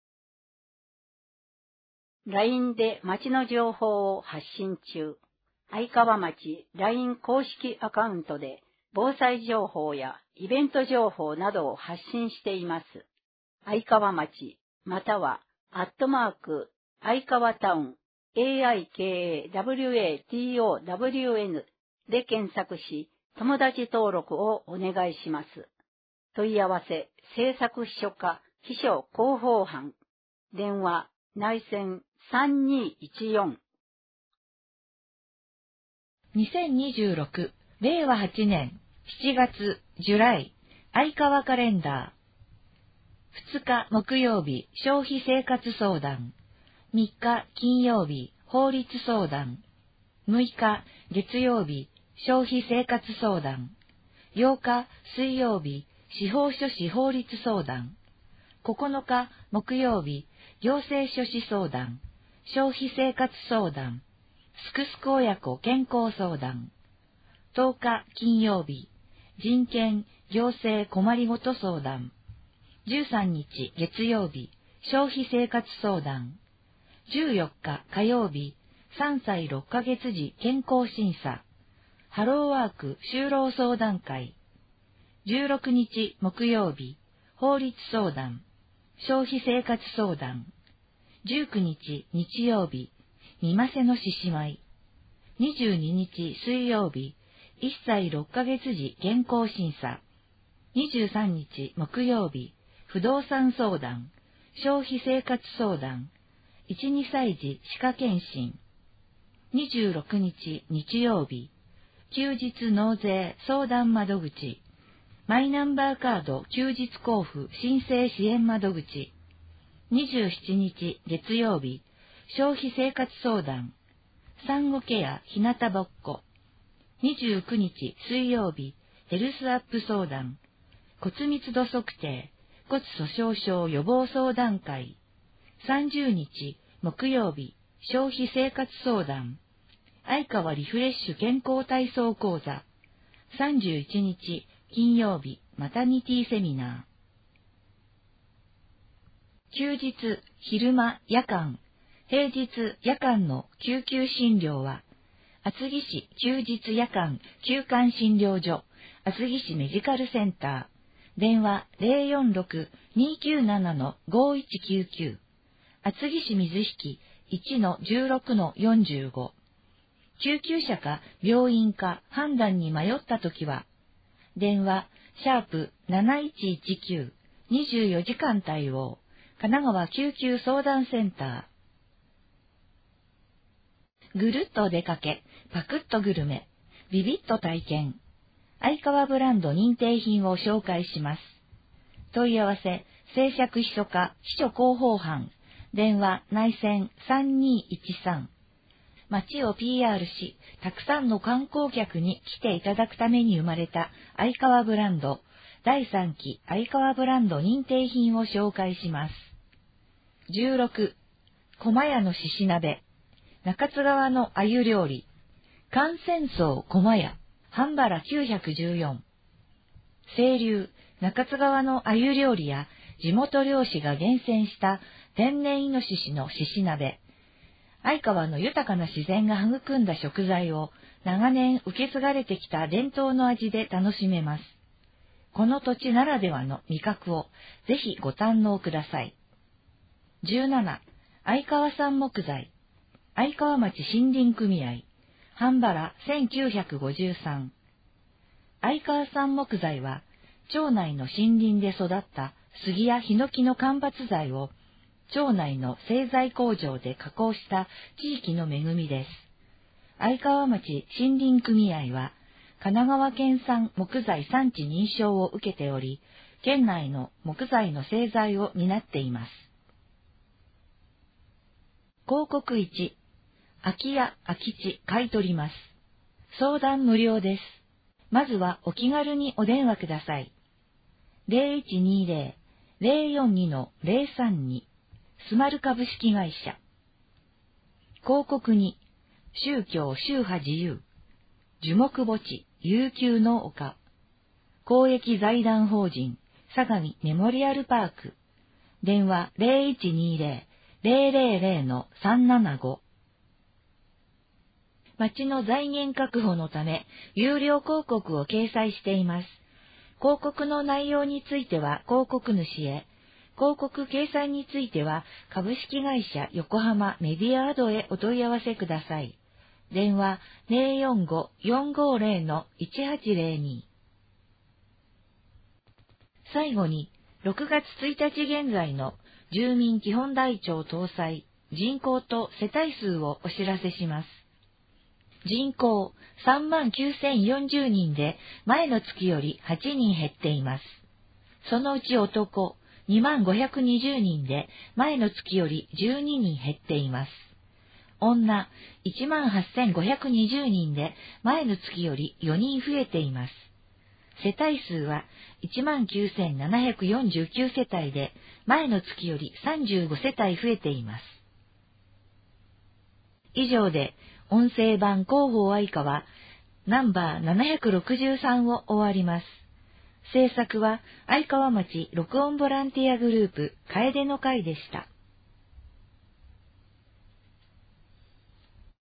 ライン で町の情報を発信中。相川町 ライン 公式アカウントで防災情報やイベント情報などを発信しています。相川町またはアットマーク相川タウン エーアイケーエーダブリューエーティーオーダブリューエヌ で検索し友達登録をお願いします。問い合わせ制作秘書課秘書広報班。電話内線さんにいちよん。 にせんにじゅうろくれいわはちねんしちがつジュライ相川カレンダー。ふつか木曜日消費生活相談。みっか金曜日法律相談。むいか月曜日消費生活相談。ようか水曜日司法書士法律相談。ここのか木曜日行政書士相談。消費生活相談。すくすく親子健康相談。とおか金曜日人権行政困りごと相談。じゅうさんにち月曜日消費生活相談。じゅうよっか火曜日さんさいろっかげつ時健康審査。ハローワーク就労相談会。じゅうろくにち木曜日法律相談。消費生活相談。じゅうくにち日曜日みませの獅子舞。にじゅうににち水曜日いっさいろっかげつ時健康審査。にじゅうさんにち木曜日不動産相談。消費生活相談。いち、にさい児歯科検診。にじゅうろくにち日曜日休日納税相談窓口。マイナンバーカード休日交付申請支援窓口。にじゅうしちにち月曜日消費生活相談。産後ケアひなたぼっこ。 にじゅうくにち水曜日、ヘルスアップ相談。骨密度測定、骨粗鬆症予防相談会。さんじゅうにち木曜日、消費生活相談。相川リフレッシュ健康体操講座。さんじゅういちにち金曜日、マタニティセミナー。休日、昼間、夜間、平日、夜間の救急診療は、厚木市休日夜間休館診療所、厚木市メディカルセンター。電話 ゼロよんろく にきゅうなな ごいちきゅうきゅう。厚木市水引 いちのじゅうろくのよんじゅうご。救急車か病院か判断に迷ったときは、電話、シャープなないちいちきゅう、にじゅうよじかん対応、神奈川救急相談センター。ぐるっとお出かけ、パクッとグルメ、ビビッと体験。相川ブランド認定品を紹介します。問い合わせ、製釈秘書課秘書広報班、電話内線さんにいちさん。街を ピーアール し、たくさんの観光客に来ていただくために生まれた相川ブランド、だいさんき相川ブランド認定品を紹介します。じゅうろく、駒屋のしし鍋、中津川の鮎料理、関仙荘駒屋、半原きゅうひゃくじゅうよん。清流、中津川の鮎料理や地元漁師が厳選した天然イノシシのしし鍋、相川の豊かな自然が育んだ食材を長年受け継がれてきた伝統の味で楽しめます。この土地ならではの味覚をぜひご堪能ください。じゅうなな、相川産木材、相川町森林組合、半原せんきゅうひゃくごじゅうさん。相川産木材は、町内の森林で育った杉やヒノキの間伐材を、町内の製材工場で加工した地域の恵みです。相川町森林組合は、神奈川県産木材産地認証を受けており、県内の木材の製材を担っています。広告いち、空き家空き地買い取ります。相談無料です。まずはお気軽にお電話ください。ゼロいちにゼロ ゼロよんに ゼロさんにスマル株式会社。広告に、宗教宗派自由、樹木墓地悠久の丘、公益財団法人相模メモリアルパーク、電話ゼロいちにゼロ ゼロゼロゼロ さんななご。町の財源確保のため、有料広告を掲載しています。広告の内容については広告主へ、広告掲載については株式会社横浜メディアアドへお問い合わせください。電話 ゼロよんご よんごゼロ のいちはちゼロに。最後に、ろくがつついたち現在の住民基本台帳搭載人口と世帯数をお知らせします。人口さんまんきゅうせんよんじゅうにんで前の月よりはちにん減っています。そのうち男にまんごひゃくにじゅうにんで前の月よりじゅうににん減っています。女いちまんはっせんごひゃくにじゅうにんで前の月よりよにん増えています。世帯数はいちまんきゅうせんななひゃくよんじゅうきゅう世帯で前の月よりさんじゅうご世帯増えています。以上で音声版広報相川ナンバーななひゃくろくじゅうさんを終わります。制作は相川町録音ボランティアグループ楓の会でした。